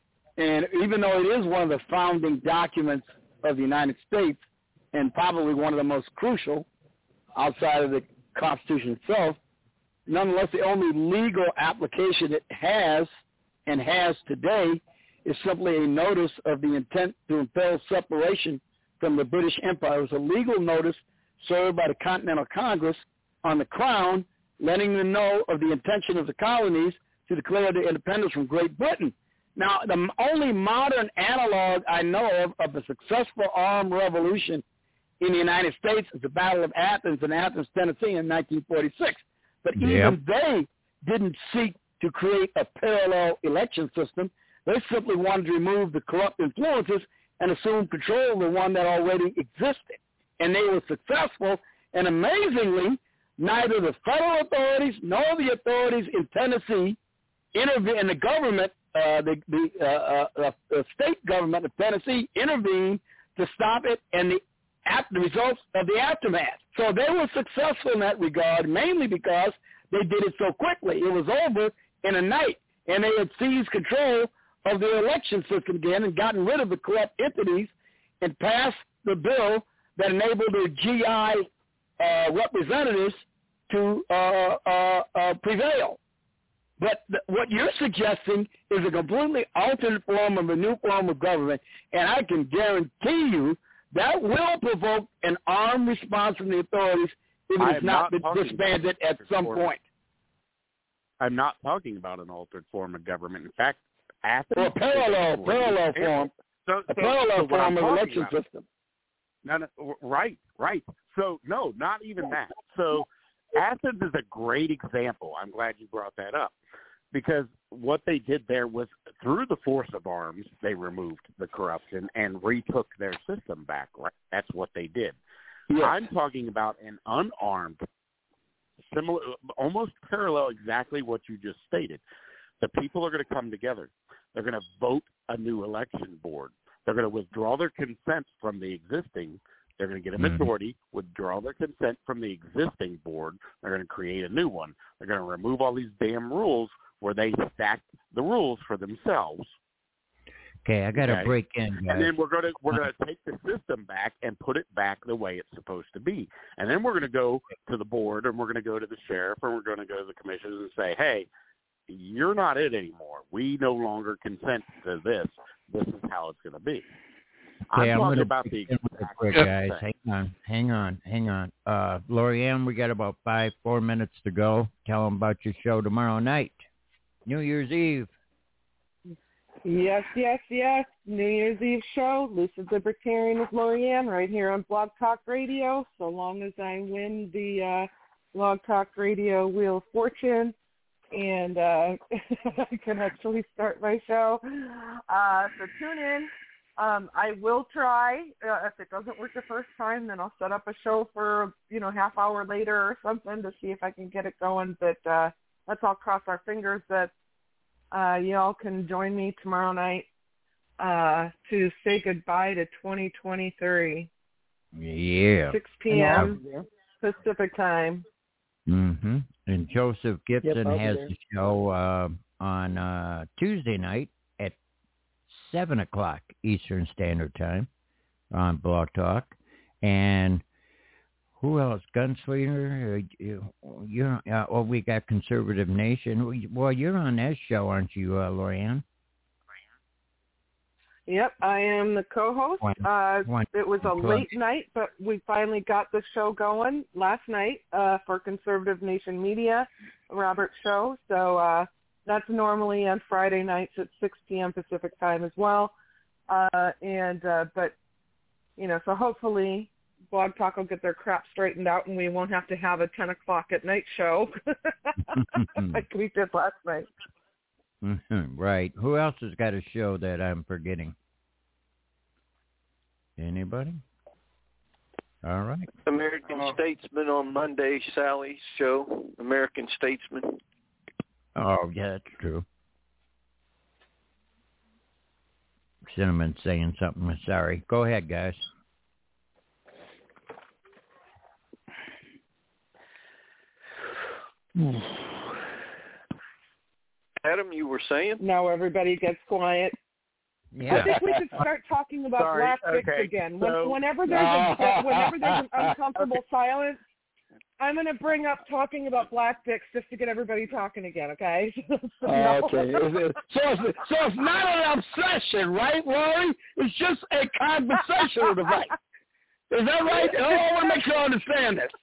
And even though it is one of the founding documents of the United States and probably one of the most crucial outside of the Constitution itself, nonetheless, the only legal application it has and has today is simply a notice of the intent to impel separation from the British Empire. It was a legal notice served by the Continental Congress on the Crown, letting them know of the intention of the colonies to declare their independence from Great Britain. Now, the only modern analog I know of of a successful armed revolution in the United States is the Battle of Athens in Athens, Tennessee in nineteen forty-six. But yep. even they didn't seek to create a parallel election system. They simply wanted to remove the corrupt influences and assume control of the one that already existed. And they were successful, and amazingly, neither the federal authorities nor the authorities in Tennessee intervened, and the government Uh, the the, uh, uh, the state government of Tennessee intervened to stop it, and the, at, the results of the aftermath. So they were successful in that regard, mainly because they did it so quickly. It was over in a night, and they had seized control of the election system again and gotten rid of the corrupt entities and passed the bill that enabled the G I uh, representatives to uh, uh, uh, prevail. But th- what you're suggesting is a completely alternate form of a new form of government, and I can guarantee you that will provoke an armed response from the authorities if it is not, not disbanded at some form. point. I'm not talking about an altered form of government. In fact, Athens... Well, a parallel, parallel form, so, a so, parallel so form of election about, system. No, no, right, right. So, no, not even that. So Athens is a great example. I'm glad you brought that up. Because what they did there was, through the force of arms, they removed the corruption and retook their system back. Right? That's what they did. Yes. I'm talking about an unarmed similar, almost parallel exactly what you just stated. The people are going to come together. They're going to vote a new election board. They're going to withdraw their consent from the existing. They're going to get a majority, mm-hmm. withdraw their consent from the existing board. They're going to create a new one. They're going to remove all these damn rules where they stack the rules for themselves. Okay, I got to okay? break in, guys. And then we're going to we're going to take the system back and put it back the way it's supposed to be. And then we're going to go to the board, and we're going to go to the sheriff, and we're going to go to the commissioners and say, hey, you're not it anymore. We no longer consent to this. This is how it's going to be. Okay, I'm, I'm talking gonna about the exact quick, guys. Hang on, hang on, hang on. Uh, Lorianne, we got about five, four minutes to go. Tell them about your show tomorrow night, New Year's Eve. Yes, yes, yes. New Year's Eve show, Lucid Libertarian with Lorianne, right here on Blog Talk Radio. So long as I win the uh, Blog Talk Radio Wheel of Fortune, and uh, I can actually start my show. Uh, so tune in. Um, I will try. Uh, if it doesn't work the first time, then I'll set up a show for, you know, half hour later or something to see if I can get it going. But uh, let's all cross our fingers that uh, y'all can join me tomorrow night uh, to say goodbye to twenty twenty-three. Yeah. six p.m. Pacific time. Mm-hmm. And Joseph Gibson yep, has there. the show uh, on uh, Tuesday night at seven o'clock Eastern Standard Time on Blog Talk. And who else? Gunslinger? Uh, you, you're, uh, oh, we got Conservative Nation. Well, you're on that show, aren't you, uh, Lorianne? Yep, I am the co-host. One, uh, one, it was a plug. late night, but we finally got the show going last night uh, for Conservative Nation Media, Robert's show. So uh, that's normally on Friday nights at six p.m. Pacific time as well. Uh, and uh, but you know, so hopefully Blog Talk will get their crap straightened out, and we won't have to have a ten o'clock at night show like we did last night. Mm-hmm, right. Who else has got a show that I'm forgetting? Anybody? All right. American uh, Statesman on Monday, Sally's show, American Statesman. Oh, yeah, that's true. Cinnamon saying something. Sorry. Go ahead, guys. Adam, you were saying? Now everybody gets quiet. Yeah. I think we should start talking about Sorry, black dicks okay, again. so- When, whenever there's a whenever there's an uncomfortable okay. silence, I'm going to bring up talking about black dicks just to get everybody talking again. Okay? so, okay. So it's, so it's not an obsession, right, Lori? It's just a conversational device. Is that right? I want to make sure I understand this.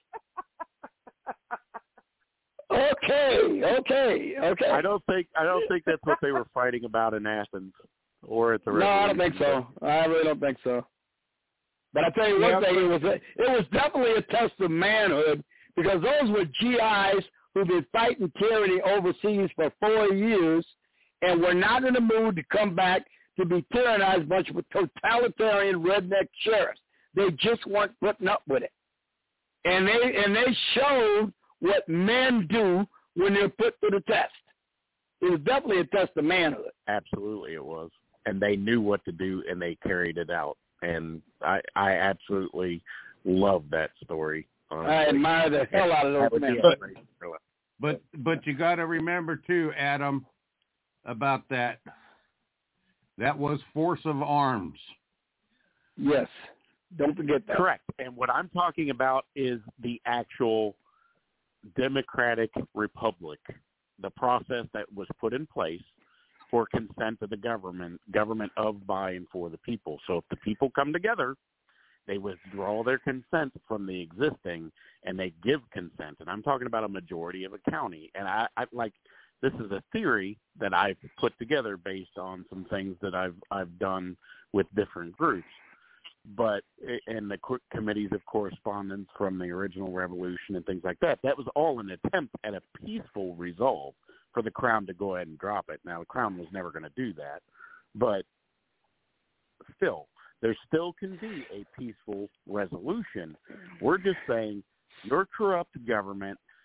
Okay, okay, okay. I don't think I don't think that's what they were fighting about in Athens or at the. No, I don't think so. I really don't think so. But I tell you one thing, it was a, it was definitely a test of manhood because those were G Is who've been fighting tyranny overseas for four years and were not in the mood to come back to be tyrannized bunch of totalitarian redneck sheriffs. They just weren't putting up with it, and they and they showed what men do when they're put to the test. It was definitely a test of manhood. Absolutely it was. And they knew what to do, and they carried it out. And I, I absolutely love that story. Honestly. I admire the hell out of those men. But, but, but you got to remember, too, Adam, about that. That was force of arms. Yes. Don't forget that. Correct. And what I'm talking about is the actual democratic republic, the process that was put in place for consent of the government, government of, by, and for the people. So if the people come together, they withdraw their consent from the existing, and they give consent. And I'm talking about a majority of a county. And I, I like this is a theory that I've put together based on some things that I've I've done with different groups. But in the committees of correspondence from the original revolution and things like that, that was all an attempt at a peaceful resolve for the Crown to go ahead and drop it. Now, the Crown was never going to do that, but still, there still can be a peaceful resolution. We're just saying your corrupt government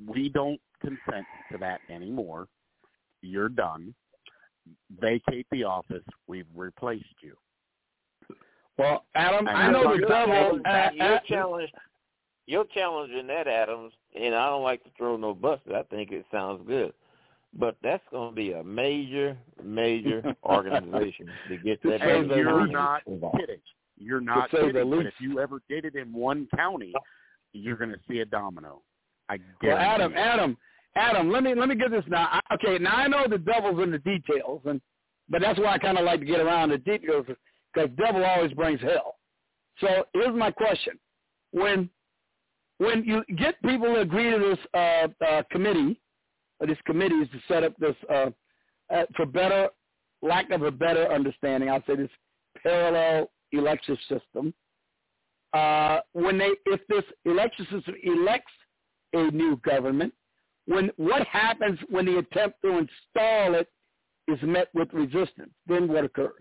we don't consent to that anymore. You're done. Vacate the office. We've replaced you. Well, Adam, And I know that's the what- devil. Uh, You're uh, challenge. You're challenging that, Adams, and I don't like to throw no buses. I think it sounds good, but that's going to be a major, major organization to get that. And you're not involved. kidding. You're not To say the kidding. But least. if you ever did it in one county, you're going to see a domino. I Well, guarantee Adam, you. Adam, Adam, let me let me get this now. I- Okay, now I know the devil's in the details, and but that's why I kind of like to get around the details because devil always brings hell. So here's my question: when when you get people to agree to this uh, uh, committee, or this committee is to set up this uh, uh, for better, lack of a better understanding, I'll say this parallel election system. Uh, when they, if this election system elects a new government, when what happens when the attempt to install it is met with resistance? Then what occurs?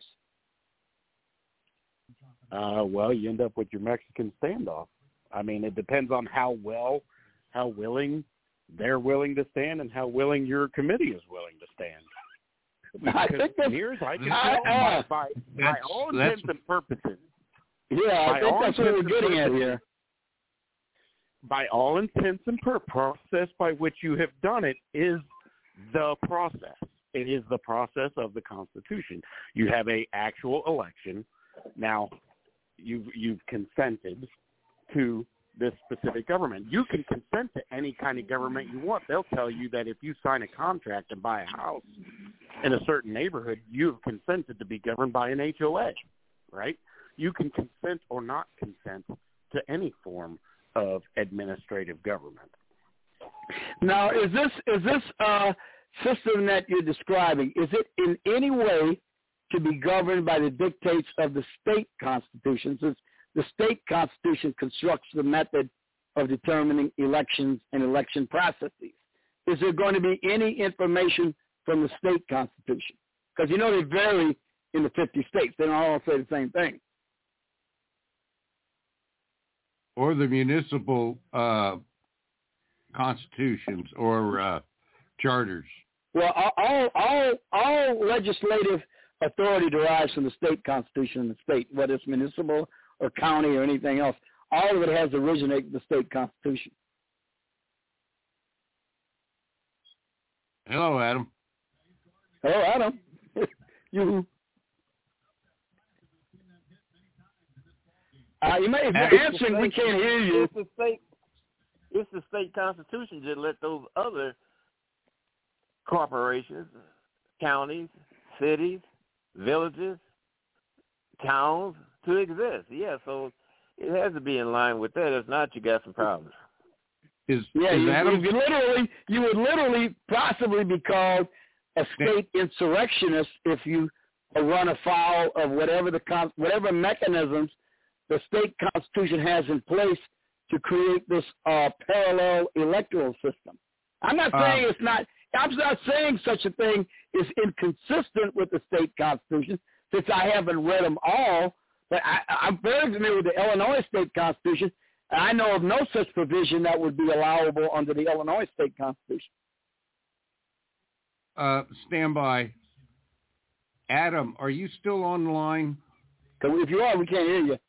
Uh, well, you end up with your Mexican standoff. I mean, it depends on how well, how willing they're willing to stand and how willing your committee is willing to stand. I Because think that's, here's I can I, tell uh, by, by, by that's- all that's- intents and purposes. yeah, by I think all that's what we're intents and getting at purposes, here. By all intents and purposes, process by which you have done it is the process. It is the process of the Constitution. You have a actual election. Now, you've you've consented to this specific government. You can consent to any kind of government you want. They'll tell you that if you sign a contract and buy a house in a certain neighborhood, you've consented to be governed by an H O A, right? You can consent or not consent to any form of administrative government. Now, is this is this uh, system that you're describing, is it in any way to be governed by the dictates of the state constitution, since the state constitution constructs the method of determining elections and election processes? Is there going to be any information from the state constitution? Because, you know, they vary in the fifty states. They don't all say the same thing. Or the municipal uh, constitutions or uh, charters. Well, all, all all legislative authority derives from the state constitution in the state, whether it's municipal or county or anything else. All of it has originated in the state constitution. Hello, Adam. Hello, Adam. you. Uh, you may, if you're It's answering, the we state- can't hear you. It's the state. It's the state constitution that let those other corporations, counties, cities, villages, towns to exist. Yeah, so it has to be in line with that. If not, you got some problems. Is, Yeah, is you, Adam? you literally, you would literally possibly be called a state insurrectionist if you run afoul of whatever the con- whatever mechanisms the state constitution has in place to create this uh, parallel electoral system. I'm not saying Uh, it's not. I'm not saying such a thing is inconsistent with the state constitution, since I haven't read them all. But I, I'm very familiar with the Illinois state constitution. And I know of no such provision that would be allowable under the Illinois state constitution. Uh, stand by. Adam, are you still on the line? If you are, we can't hear you.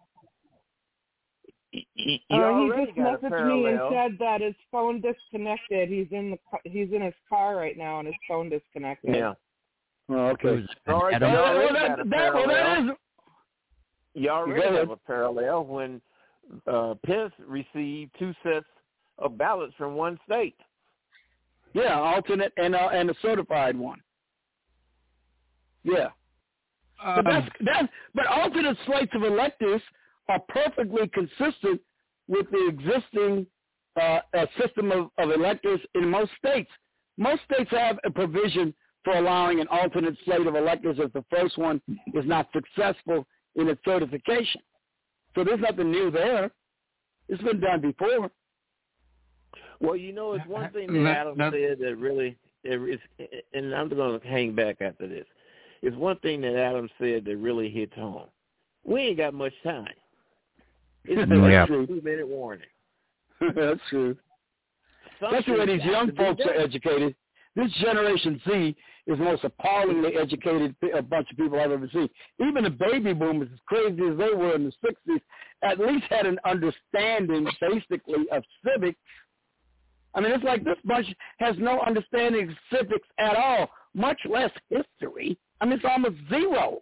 You Uh, he already just got a messaged me and parallel. said that his phone disconnected. He's in the ca- he's in his car right now and his phone disconnected. Yeah. Oh, okay. Sorry, Adam- you Well, already that, got a that, well, that parallel. is. You already Go ahead. have a parallel when uh, Pence received two sets of ballots from one state. Yeah, alternate and uh, and a certified one. Yeah. Um, But that's that's but alternate slates of electors are perfectly consistent with the existing uh, uh, system of, of electors in most states. Most states have a provision for allowing an alternate slate of electors if the first one is not successful in its certification. So there's nothing new there. It's been done before. Well, you know, it's one thing that That- Adam that- said that really, it is, and I'm going to hang back after this. It's one thing that Adam said that really hits home. We ain't got much time. It's Yeah. a two-minute warning. That's true. especially where these young folks are educated. This Generation Z is the most appallingly educated a bunch of people I've ever seen. Even the baby boomers, as crazy as they were in the sixties, at least had an understanding, basically, of civics. I mean, it's like this bunch has no understanding of civics at all, much less history. I mean, it's almost zero.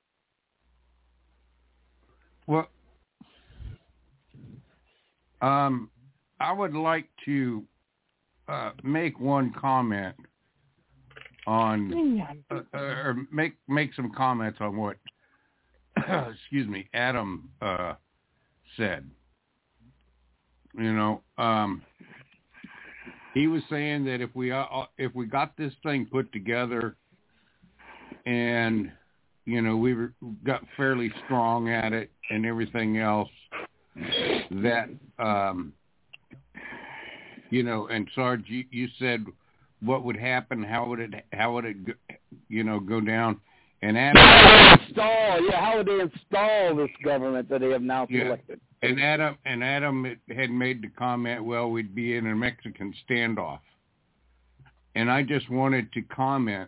Well, um, I would like to uh, make one comment on, uh, or make make some comments on what, excuse me, Adam uh, said. You know, um, he was saying that if we uh, if we got this thing put together, and you know we were, got fairly strong at it and everything else, that um, you know, and Sarge, you, you said what would happen, how would it, how would it, go, you know, go down, and Adam install, yeah, how would they install this government that they have now selected? Yeah. And Adam and Adam had made the comment, well, we'd be in a Mexican standoff, and I just wanted to comment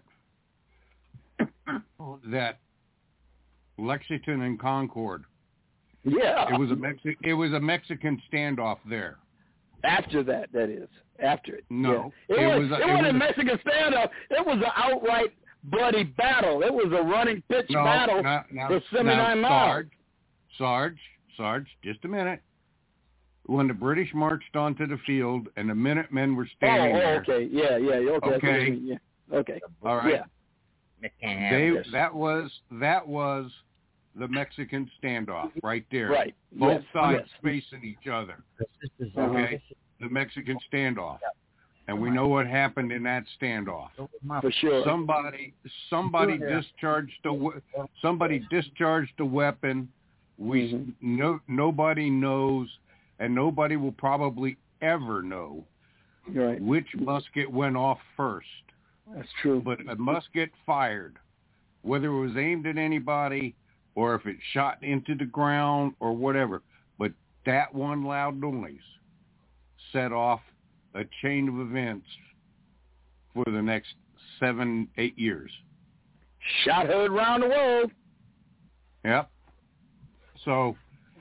that Lexington and Concord, yeah, it was a Mexi- it was a Mexican standoff there. After that, that is. After it. No. Yeah. It, it, was, was, it, it wasn't was a Mexican standoff. It was an outright bloody battle. It was a running pitch no, battle now, now, for seventy-nine now, miles. Sarge, Sarge, Sarge, just a minute. When the British marched onto the field and the Minutemen were standing oh, oh, there. okay. Yeah, yeah, okay. Okay. Yeah. Okay. All right. Yeah. They, that was that was the Mexican standoff right there. Right. Both yes. sides yes. facing each other. Uh-huh. Okay. The Mexican standoff. And we know what happened in that standoff. For sure. Somebody somebody discharged a somebody discharged a weapon. We mm-hmm. no nobody knows, and nobody will probably ever know right. which musket went off first. That's true. But a musket fired, whether it was aimed at anybody or if it shot into the ground or whatever. But that one loud noise set off a chain of events for the next seven, eight years. Shot heard around the world. Yep. So,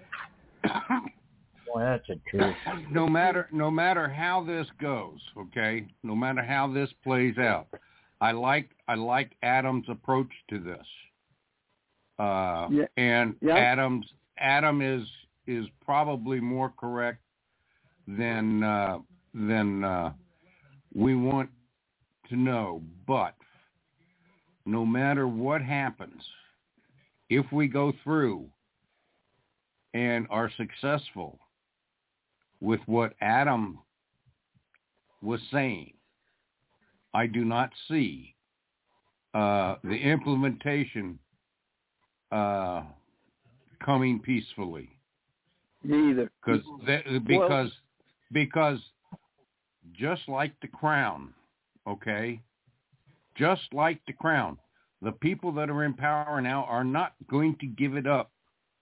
boy, that's a truth. No matter, no matter how this goes, okay, no matter how this plays out, I like, I like Adam's approach to this. Uh, yeah. And yeah. Adam's, Adam is is probably more correct than uh, than uh, we want to know. But no matter what happens, if we go through and are successful with what Adam was saying, I do not see uh, the implementation uh, coming peacefully. Me either. Because because well, because just like the crown, okay, just like the crown, the people that are in power now are not going to give it up.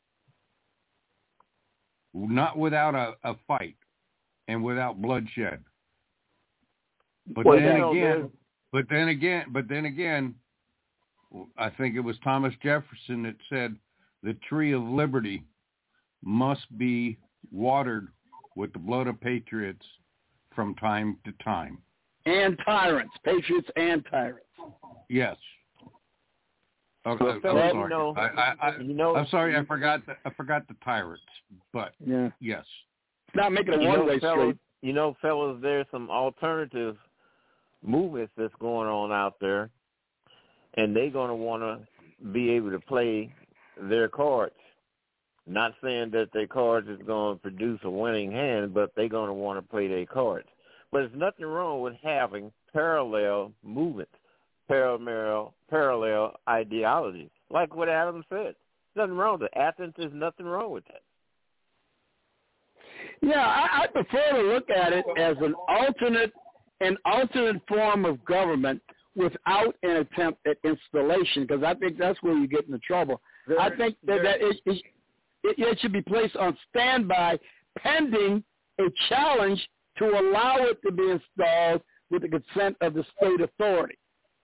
Not without a, a fight and without bloodshed. But well, then you know, again, but then again, but then again, I think it was Thomas Jefferson that said the tree of liberty must be watered with the blood of patriots from time to time. And tyrants, patriots and tyrants. Yes. Okay, well, I'm fellas, sorry. You know, I, I, I, you know, I'm sorry. I forgot. The, I forgot the tyrants. But yeah. yes, it's not making a you one-way know, fellas, street. You know, fellas, there's some alternative movements that's going on out there, and they're going to want to be able to play their cards. Not saying that their cards is going to produce a winning hand, but they're going to want to play their cards. But there's nothing wrong with having parallel movements, parallel parallel ideologies, like what Adam said. Nothing wrong with it. Athens, there's nothing wrong with that. Yeah, I, I prefer to look at it as an alternate, an alternate form of government without an attempt at installation, because I think that's where you get into trouble. There, I think that, there, that it, it, it should be placed on standby pending a challenge to allow it to be installed with the consent of the state authority?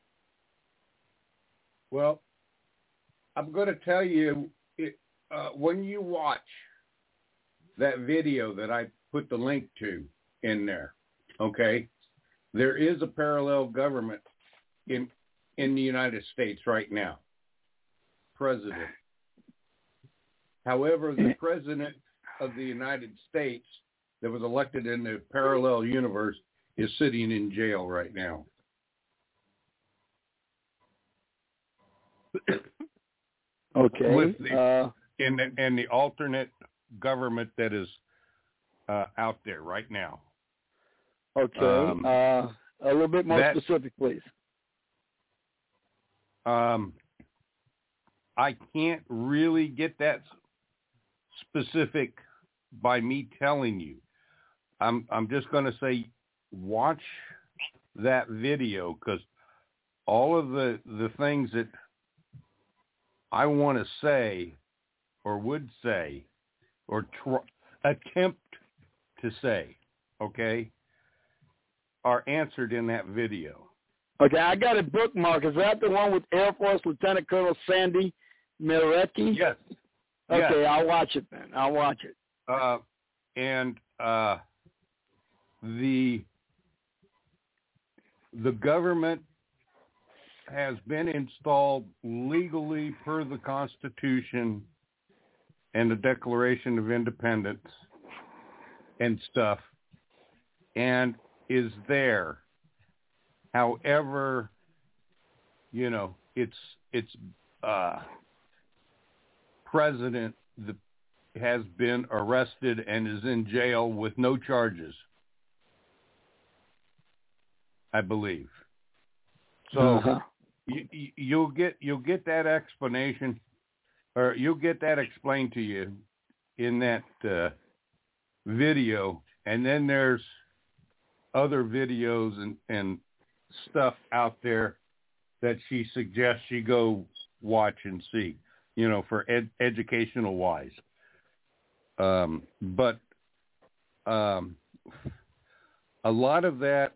Well, I'm going to tell you, it, uh, when you watch that video that I put the link to in there, okay, there is a parallel government in in the United States right now, president. However, the president of the United States that was elected in the parallel universe is sitting in jail right now. Okay. With the, uh, in the, and the alternate government that is uh, out there right now. Okay. Um, uh, a little bit more that, specific, please. Um, I can't really get that specific by me telling you. I'm I'm just going to say watch that video, because all of the, the things that I want to say or would say or tr- attempt to say, okay, are answered in that video. Okay, I got a bookmark. Is that the one with Air Force Lieutenant Colonel Sandy Mielecki? Yes. Okay, yes. I'll watch it then. I'll watch it. Uh, and uh, the the government has been installed legally per the Constitution and the Declaration of Independence and stuff, and is there. However, you know, it's it's uh, president that has been arrested and is in jail with no charges, I believe. So uh-huh. you, you'll get you'll get that explanation, or you'll get that explained to you in that uh, video, and then there's other videos and, and stuff out there that she suggests you go watch and see, you know, for ed- educational wise. Um, but um, a lot of that,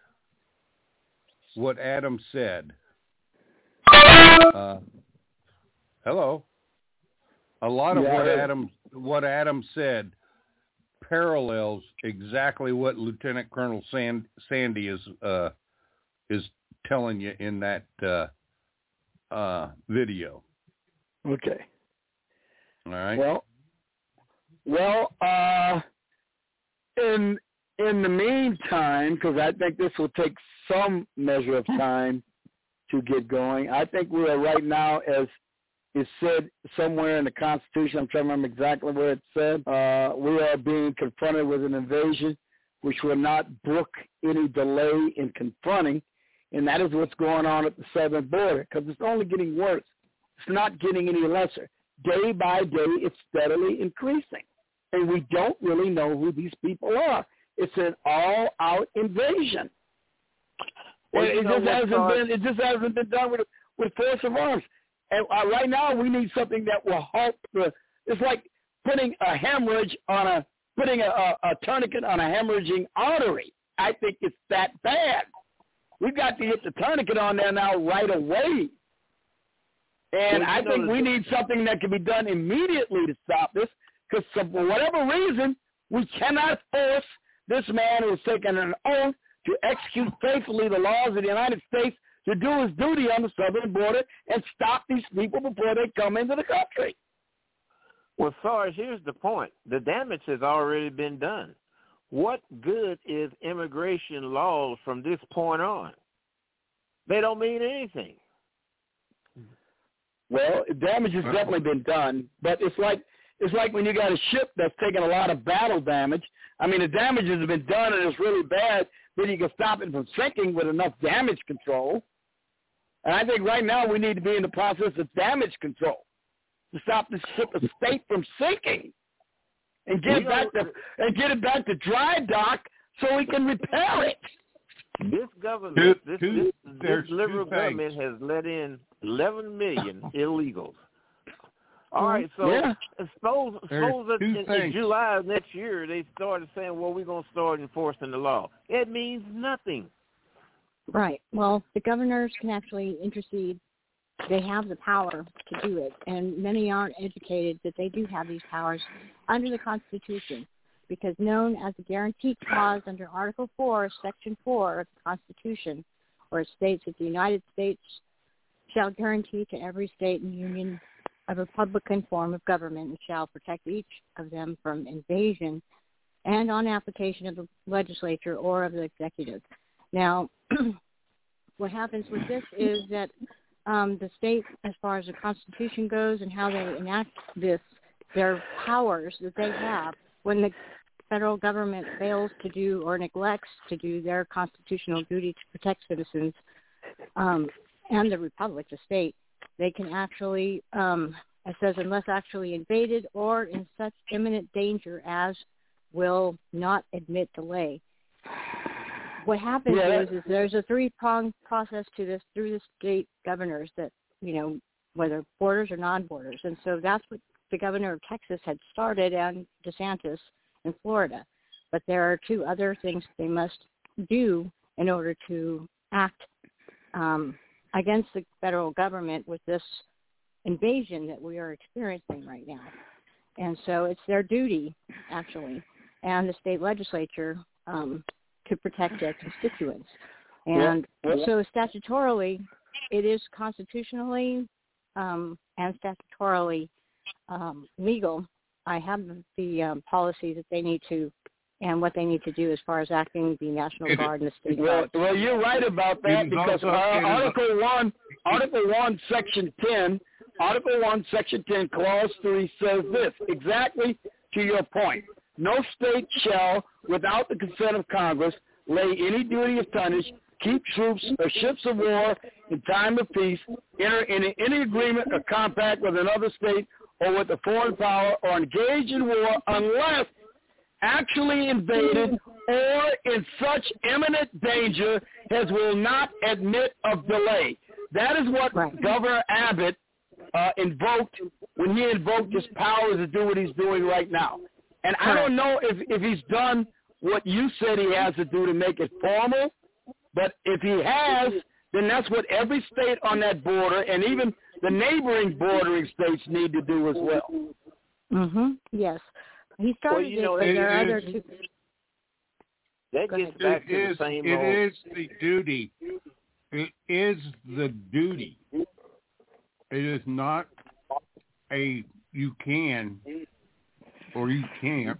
what Adam said, uh, hello, a lot of yeah, what Adam what Adam said parallels exactly what Lieutenant Colonel Sand, Sandy is uh, is telling you in that uh, uh, video. Okay. All right. Well, well, uh, in in the meantime, because I think this will take some measure of time to get going, I think we are right now, as is said somewhere in the Constitution, I'm trying to remember exactly where it said, uh, we are being confronted with an invasion which will not brook any delay in confronting, and that is what's going on at the southern border, because it's only getting worse. It's not getting any lesser. Day by day, it's steadily increasing, and we don't really know who these people are. It's an all-out invasion. Well, it, it just hasn't uh, been. It just hasn't been done with with force of arms. And uh, right now, we need something that will halt the. It's like putting a hemorrhage on a putting a, a, a tourniquet on a hemorrhaging artery. I think it's that bad. We've got to get the tourniquet on there now right away. And well, I think we need something that can be done immediately to stop this, because for whatever reason, we cannot force this man who has taken an oath to execute faithfully the laws of the United States to do his duty on the southern border and stop these people before they come into the country. Well, Sarge, here's the point. The damage has already been done. What good is immigration laws from this point on? They don't mean anything. Well, damage has definitely been done, but it's like it's like when you got a ship that's taken a lot of battle damage. I mean, the damage has been done and it's really bad, then you can stop it from sinking with enough damage control. And I think right now we need to be in the process of damage control to stop the ship of state from sinking and get it back to and get it back to dry dock so we can repair it. This government, two, this, two, this, this liberal government has let in eleven million illegals. All right, so yeah. suppose, suppose that in, in things. July of next year they started saying, well, we're going to start enforcing the law. It means nothing. Right. Well, the governors can actually intercede. They have the power to do it, and many aren't educated that they do have these powers under the Constitution, because known as the guarantee clause under Article four, Section four of the Constitution, where it states that the United States shall guarantee to every state and union a Republican form of government and shall protect each of them from invasion and on application of the legislature or of the executive. Now, what happens with this is that um, the state, as far as the Constitution goes and how they enact this, their powers that they have when the federal government fails to do or neglects to do their constitutional duty to protect citizens um, and the republic, the state, they can actually, um, it says, unless actually invaded or in such imminent danger as will not admit delay. What happens yeah. is, is there's a three-pronged process to this through the state governors that, you know, whether borders or non-borders. And so that's what the governor of Texas had started, and DeSantis in Florida. But there are two other things they must do in order to act um, against the federal government with this invasion that we are experiencing right now. And so it's their duty, actually, and the state legislature um, to protect their constituents. And yeah. Yeah. so statutorily, it is constitutionally um, and statutorily um, legal. I have the um, policy that they need to and what they need to do as far as acting the National Guard and the state well, guard. well, you're right about that, because uh, Article one, Article one, Section ten, Article one, Section ten, Clause three says this, exactly to your point. No state shall, without the consent of Congress, lay any duty of tonnage, keep troops or ships of war in time of peace, enter in any agreement or compact with another state or with a foreign power, or engage in war unless actually invaded or in such imminent danger as will not admit of delay. That is what right. Governor Abbott uh, invoked when he invoked his powers to do what he's doing right now. And I don't know if, if he's done what you said he has to do to make it formal, but if he has, then that's what every state on that border and even the neighboring bordering states need to do as well. Mm-hmm. Yes. He started well, you know, it, it, there are it other is, two. That Go gets ahead. back to it is, the same It old. is the duty. It is the duty. It is not a you can or you can't.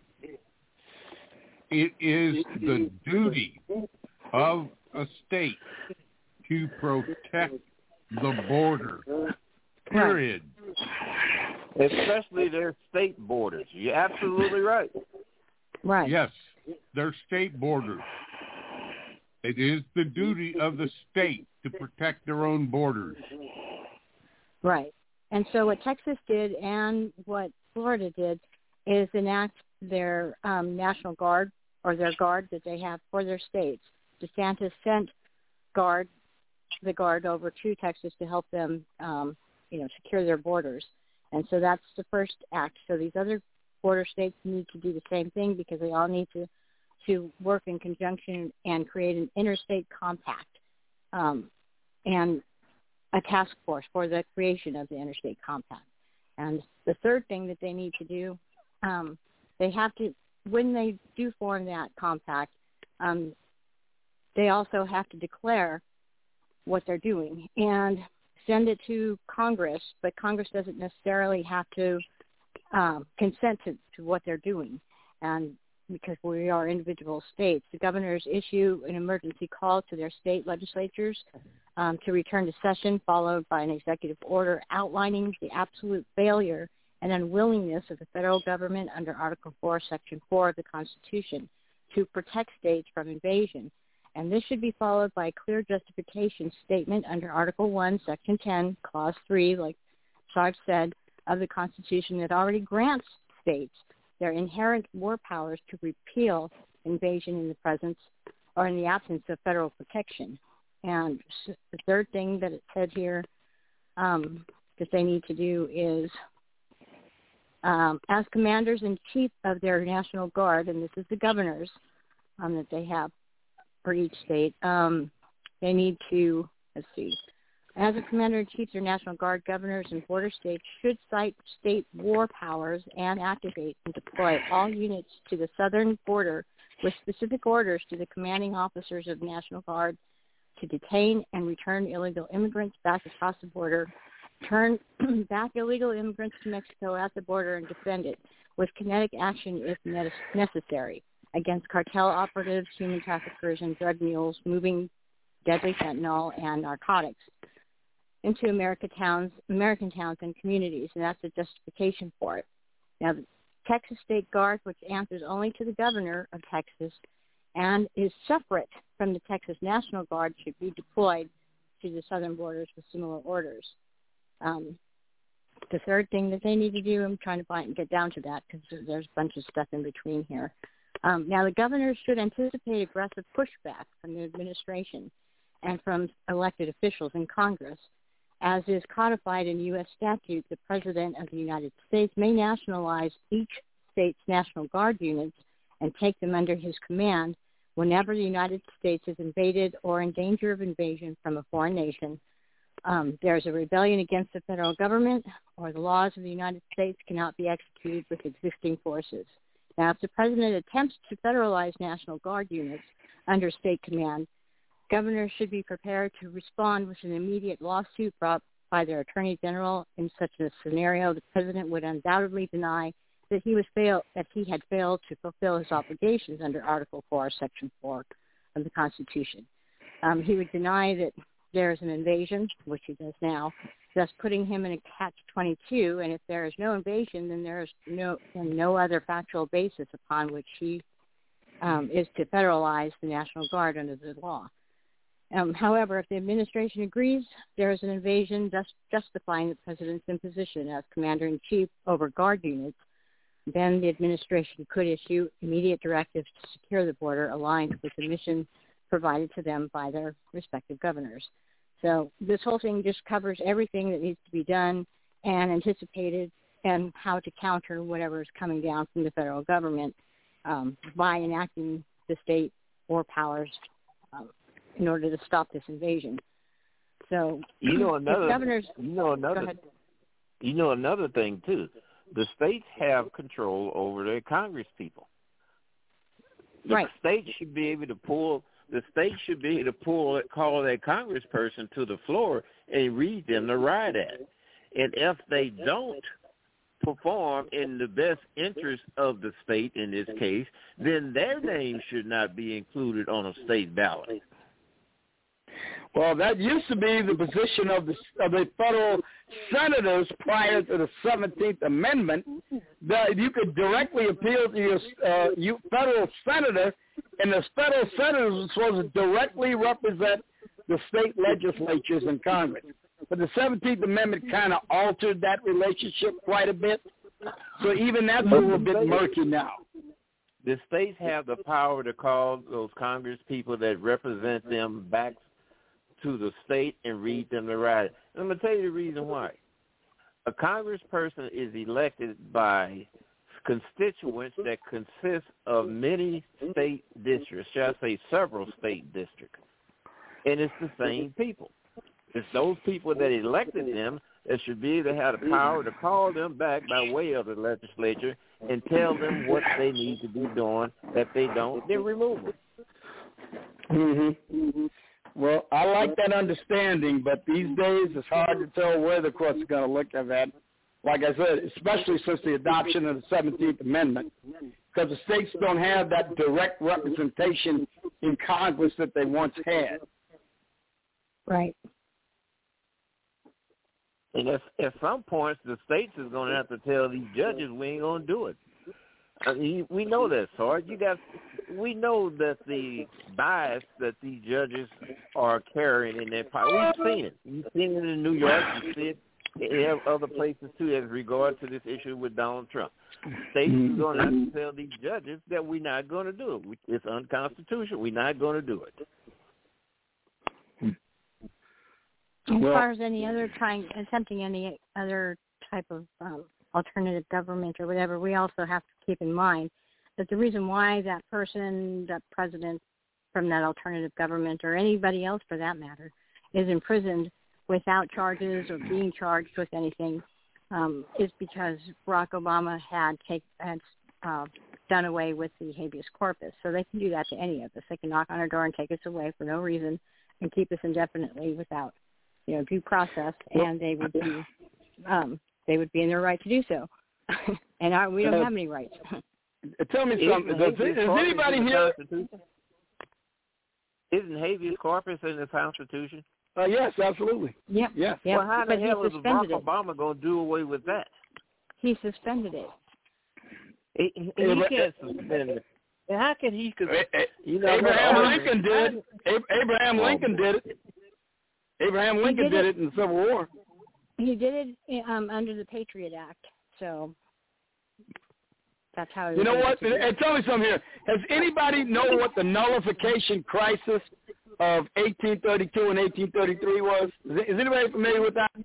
It is the duty of a state to protect the border. Period. Especially their state borders. You're absolutely right. Right. Yes, their state borders. It is the duty of the state to protect their own borders. Right. And so what Texas did and what Florida did is enact their um, National Guard, or their guard that they have for their states. DeSantis sent guard, the guard over to Texas to help them, um, you know, secure their borders. And so that's the first act. So these other border states need to do the same thing, because they all need to, to work in conjunction and create an interstate compact um, and a task force for the creation of the interstate compact. And the third thing that they need to do, um, they have to, when they do form that compact, um, they also have to declare what they're doing and send it to Congress, but Congress doesn't necessarily have to um, consent to, to what they're doing. And because we are individual states, the governors issue an emergency call to their state legislatures um, to return to session, followed by an executive order outlining the absolute failure and unwillingness of the federal government under Article four, Section four of the Constitution to protect states from invasion. And this should be followed by a clear justification statement under Article one, Section ten, Clause three, like Sarge said, of the Constitution that already grants states their inherent war powers to repeal invasion in the presence or in the absence of federal protection. And the third thing that it said here um, that they need to do is Um, as commanders-in-chief of their National Guard, and this is the governors um, that they have for each state, um, they need to, let's see, as a commander-in-chief of their National Guard, governors and border states should cite state war powers and activate and deploy all units to the southern border with specific orders to the commanding officers of the National Guard to detain and return illegal immigrants back across the border, turn back illegal immigrants to Mexico at the border and defend it with kinetic action if necessary against cartel operatives, human traffickers, and drug mules moving deadly fentanyl and narcotics into America towns, American towns and communities, and that's a justification for it. Now, the Texas State Guard, which answers only to the governor of Texas and is separate from the Texas National Guard, should be deployed to the southern borders with similar orders. Um, the third thing that they need to do, I'm trying to find, get down to that because there's a bunch of stuff in between here. Um, now, the governors should anticipate aggressive pushback from the administration and from elected officials in Congress. As is codified in U S statute, the President of the United States may nationalize each state's National Guard units and take them under his command whenever the United States is invaded or in danger of invasion from a foreign nation. Um, there's a rebellion against the federal government, or the laws of the United States cannot be executed with existing forces. Now, if the President attempts to federalize National Guard units under state command, governors should be prepared to respond with an immediate lawsuit brought by their Attorney General. In such a scenario, the President would undoubtedly deny that he was fail that he had failed to fulfill his obligations under Article four, Section four of the Constitution. Um, he would deny that there is an invasion, which he does now, thus putting him in a catch twenty-two. And if there is no invasion, then there is no and no other factual basis upon which he um, is to federalize the National Guard under the law. Um, however, if the administration agrees there is an invasion, thus justifying the President's imposition as Commander-in-Chief over Guard units, then the administration could issue immediate directives to secure the border aligned with the mission provided to them by their respective governors. So this whole thing just covers everything that needs to be done and anticipated and how to counter whatever is coming down from the federal government um, by enacting the state war powers um, in order to stop this invasion. So you know another governors, you know another you know another thing too. The states have control over their Congress people. The right. states should be able to pull the states should be able to pull call their congressperson to the floor and read them the riot act. And if they don't perform in the best interest of the state in this case, then their name should not be included on a state ballot. Well, that used to be the position of the of the federal senators prior to the seventeenth Amendment, that you could directly appeal to your uh, you federal senator, and the federal senators were supposed to directly represent the state legislatures and Congress. But the seventeenth Amendment kind of altered that relationship quite a bit, so even that's a little bit murky now. The states have the power to call those Congress people that represent them back to the state and read them the riot. And I'm going to tell you the reason why. A congressperson is elected by constituents that consist of many state districts, shall I say several state districts. And it's the same people. It's those people that elected them that should be able to have the power to call them back by way of the legislature and tell them what they need to be doing. If they don't, then remove them. Mm-hmm. Mm-hmm. Well, I like that understanding, but these days it's hard to tell where the court's going to look at that. Like I said, especially since the adoption of the seventeenth Amendment, because the states don't have that direct representation in Congress that they once had. Right. And if, at some points, the states is going to have to tell these judges we ain't going to do it. I mean, we know that, Sarge. You got, we know that the bias that these judges are carrying in their power. We've seen it. You've seen it in New York. You see it in other places too, as regard to this issue with Donald Trump. States are going to have to tell these judges that we're not going to do it. It's unconstitutional. We're not going to do it. As far as any other trying, attempting any other type of um, alternative government or whatever, we also have to keep in mind that the reason why that person, that president from that alternative government or anybody else for that matter is imprisoned without charges or being charged with anything um, is because Barack Obama had take, had uh, done away with the habeas corpus. So they can do that to any of us. They can knock on our door and take us away for no reason and keep us indefinitely without, you know, due process, and they would be um, they would be in their right to do so. And our, we don't uh, have any rights. Tell me something. Does, is anybody here? Isn't habeas corpus in the Constitution? Uh, yes, absolutely. Yep. Yes. Yep. Well, how the but hell is Barack it. Obama going to do away with that? He suspended it. He, he, he can't suspend it. How can he? You know, Abraham Lincoln did. Abraham Oh, Lincoln did it. Abraham Lincoln did did it. it in the Civil War. He did it um, under the Patriot Act. So that's how. He You know what? to And tell me something here. Has anybody know what the nullification crisis of eighteen thirty-two and eighteen thirty-three was? Is, is anybody familiar with that?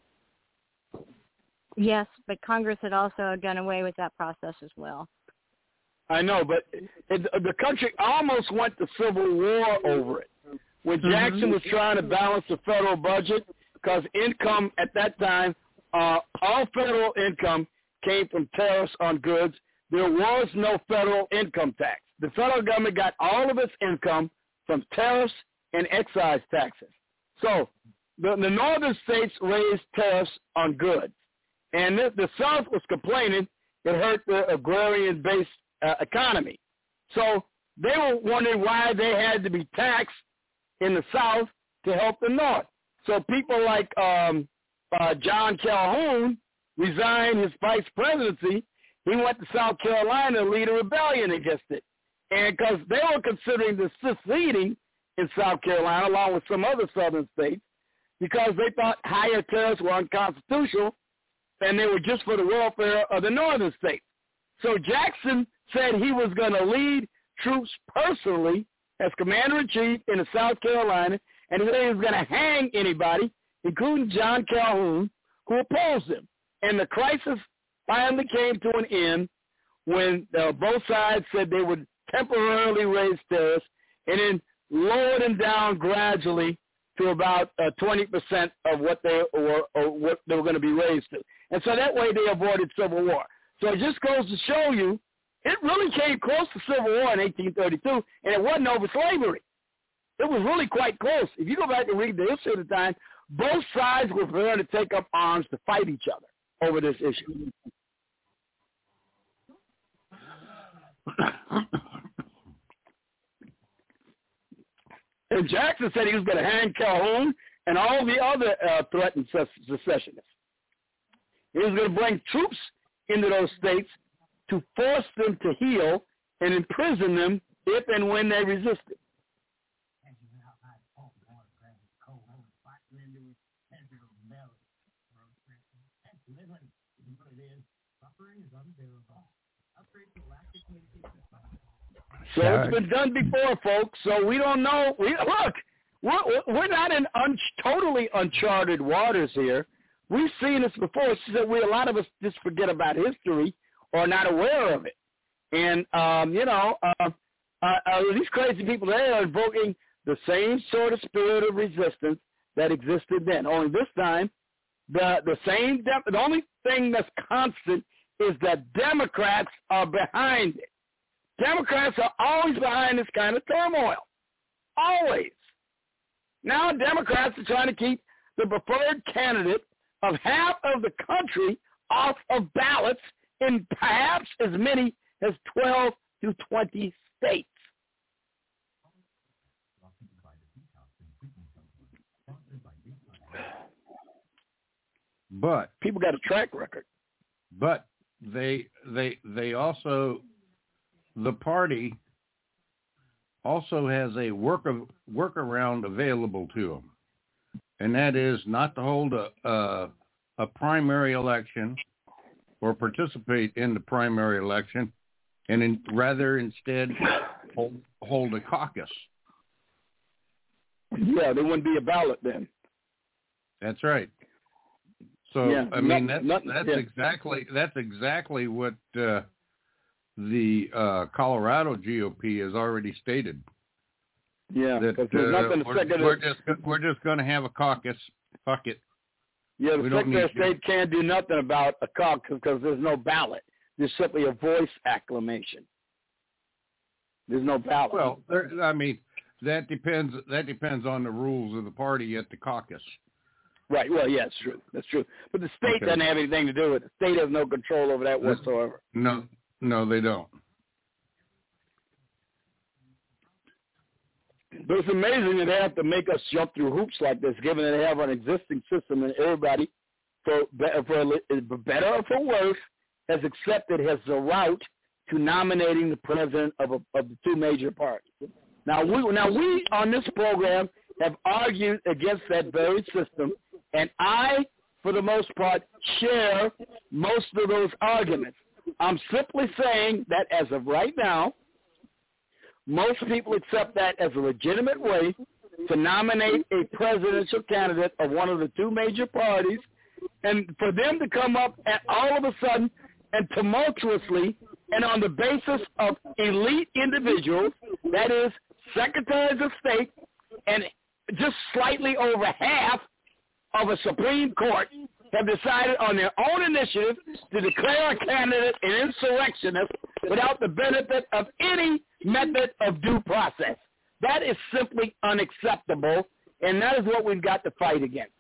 Yes, but Congress had also done away with that process as well. I know, but it, the country almost went to civil war over it. When Jackson mm-hmm. was trying to balance the federal budget, because income at that time, uh, all federal income came from tariffs on goods. There was no federal income tax. The federal government got all of its income from tariffs and excise taxes. So the, the northern states raised tariffs on goods. And the, the South was complaining it hurt the agrarian-based uh, economy. So they were wondering why they had to be taxed in the South to help the North. So people like um, uh, John Calhoun resigned his vice presidency. He went to South Carolina to lead a rebellion against it. And because they were considering the seceding in South Carolina, along with some other southern states, because they thought higher tariffs were unconstitutional, and they were just for the welfare of the northern states. So Jackson said he was going to lead troops personally as commander-in-chief in South Carolina, and he said he was going to hang anybody, including John Calhoun, who opposed him. And the crisis finally came to an end when uh, both sides said they would temporarily raise tariffs and then lower them down gradually to about uh, twenty percent of what they were or what they were going to be raised to. And so that way they avoided civil war. So it just goes to show you, it really came close to civil war in eighteen thirty-two, and it wasn't over slavery. It was really quite close. If you go back and read the history of the time, both sides were prepared to take up arms to fight each other over this issue. And Jackson said he was going to hang Calhoun and all the other uh, threatened secessionists. He was going to bring troops into those states to force them to heel and imprison them if and when they resisted. So it's been done before, folks. So we don't know. We, look, we're, we're not in un, totally uncharted waters here. We've seen this before. It's just that we, a lot of us just forget about history or not aware of it. And, um, you know, uh, uh, uh, these crazy people, they are invoking the same sort of spirit of resistance that existed then. Only this time, the, the same, de- the only thing that's constant is that Democrats are behind it. Democrats are always behind this kind of turmoil. Always. Now Democrats are trying to keep the preferred candidate of half of the country off of ballots in perhaps as many as twelve to twenty states. But people got a track record. But they they they also the party also has a work of workaround available to them, and that is not to hold a a, a primary election or participate in the primary election, and in, rather instead hold, hold a caucus. Yeah, there wouldn't be a ballot then. That's right. So yeah. I mean, not, that's not, that's yeah. exactly that's exactly what uh, the uh, Colorado G O P has already stated. Yeah, that because there's uh, nothing the we're, Secretary. we're just we're just going to have a caucus. Fuck it. Yeah, the We don't Secretary of need State can't do nothing about a caucus because there's no ballot. There's simply a voice acclamation. There's no ballot. Well, there, I mean, that depends. That depends on the rules of the party at the caucus. Right. Well, yeah, it's true. That's true. But the state Okay. doesn't have anything to do with it. The state has no control over that whatsoever. No, no, they don't. But it's amazing that they have to make us jump through hoops like this, given that they have an existing system and everybody, for, for better or for worse, has accepted as the route to nominating the president of, a, of the two major parties. Now we, now we on this program have argued against that very system, and I, for the most part, share most of those arguments. I'm simply saying that as of right now, most people accept that as a legitimate way to nominate a presidential candidate of one of the two major parties, and for them to come up and all of a sudden and tumultuously and on the basis of elite individuals, that is, secretaries of state, and just slightly over half of a Supreme Court have decided on their own initiative to declare a candidate an insurrectionist without the benefit of any method of due process. That is simply unacceptable, and that is what we've got to fight against.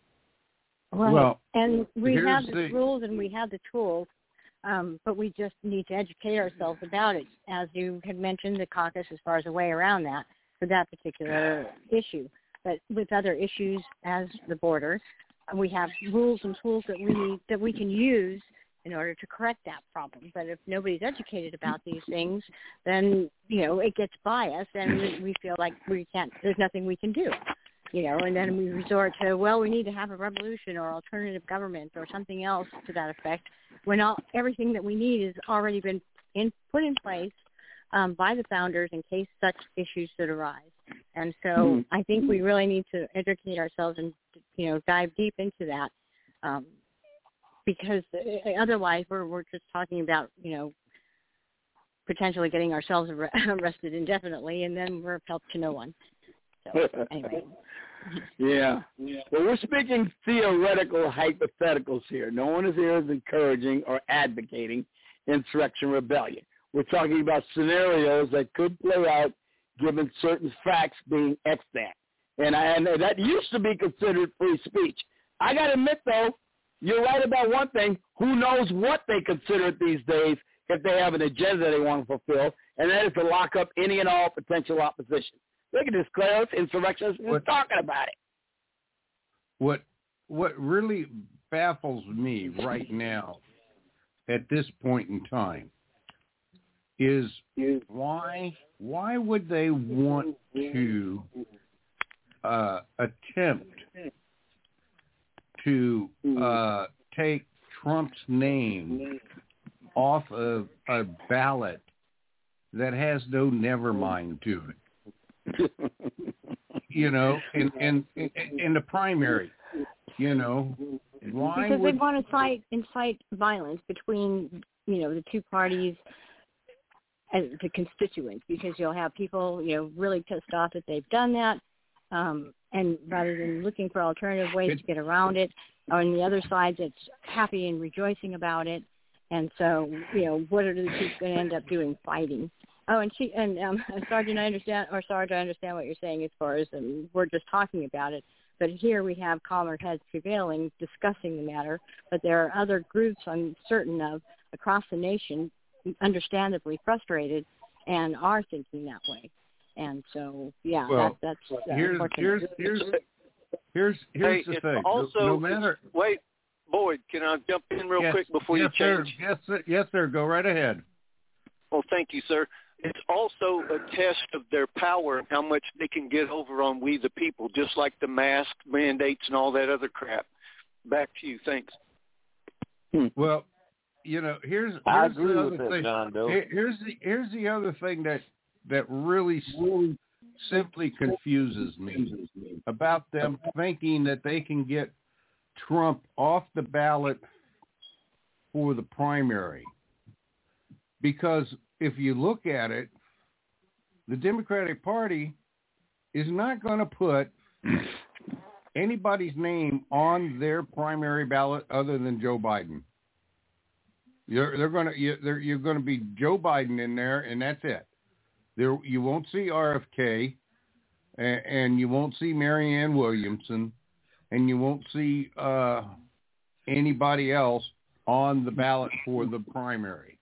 Right. Well, and we here's have the, the- rules and we have the tools, um, but we just need to educate ourselves about it. As you had mentioned, the caucus as far as a way around that for that particular issue. But with other issues as the border, we have rules and tools that we need, that we can use in order to correct that problem. But if nobody's educated about these things, then, you know, it gets by us and we, we feel like we can't, there's nothing we can do, you know, and then we resort to, well, we need to have a revolution or alternative government or something else to that effect, when all, everything that we need has already been in, put in place um, by the founders in case such issues should arise. And so mm-hmm. I think we really need to educate ourselves and, you know, dive deep into that. Um, because otherwise we're we're just talking about, you know, potentially getting ourselves arrested indefinitely, and then we're of help to no one. So anyway. Yeah. Well, we're speaking theoretical hypotheticals here. No one is here is encouraging or advocating insurrection rebellion. We're talking about scenarios that could play out given certain facts being extant. And, I, and that used to be considered free speech. I got to admit, though, you're right about one thing. Who knows what they consider it these days if they have an agenda they want to fulfill, and that is to lock up any and all potential opposition. They can declare us insurrectionists and just talking about it. What what really baffles me right now at this point in time is why why would they want to uh, attempt to uh, take Trump's name off of a ballot that has no never mind to it? You know, in, in in in the primary, you know, why because would... they want to incite incite violence between, you know, the two parties as the constituents, because you'll have people, you know, really pissed off that they've done that, um, and rather than looking for alternative ways to get around it, on the other side that's happy and rejoicing about it. And so, you know, what are the two going to end up doing? Fighting. Oh, and she and um, Sergeant, I understand, or Sergeant, I understand what you're saying as far as um, we're just talking about it. But here we have calmer heads prevailing, discussing the matter. But there are other groups I'm certain of across the nation, understandably frustrated, and are thinking that way. And so, yeah, well, that, that's uh, here's, here's here's here's here's hey, the thing. Also, no, no matter. Wait, Boyd, can I jump in real yes, quick before yes, you change? Sir. Yes, sir. Yes, sir. Go right ahead. Well, thank you, sir. It's also a test of their power and how much they can get over on we the people, just like the mask mandates and all that other crap. Back to you. Thanks. Well, you know, here's, here's I agree the with other that, thing. John Doe. Here, here's the here's the other thing that that really simply confuses me about them thinking that they can get Trump off the ballot for the primary. Because if you look at it, the Democratic Party is not going to put anybody's name on their primary ballot other than Joe Biden. You're, they're going to you're, you're going to be Joe Biden in there, and that's it. There you won't see R F K, and, and you won't see Marianne Williamson, and you won't see uh, anybody else on the ballot for the primary.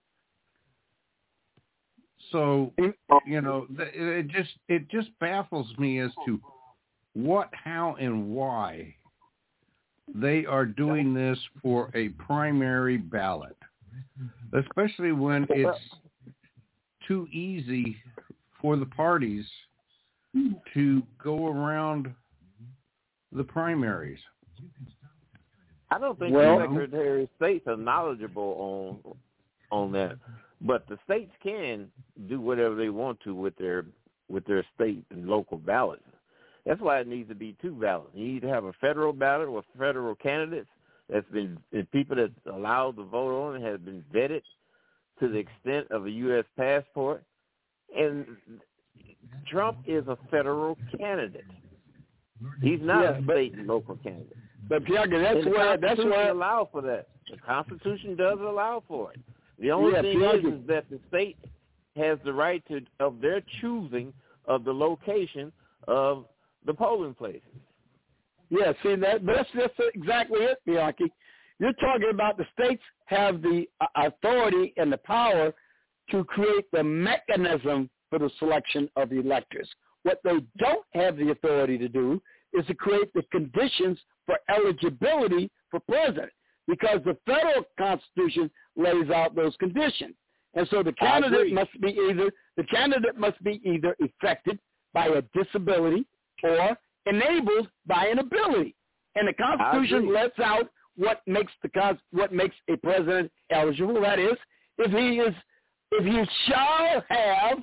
So, you know, it just it just baffles me as to what, how, and why they are doing this for a primary ballot, especially when it's too easy for the parties to go around the primaries. I don't think well, the Secretary of States are knowledgeable on on that, but the states can do whatever they want to with their with their state and local ballots. That's why it needs to be two ballots. You need to have a federal ballot with federal candidates that's been people that allowed to vote on it have been vetted to the extent of a U S passport. And Trump is a federal candidate. He's not yeah, a state and local candidate. But Bianca, that's where that's where allow for that. The Constitution does allow for it. The only yeah, thing Bianca. is, is that the state has the right to of their choosing of the location of the polling places. Yeah, see that that's just exactly it, Bianchi. You're talking about the states have the authority and the power to create the mechanism for the selection of electors. What they don't have the authority to do is to create the conditions for eligibility for president, because the federal Constitution lays out those conditions. And so the candidate must be either the candidate must be either affected by a disability or enabled by an ability. And the Constitution lets out what makes the what makes a president eligible. That is, if he is if he shall have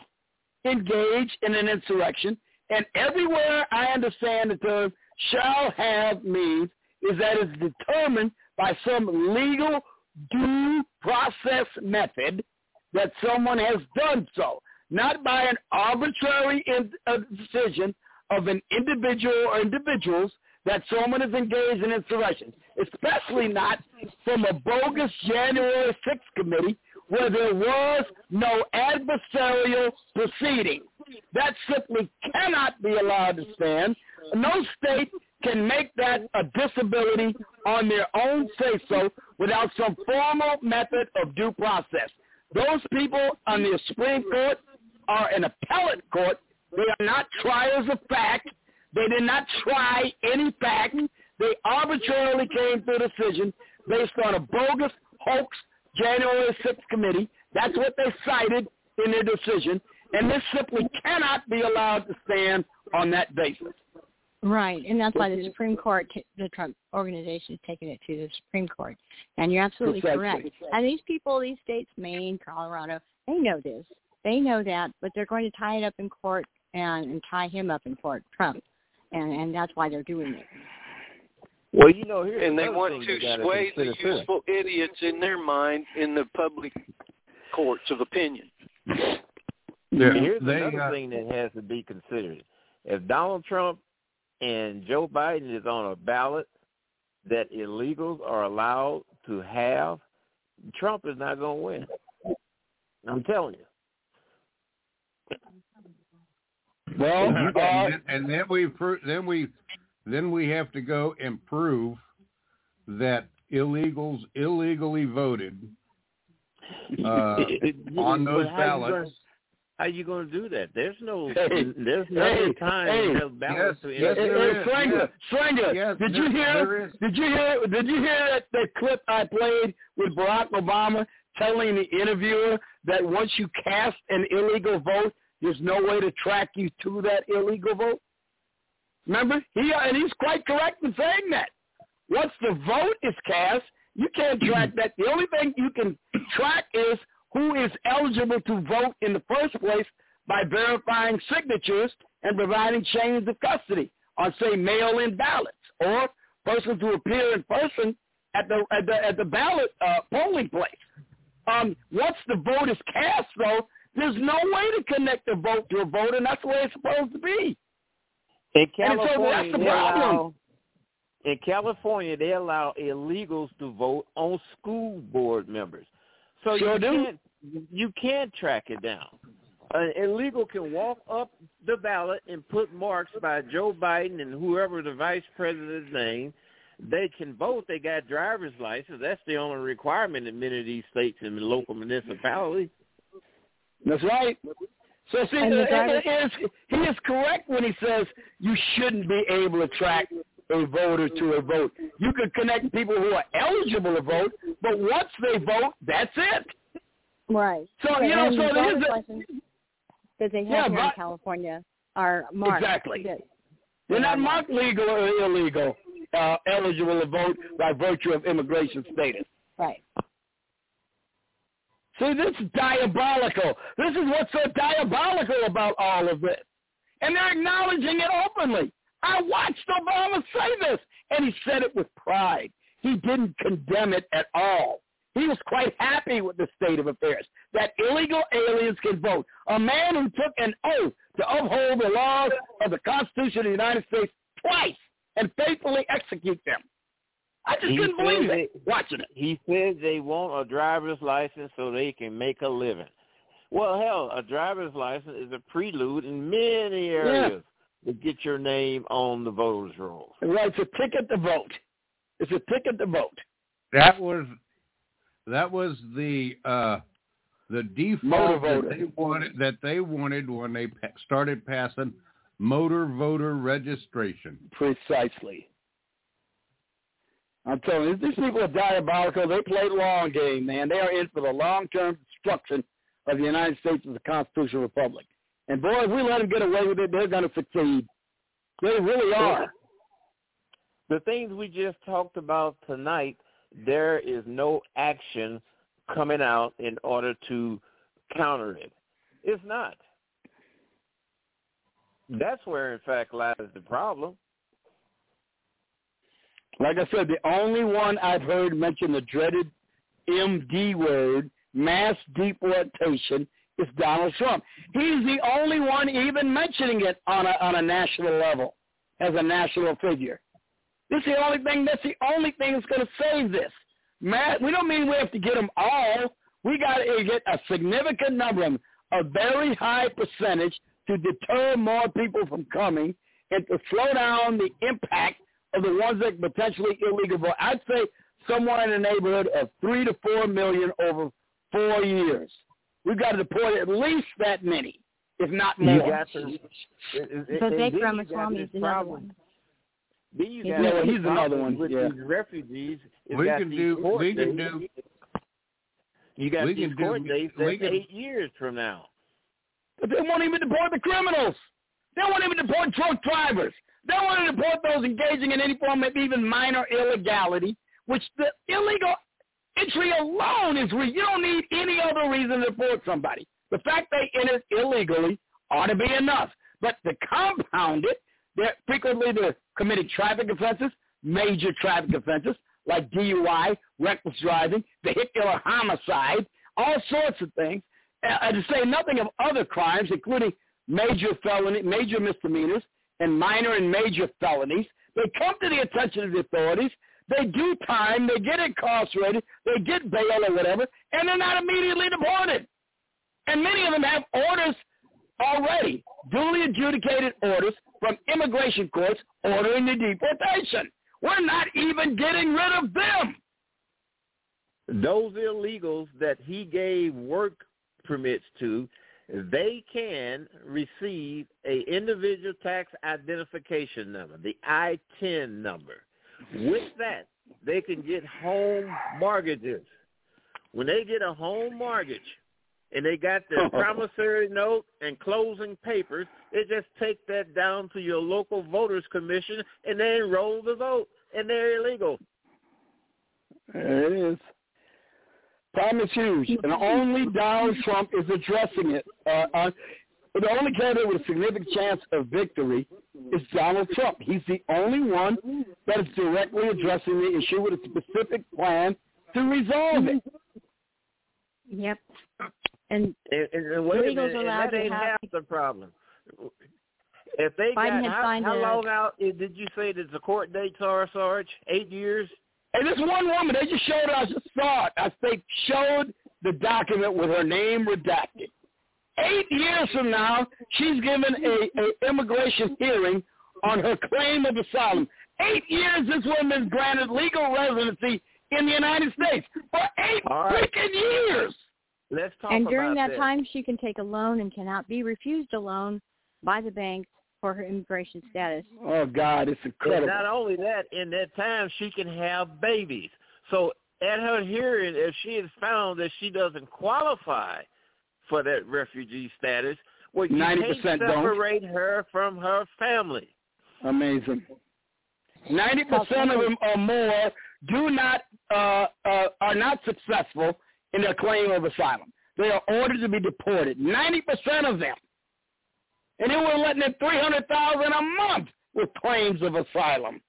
engaged in an insurrection. And everywhere I understand the term shall have means is that it's determined by some legal due process method that someone has done so, not by an arbitrary in, uh, decision of an individual or individuals that someone is engaged in insurrection, especially not from a bogus January sixth committee where there was no adversarial proceeding. That simply cannot be allowed to stand. No state can make that a disability on their own say-so without some formal method of due process. Those people on the Supreme Court are an appellate court. They are not triers of fact. They did not try any fact. They arbitrarily came to a decision based on a bogus hoax January sixth committee. That's what they cited in their decision. And this simply cannot be allowed to stand on that basis. Right, and that's why the Supreme Court, the Trump organization, is taking it to the Supreme Court. And you're absolutely correct. And these people, these states, Maine, Colorado, they know this. They know that, but they're going to tie it up in court and, and tie him up in court, Trump. And, and that's why they're doing it. Well, you know, here and they want to sway the useful idiots in their mind in the public courts of opinion. Yeah, here's they, another uh, thing that has to be considered. If Donald Trump and Joe Biden is on a ballot that illegals are allowed to have, Trump is not going to win. I'm telling you. Well, and, uh, then, and then we then we then we have to go and prove that illegals illegally voted uh, on those ballots. How are you going to do that? There's no, hey, there's no hey, time hey, to have ballots. Yes, to yes, Hey, Stranger, Stranger, yes, did there, you hear? Did you hear? Did you hear that, that clip I played with Barack Obama telling the interviewer that once you cast an illegal vote, there's no way to track you to that illegal vote? Remember, he and he's quite correct in saying that. Once the vote is cast, you can't track that. The only thing you can track is who is eligible to vote in the first place by verifying signatures and providing chains of custody on, say, mail-in ballots or person to appear in person at the at the at the ballot uh, polling place. Um, once the vote is cast, though, there's no way to connect the vote to a vote, and that's the way it's supposed to be. In And so California, that's the they problem. allow, in California, they allow illegals to vote on school board members. So Sure you do. can't you can't track it down. An illegal can walk up the ballot and put marks by Joe Biden and whoever the vice president's name. They can vote. They got driver's license. That's the only requirement in many of these states and local municipalities. That's right. So see, And the it, driver- it is, he is correct when he says you shouldn't be able to track a voter to a vote. You could connect people who are eligible to vote, but once they vote, that's it. Right. So, you know, and so the there's driver's a- license that they have Yeah, here in but- California are marked. Exactly. that- They're not that are marked legal or illegal, uh, eligible to vote by virtue of immigration status. Right. See, this is diabolical. This is what's so diabolical about all of this. And they're acknowledging it openly. I watched Obama say this, and he said it with pride. He didn't condemn it at all. He was quite happy with the state of affairs, that illegal aliens can vote. A man who took an oath to uphold the laws of the Constitution of the United States twice and faithfully execute them. I just He couldn't believe said it watching it. He says they want a driver's license so they can make a living. Well, hell, a driver's license is a prelude in many areas to get your name on the voters' rolls. Right, it's a ticket to vote. It's a ticket to vote. That was that was the uh, the default Motor that they wanted that they wanted when they pa- started passing motor voter registration. Precisely. I'm telling you, these people are diabolical. They play long game, man. They are in for the long-term destruction of the United States as a constitutional republic. And, boy, if we let them get away with it, they're going to succeed. They really are. The things we just talked about tonight, there is no action coming out in order to counter it. It's not. That's where, in fact, lies the problem. Like I said, the only one I've heard mention the dreaded M D word, mass deportation, is Donald Trump. He's the only one even mentioning it on a on a national level as a national figure. This is the only thing. That's the only thing that's going to save this. Matt, we don't mean we have to get them all. We got to get a significant number of them, a very high percentage, to deter more people from coming and to slow down the impact of the ones that potentially illegal vote. I'd say somewhere in the neighborhood of three to four million over four years. We've got to deport at least that many, if not more. You got to, Vivek Ramaswamy is another one. Then you He's got yeah, well, the he's another problem one. with Yeah. these refugees. Is We got can these do. court We can dates. do. You got we these can court do- dates we that's can- eight years from now. But they won't even deport the criminals. They won't even deport drunk drivers. They won't even deport those engaging in any form of even minor illegality, which the illegal entry alone is re- you don't need any other reason to deport somebody. The fact they entered illegally ought to be enough. But to compound it, they're frequently they're committing traffic offenses, major traffic offenses, like D U I, reckless driving, vehicular homicide, all sorts of things. Uh, to say nothing of other crimes, including major felony, major misdemeanors, and minor and major felonies. They come to the attention of the authorities. They do time. They get incarcerated. They get bail or whatever, and they're not immediately deported. And many of them have orders already, duly adjudicated orders from immigration courts ordering the deportation. We're not even getting rid of them. Those illegals that he gave work permits to, they can receive a individual tax identification number, the I ten number. With that, they can get home mortgages. When they get a home mortgage and they got their promissory note and closing papers, they just take that down to your local voters commission and they enroll the vote, and they're illegal. There it is. Problem is huge, and only Donald Trump is addressing it. Uh, uh, the only candidate with a significant chance of victory is Donald Trump. He's the only one that is directly addressing the issue with a specific plan to resolve it. Yep. And, and, and wait a minute, and that ain't half the problem. If they Biden got, how, how long out did you say that the court dates are, Sarge? Eight years? And this one woman, they just showed, I just saw it. I they showed the document with her name redacted. Eight years from now, she's given a, a immigration hearing on her claim of asylum. Eight years this woman is granted legal residency in the United States for eight right. freaking years. Let's talk and during about that time, she can take a loan and cannot be refused a loan by the bank for her immigration status. Oh, God, it's incredible. And not only that, in that time, she can have babies. So at her hearing, if she is found that she doesn't qualify for that refugee status, well, you ninety can't percent separate don't. her from her family. Amazing. ninety percent of them or more do not uh, uh, are not successful in their claim of asylum. They are ordered to be deported. ninety percent of them. And then we're letting in three hundred thousand a month with claims of asylum.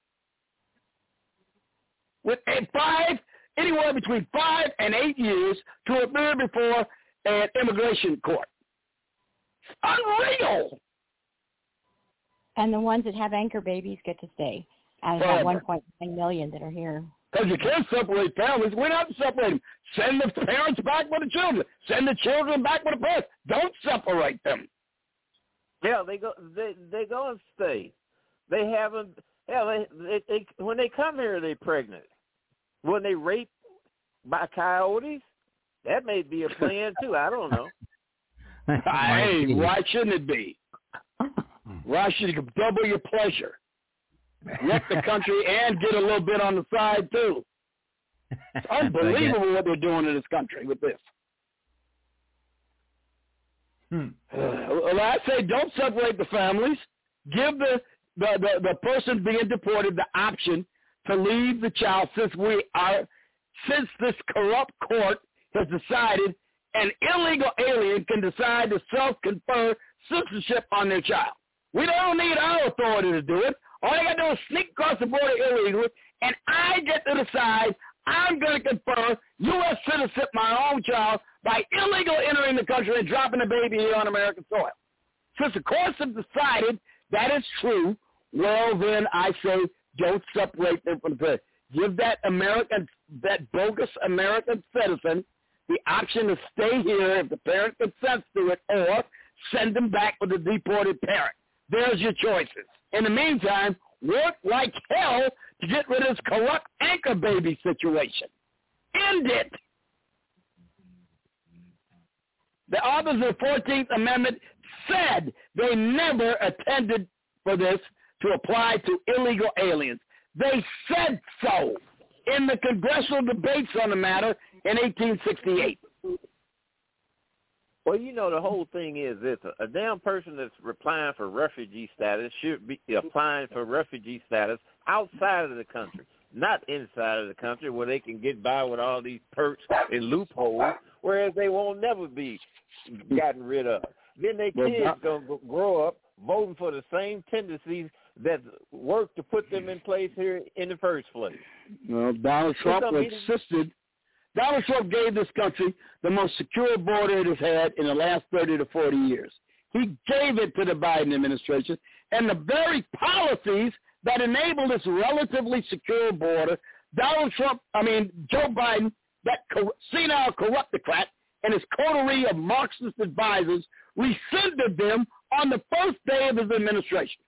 With a five, anywhere between five and eight years to appear before an immigration court. It's unreal. And the ones that have anchor babies get to stay, out of that one point nine million that are here. Because you can't separate families. We're not separating. Send the parents back with the children. Send the children back with the parents. Don't separate them. Yeah, they go. They they go and stay. They haven't. Yeah, they, they, they when they come here, they're pregnant. When they rape by coyotes, that may be a plan too. I don't know. Hey, why shouldn't it be? Why should you double your pleasure? Wreck the country and get a little bit on the side too. It's unbelievable what they're doing in this country with this. Hmm. Well, I say don't separate the families. Give the, the, the, the person being deported the option to leave the child since we are since this corrupt court has decided an illegal alien can decide to self-confer citizenship on their child. We don't need our authority to do it. All you got to do is sneak across the border illegally, and I get to decide I'm going to confer U S citizenship my own child by illegally entering the country and dropping a baby here on American soil. Since the courts have decided that is true, well, then I say don't separate them from the parents. Give that American, that bogus American citizen the option to stay here if the parent consents to it, or send them back with a deported parent. There's your choices. In the meantime, work like hell to get rid of this corrupt anchor baby situation. End it. The authors of the fourteenth Amendment said they never intended for this to apply to illegal aliens. They said so in the congressional debates on the matter in eighteen sixty-eight. Well, you know, the whole thing is this. A damn person that's applying for refugee status should be applying for refugee status outside of the country, not inside of the country where they can get by with all these perks and loopholes, whereas they won't never be gotten rid of. Then their kids going to grow up voting for the same tendencies that work to put them in place here in the first place. Well, Donald Trump insisted. Donald Trump gave this country the most secure border it has had in the last thirty to forty years. He gave it to the Biden administration, and the very policies that enable this relatively secure border, Donald Trump, I mean, Joe Biden, that senile corruptocrat and his coterie of Marxist advisors rescinded them on the first day of his administration.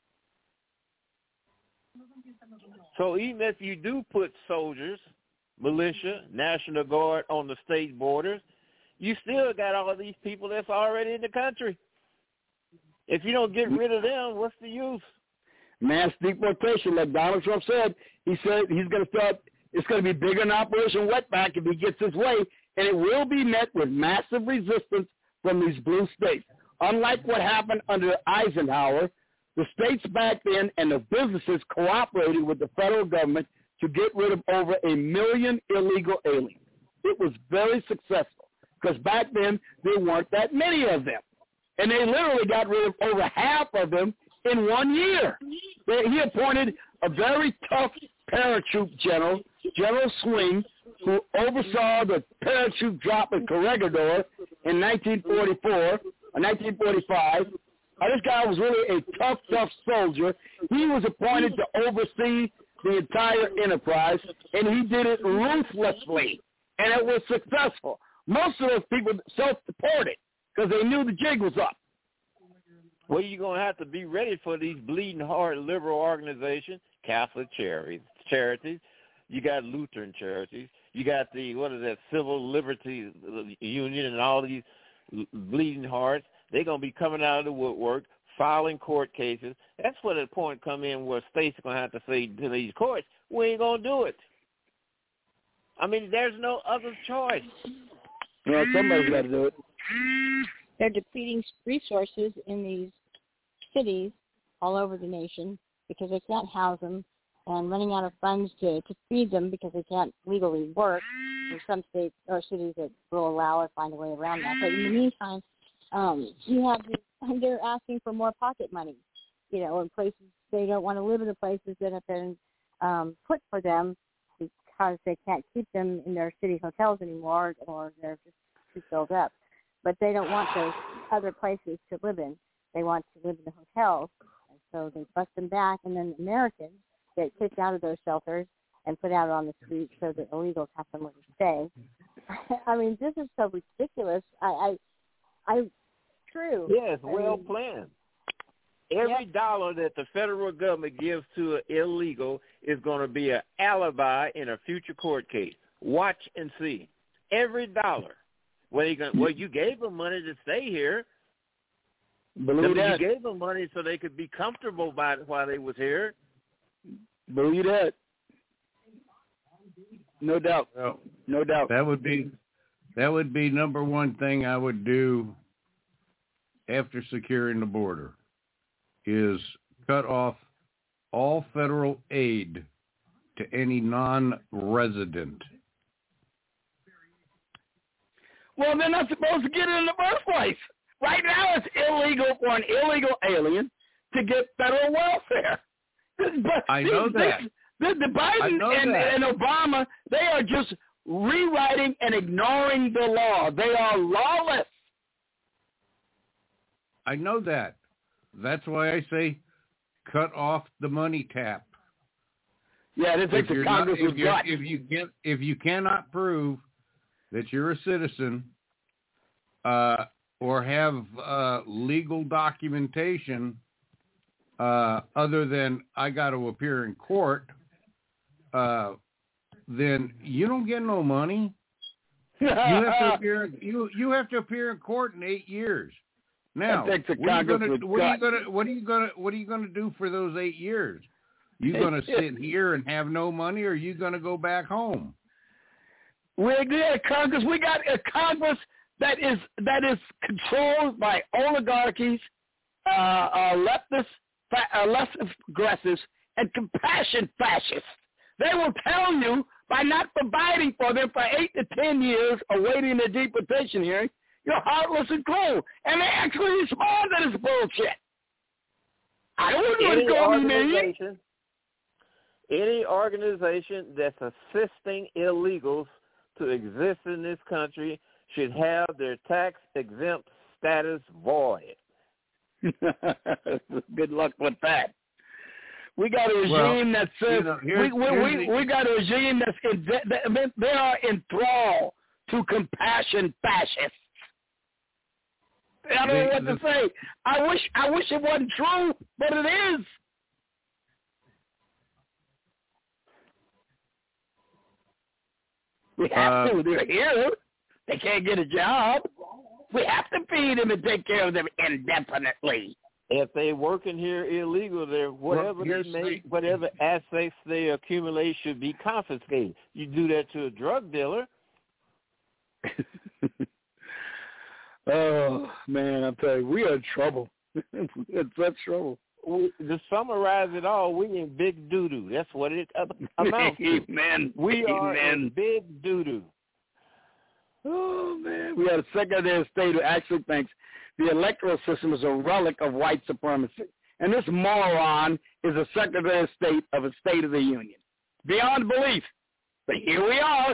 So even if you do put soldiers, militia, National Guard on the state borders, you still got all of these people that's already in the country. If you don't get rid of them, what's the use? Mass deportation, like Donald Trump said. He said he's going to start, it's going to be bigger than Operation Wetback if he gets his way, and it will be met with massive resistance from these blue states. Unlike what happened under Eisenhower, the states back then and the businesses cooperated with the federal government to get rid of over a million illegal aliens. It was very successful because back then there weren't that many of them. and they literally got rid of over half of them in one year. They, he appointed a very tough paratroop general, General Swing, who oversaw the parachute drop at Corregidor in nineteen forty-four or nineteen forty-five. Uh, this guy was really a tough, tough soldier. He was appointed to oversee the entire enterprise, and he did it ruthlessly, and it was successful. Most of those people self-deported because they knew the jig was up. Well, you're going to have to be ready for these bleeding heart liberal organizations, Catholic charities, charities. You got Lutheran charities. You got the, what is that, Civil Liberties Union and all these bleeding hearts. They're going to be coming out of the woodwork, filing court cases. That's where the point come in where states are going to have to say to these courts, we ain't going to do it. I mean, there's no other choice. Well, somebody's got to do it. They're depleting resources in these cities all over the nation because they can't house them and running out of funds to, to feed them because they can't legally work. There's some states or cities that will allow or find a way around that. But in the meantime, um, you have they're asking for more pocket money, you know, in places they don't want to live in the places that have been um, put for them because they can't keep them in their city hotels anymore or they're just too filled up. But they don't want those other places to live in. They want to live in the hotels. And so they bust them back, and then Americans get kicked out of those shelters and put out on the streets so that illegals have somewhere to stay. I mean, this is so ridiculous. I, I, I true. Yes, well I mean, planned. Every yep. dollar that the federal government gives to an illegal is going to be an alibi in a future court case. Watch and see. Every dollar. Well, you, gonna, well, you gave them money to stay here. Believe that. You gave them money so they could be comfortable by it while they was here. Believe that. No doubt. Well, no doubt. That would be that would be number one thing I would do after securing the border is cut off all federal aid to any non-resident. Well, they're not supposed to get it in the first place. Right now, it's illegal for an illegal alien to get federal welfare. But I know these, that. The, the Biden and, and Obama, they are just rewriting and ignoring the law. They are lawless. I know that. That's why I say cut off the money tap. Yeah, this is the Congress not, if, was got. if you get, if you cannot prove that you're a citizen uh, or have uh, legal documentation uh, other than I got to appear in court, uh, then you don't get no money. You have to appear. You you have to appear in court in eight years. Now, what are, gonna, what are you gonna what are you gonna what are you gonna do for those eight years? You gonna sit here and have no money, or are you gonna go back home? We're good at Congress. We got a Congress that is that is controlled by oligarchies, uh, uh, leftists, fa- uh, left aggressives, and compassion fascists. They will tell you by not providing for them for eight to ten years, awaiting the deportation hearing, you're heartless and cruel, and they actually respond to this bullshit. I don't know what's going on. Any organization that's assisting illegals to exist in this country should have their tax-exempt status void. Good luck with that. We got a regime well, that says you know, we, we, we, we got a regime that's in, they are enthralled to compassion fascists. I don't know what to say. I wish I wish it wasn't true, but it is. We have uh, to. They're here. They can't get a job. We have to feed them and take care of them indefinitely. If they working here illegal, they're whatever well, they make, whatever assets they accumulate should be confiscated. You do that to a drug dealer. Oh man, I'm telling you, we are in trouble. It's such trouble. We, to summarize it all, we in big doo doo. That's what it amounts to. Amen. We Amen. are in big doo doo. Oh man, we had a Secretary of State who actually thinks the electoral system is a relic of white supremacy. And this moron is a Secretary of State of a State of the Union. Beyond belief. But here we are.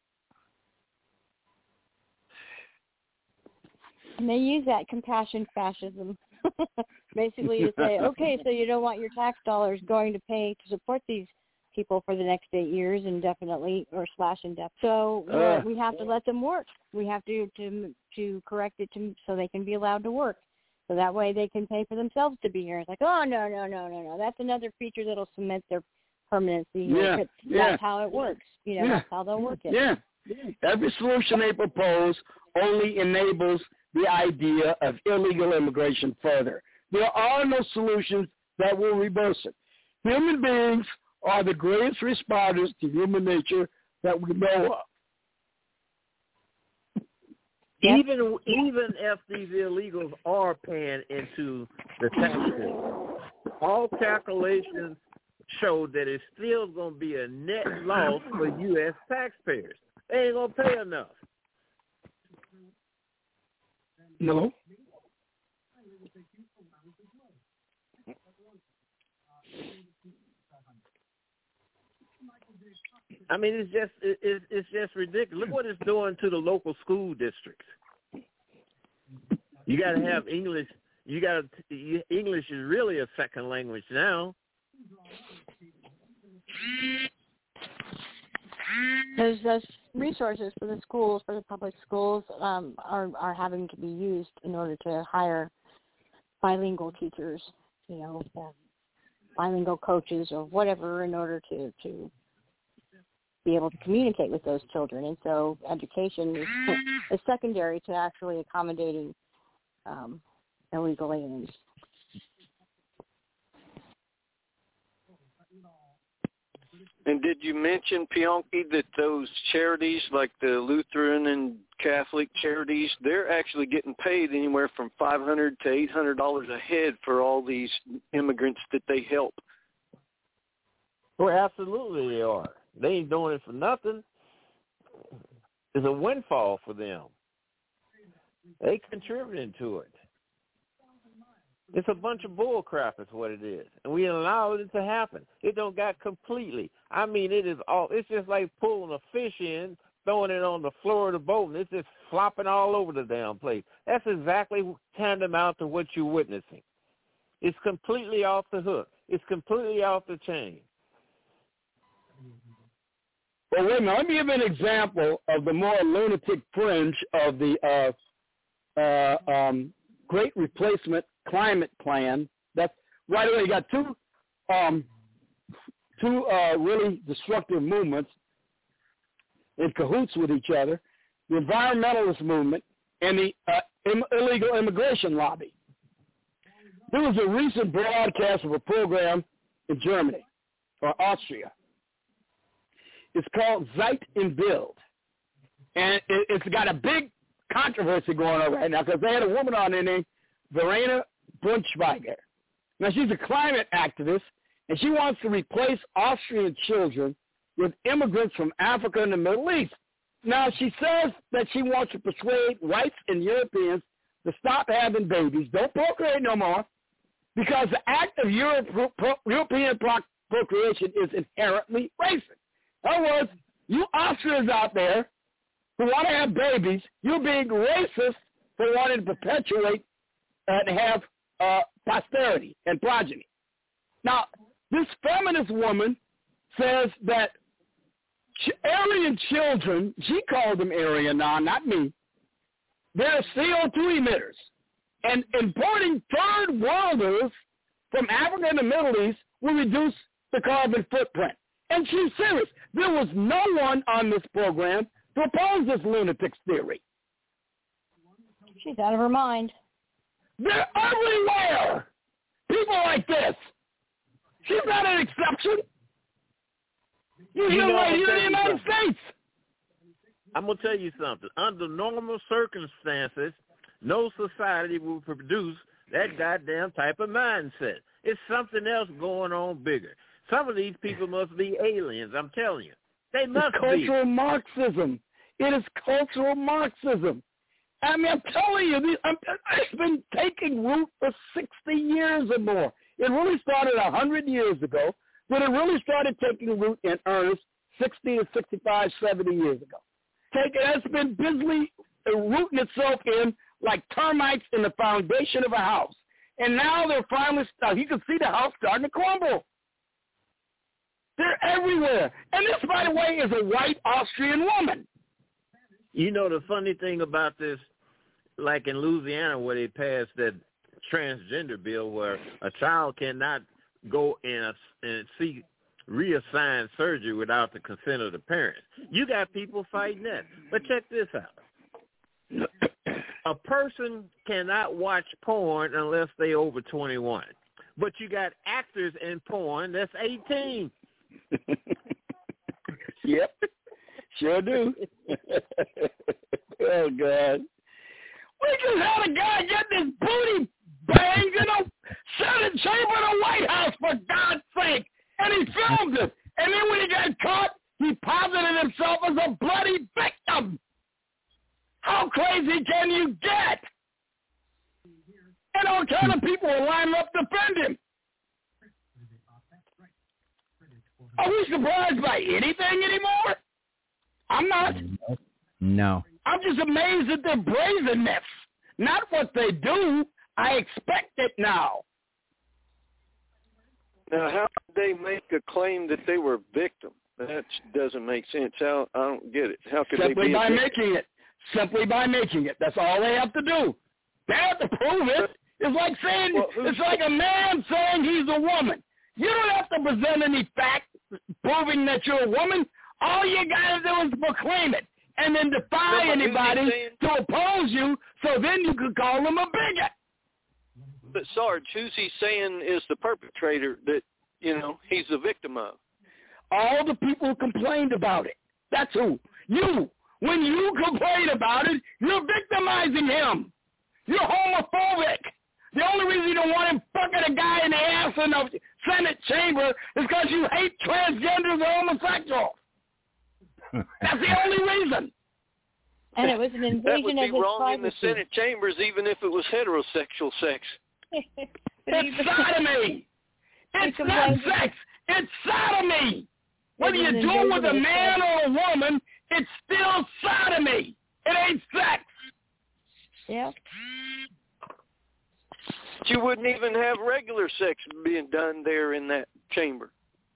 And they use that compassion fascism. Basically to say, okay, so you don't want your tax dollars going to pay to support these people for the next eight years indefinitely or slash indefinitely. So uh, we have to let them work. We have to, to to correct it to so they can be allowed to work. So that way they can pay for themselves to be here. It's like, oh, no, no, no, no, no. That's another feature that'll cement their permanency. Yeah, that's yeah. how it works. You know, yeah. that's how they'll work it. Yeah. Every solution they propose only enables the idea of illegal immigration further. There are no solutions that will reverse it. Human beings are the greatest responders to human nature that we know of. Even even if these illegals are paying into the tax system, all calculations show that it's still going to be a net loss for U S taxpayers. They ain't going to pay enough. No. I mean, it's just it, it, it's just ridiculous. Look what it's doing to the local school districts. You got to have English. You got to English is really a second language now. Those those resources for the schools, for the public schools, um, are are having to be used in order to hire bilingual teachers, you know, um, bilingual coaches or whatever, in order to to be able to communicate with those children. And so education is, is secondary to actually accommodating um, illegal aliens. And did you mention, Pianki, that those charities like the Lutheran and Catholic charities, they're actually getting paid anywhere from five hundred dollars to eight hundred dollars a head for all these immigrants that they help? Well, absolutely they are. They ain't doing it for nothing. It's a windfall for them. They contributing to it. It's a bunch of bull crap is what it is. And we allowed it to happen. It don't got completely. I mean, it is all, it's just like pulling a fish in, throwing it on the floor of the boat, and it's just flopping all over the damn place. That's exactly tantamount to what you're witnessing. It's completely off the hook. It's completely off the chain. Well, wait a minute. Let me give an example of the more lunatic fringe of the uh, uh, um, Great Replacement Climate Plan. That's right away. You got two, um, two uh, really destructive movements in cahoots with each other: the environmentalist movement and the uh, im- illegal immigration lobby. There was a recent broadcast of a program in Germany or Austria. It's called Zeit im Bild. And it, it's got a big controversy going on right now because they had a woman on there named Verena Brunschweiger. Now, she's a climate activist, and she wants to replace Austrian children with immigrants from Africa and the Middle East. Now, she says that she wants to persuade whites and Europeans to stop having babies, don't procreate no more, because the act of Europe, pro, European pro, procreation is inherently racist. In other words, you Austrians out there who want to have babies, you're being racist for wanting to perpetuate and have uh, posterity and progeny. Now, this feminist woman says that ch- Aryan children, she called them Aryan now, not me, they're C O two emitters. And importing third worlders from Africa and the Middle East will reduce the carbon footprint. And she's serious. There was no one on this program to oppose this lunatic's theory. She's out of her mind. They're everywhere. People like this. She's not an exception. You're You know, right here in the I'm United States. I'm going to tell you something. Under normal circumstances, no society will produce that goddamn type of mindset. It's something else going on bigger. Some of these people must be aliens, I'm telling you. They must it's cultural be. Marxism. It is cultural Marxism. I mean, I'm telling you, these, I'm, it's been taking root for sixty years or more. It really started one hundred years ago, but it really started taking root in earnest sixty to sixty-five, seventy years ago. Take it, it's been busily rooting itself in like termites in the foundation of a house. And now they're finally, uh, you can see the house starting to crumble. They're everywhere. And this, by the way, is a white Austrian woman. You know the funny thing about this, like in Louisiana where they passed that transgender bill where a child cannot go in a, and seek reassigned surgery without the consent of the parents. You got people fighting that. But check this out. A person cannot watch porn unless they over twenty-one. But you got actors in porn that's eighteen. Yep. Sure do. Oh, God. We just had a guy get this booty banged in a Senate chamber in the White House, for God's sake. And he filmed it. And then when he got caught, he posited himself as a bloody victim. How crazy can you get? And all kind of people will line up to defend him. Are we surprised by anything anymore? I'm not. No. I'm just amazed at their brazenness. Not what they do. I expect it now. Now, how did they make a claim that they were a victim? That doesn't make sense. How, I don't get it. How could Simply they be by a victim? making it. Simply by making it. That's all they have to do. They have to prove it. It's like saying, well, it's like a man saying he's a woman. You don't have to present any fact proving that you're a woman. All you got to do is proclaim it and then defy no, anybody to oppose you, so then you could call them a bigot. But Sarge, who's he saying is the perpetrator that, you know, he's the victim of? All the people who complained about it. That's who. You. When you complain about it, you're victimizing him. You're homophobic. The only reason you don't want him fucking a guy in the ass in the Senate chamber is because you hate transgenders or homosexuals. That's the only reason. And it was an invasion that would be of his wrong privacy. in the Senate chambers, even if it was heterosexual sex. It's sodomy. It's not sex. It's sodomy. Whether you do it with a man or a woman, it's still sodomy. It ain't sex. Yeah. But you wouldn't even have regular sex being done there in that chamber.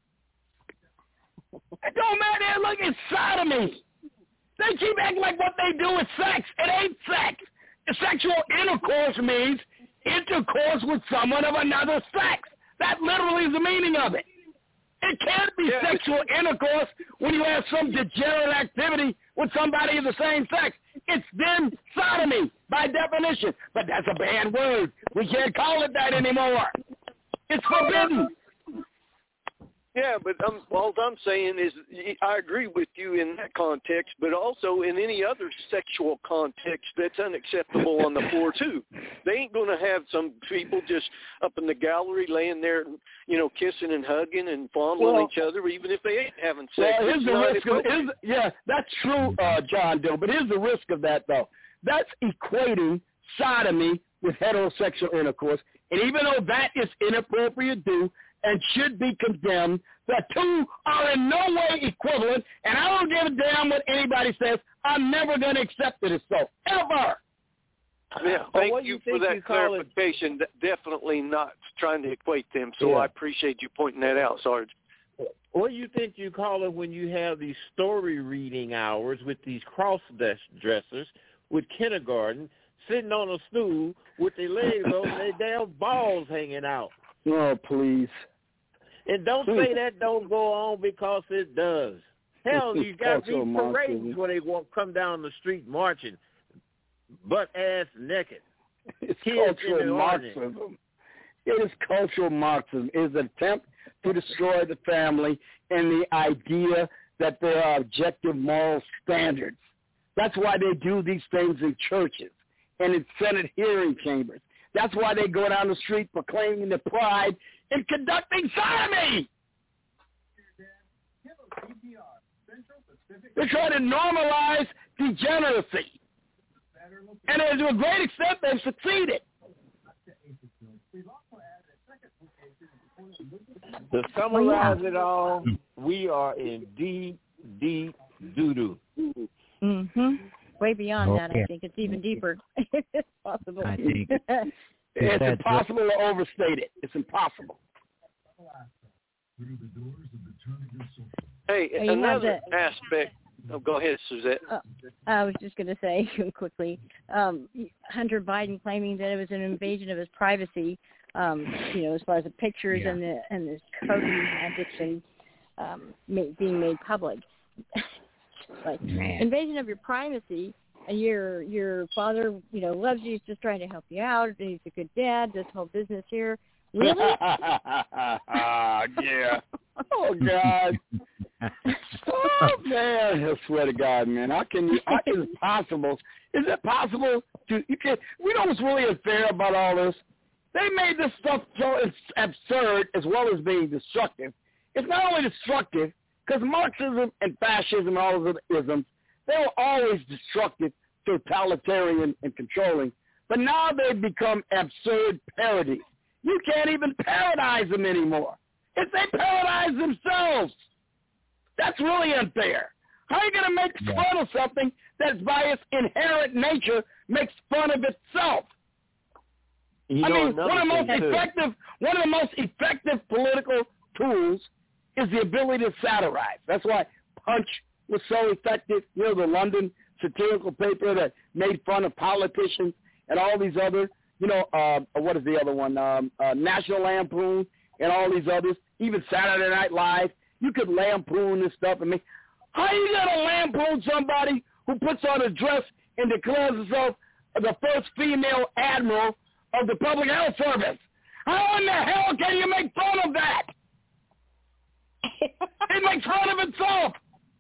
It don't matter. Look, it's sodomy. They keep acting like what they do is sex. It ain't sex. Sexual intercourse means intercourse with someone of another sex. That literally is the meaning of it. It can't be yeah. sexual intercourse when you have some degenerate activity with somebody of the same sex. It's then sodomy by definition. But that's a banned word. We can't call it that anymore. It's forbidden. Yeah, but um, all I'm saying is I agree with you in that context, but also in any other sexual context that's unacceptable on the floor, too. They ain't going to have some people just up in the gallery laying there, you know, kissing and hugging and fondling well, each other, even if they ain't having sex. Well, here's it's the not risk of, here's, yeah, that's true, uh, John Doe, but here's the risk of that, though. That's equating sodomy with heterosexual intercourse, and even though that is inappropriate to do, and should be condemned. The two are in no way equivalent, and I don't give a damn what anybody says. I'm never going to accept it as so, ever. Yeah, thank well, you, you for that you clarification. It? Definitely not trying to equate them, so yeah. I appreciate you pointing that out, Sarge. What do you think you call it when you have these story reading hours with these cross-dressers with kindergarten sitting on a stool with their legs over their damn balls hanging out? Oh, please. And don't say that don't go on because it does. Hell, you got these parades where they won't come down the street marching, butt ass naked. It's Kids cultural Marxism. It is cultural Marxism. It is an attempt to destroy the family and the idea that there are objective moral standards. That's why they do these things in churches and in Senate hearing chambers. That's why they go down the street proclaiming their pride in conducting sodomy. They're trying to normalize degeneracy. And to a great extent, they've succeeded. To summarize it all, we are in deep, deep doo-doo. Mm-hmm. Way beyond Okay. that, I think. It's even deeper. It's possible. I think It's impossible to overstate it. It's impossible. Hey, Well, you have another the- aspect. Oh, go ahead, Suzette. Uh, I was just going to say quickly, um, Hunter Biden claiming that it was an invasion of his privacy, um, you know, as far as the pictures Yeah. and the and the cocaine addiction um, ma- being made public. Like Man. invasion of your privacy. And your your father, you know, loves you. He's just trying to help you out. He's a good dad. This whole business here, really? Yeah. Oh God. Oh man, I swear to God, man. How can you? How is it possible? Is it possible to? You can. We know what's really unfair about all this. They made this stuff so absurd as well as being destructive. It's not only destructive because Marxism and fascism and all of the isms, they were always destructive, totalitarian, and controlling. But now they've become absurd parodies. You can't even parodize them anymore. If they parodize themselves, that's really unfair. How are you going to make Yeah. fun of something that's by its inherent nature makes fun of itself? You I know, mean, another one of the most thing, too. effective, one of the most effective political tools is the ability to satirize. That's why Punch was so effective. You know, the London satirical paper that made fun of politicians and all these other, you know, uh, what is the other one? Um, uh, National Lampoon and all these others. Even Saturday Night Live. You could lampoon this stuff and make. How you gonna lampoon somebody who puts on a dress and declares herself the first female admiral of the Public Health Service? How in the hell can you make fun of that? It makes fun of itself.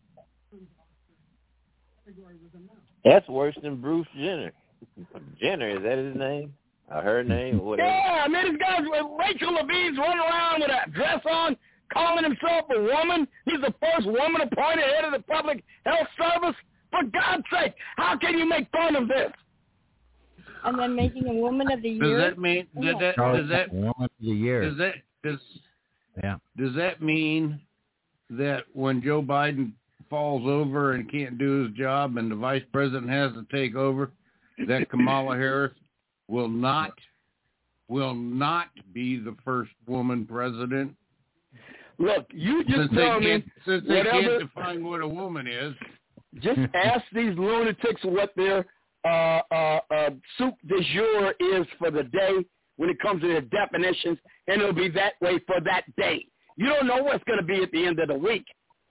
That's worse than Bruce Jenner. Jenner, is that his name? Or her name? Or whatever. Yeah, I mean, this guy's Rachel Levine's running around with a dress on, calling himself a woman. He's the first woman appointed head of the Public Health Service. For God's sake, how can you make fun of this? And then making a woman of the Does year. that mean does that does that Woman of the year. does that does Yeah. does that mean that when Joe Biden falls over and can't do his job and the vice president has to take over, that Kamala Harris will not will not be the first woman president? Look, you just since tell they me can't, since they whatever. can't define what a woman is. Just ask these lunatics what their uh, uh, uh, soup du jour is for the day when it comes to their definitions, and it'll be that way for that day. You don't know what's going to be at the end of the week.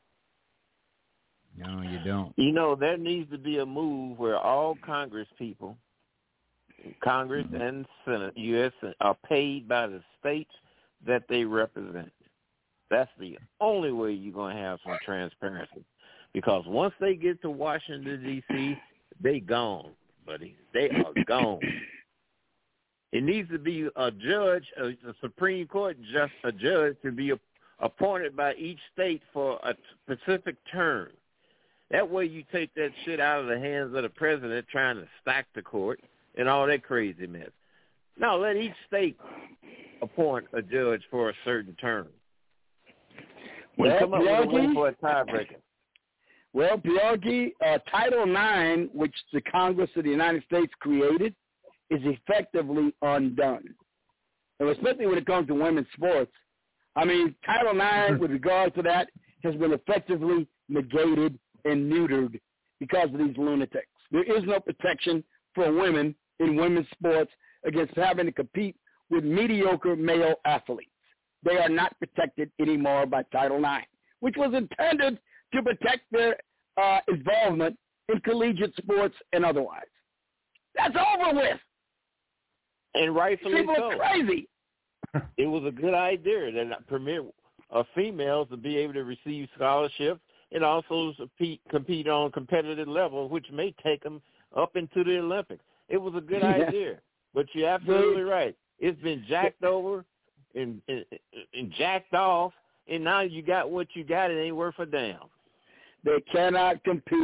No, you don't. You know, there needs to be a move where all Congress people, Congress and Senate, U S are paid by the states that they represent. That's the only way you're going to have some transparency. Because once they get to Washington, D C, they gone, buddy. They are gone. It needs to be a judge, a, a Supreme Court just a judge to be a, appointed by each state for a specific term. That way you take that shit out of the hands of the president trying to stack the court and all that crazy mess. No, let each state appoint a judge for a certain term. Well, Well, come up with a way Bianchi? for a tiebreaker. Well, Bianchi, uh, Title nine, which the Congress of the United States created, is effectively undone. And especially when it comes to women's sports. I mean, Title nine, with regard to that, has been effectively negated and neutered because of these lunatics. There is no protection for women in women's sports against having to compete with mediocre male athletes. They are not protected anymore by Title nine, which was intended to protect their uh, involvement in collegiate sports and otherwise. That's over with. And rightfully People so. are crazy. It was a good idea that permit uh, females to be able to receive scholarships and also compete, compete on competitive level, which may take them up into the Olympics. It was a good Yeah. idea, but you're absolutely right. It's been jacked over and, and, and jacked off, and now you got what you got. It ain't worth a damn. They cannot compete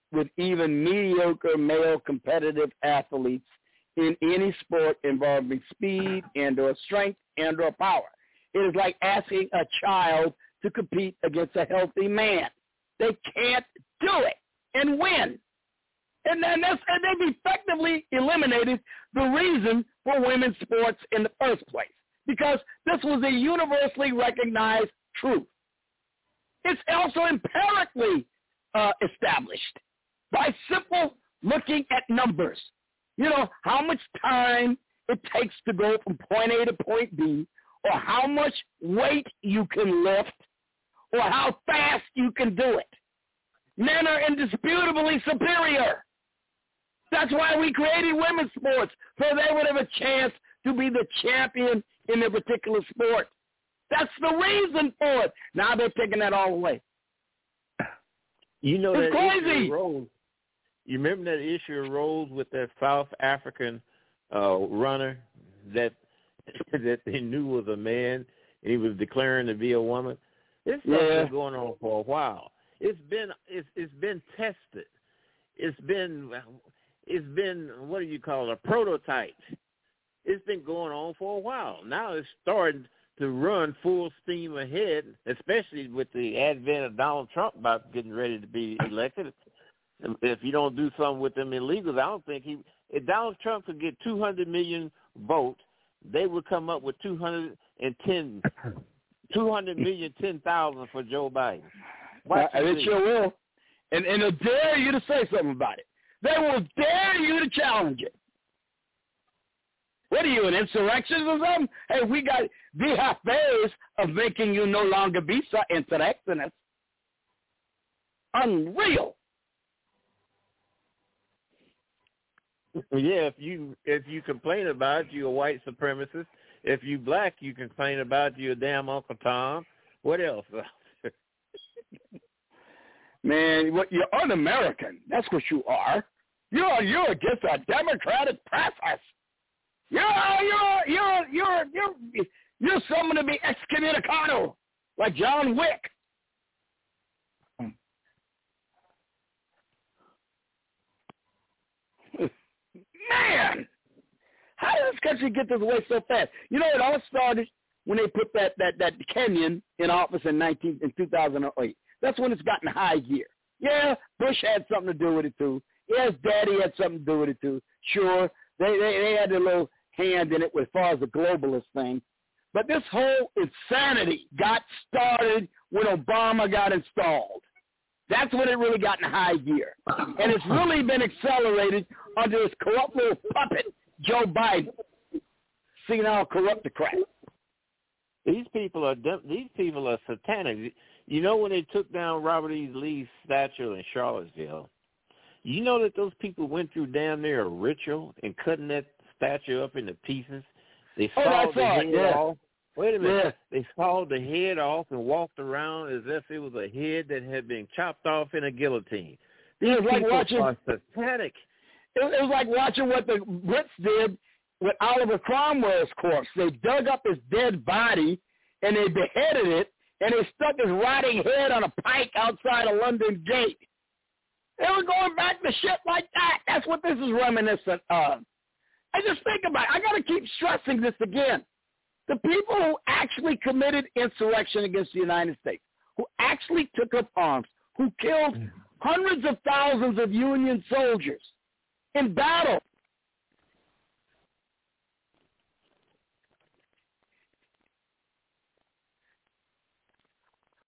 with even mediocre male competitive athletes in any sport involving speed and or strength and or power. It is like asking a child to compete against a healthy man. They can't do it and win. And then that's, and they've effectively eliminated the reason for women's sports in the first place, because this was a universally recognized truth. It's also empirically uh, established by simple looking at numbers. You know, how much time it takes to go from point A to point B, or how much weight you can lift, or how fast you can do it. Men are indisputably superior. That's why we created women's sports, so they would have a chance to be the champion in their particular sport. That's the reason for it. Now they're taking that all away. You know it's that crazy. issue arose. You remember that issue arose with that South African uh, runner that that they knew was a man and he was declaring to be a woman? This stuff Yeah. been going on for a while. It's been it's it's been tested. It's been it's been what do you call it, a prototype. It's been going on for a while. Now it's starting to run full steam ahead, especially with the advent of Donald Trump about getting ready to be elected. If you don't do something with them illegals, I don't think he. If Donald Trump could get two hundred million votes, they would come up with two hundred ten, two hundred million, ten thousand for Joe Biden. Watch Uh, and they see. sure will. And, and they'll dare you to say something about it. They will dare you to challenge it. What are you, an insurrectionist or something? Hey, we got the affairs of making you no longer be so insurrectionist. Unreal. Yeah, if you if you complain about it, you're a white supremacist. If you black, you complain about it, you're a damn Uncle Tom. What else? Man, what you're un-American. That's what you are. You're you're against a democratic process. You're you're you're you're you're you're someone to be excommunicado, like John Wick. Man, how did this country get this way so fast? You know, it all started when they put that that that Kenyan in office in nineteen in two thousand eight. That's when it's gotten high gear. Yeah, Bush had something to do with it too. Yes, Daddy had something to do with it too. Sure, they they, they had their little hand in it as far as the globalist thing. But this whole insanity got started when Obama got installed. That's when it really got in high gear. And it's really been accelerated under this corrupt little puppet, Joe Biden. Senile corruptocrat. These people are these people are satanic. You know when they took down Robert E. Lee's statue in Charlottesville, you know that those people went through damn near a ritual in cutting that statue up into pieces. They Oh, sawed that's the right, head yeah. off. Wait a minute. Yeah. They sawed the head off and walked around as if it was a head that had been chopped off in a guillotine. These It was like people watching- are satanic. It, it was like watching what the Brits did with Oliver Cromwell's corpse. They dug up his dead body and they beheaded it, and they stuck his rotting head on a pike outside a London gate. They were going back to shit like that. That's what this is reminiscent of. I just think about it. I got to keep stressing this again. The people who actually committed insurrection against the United States, who actually took up arms, who killed hundreds of thousands of Union soldiers in battle,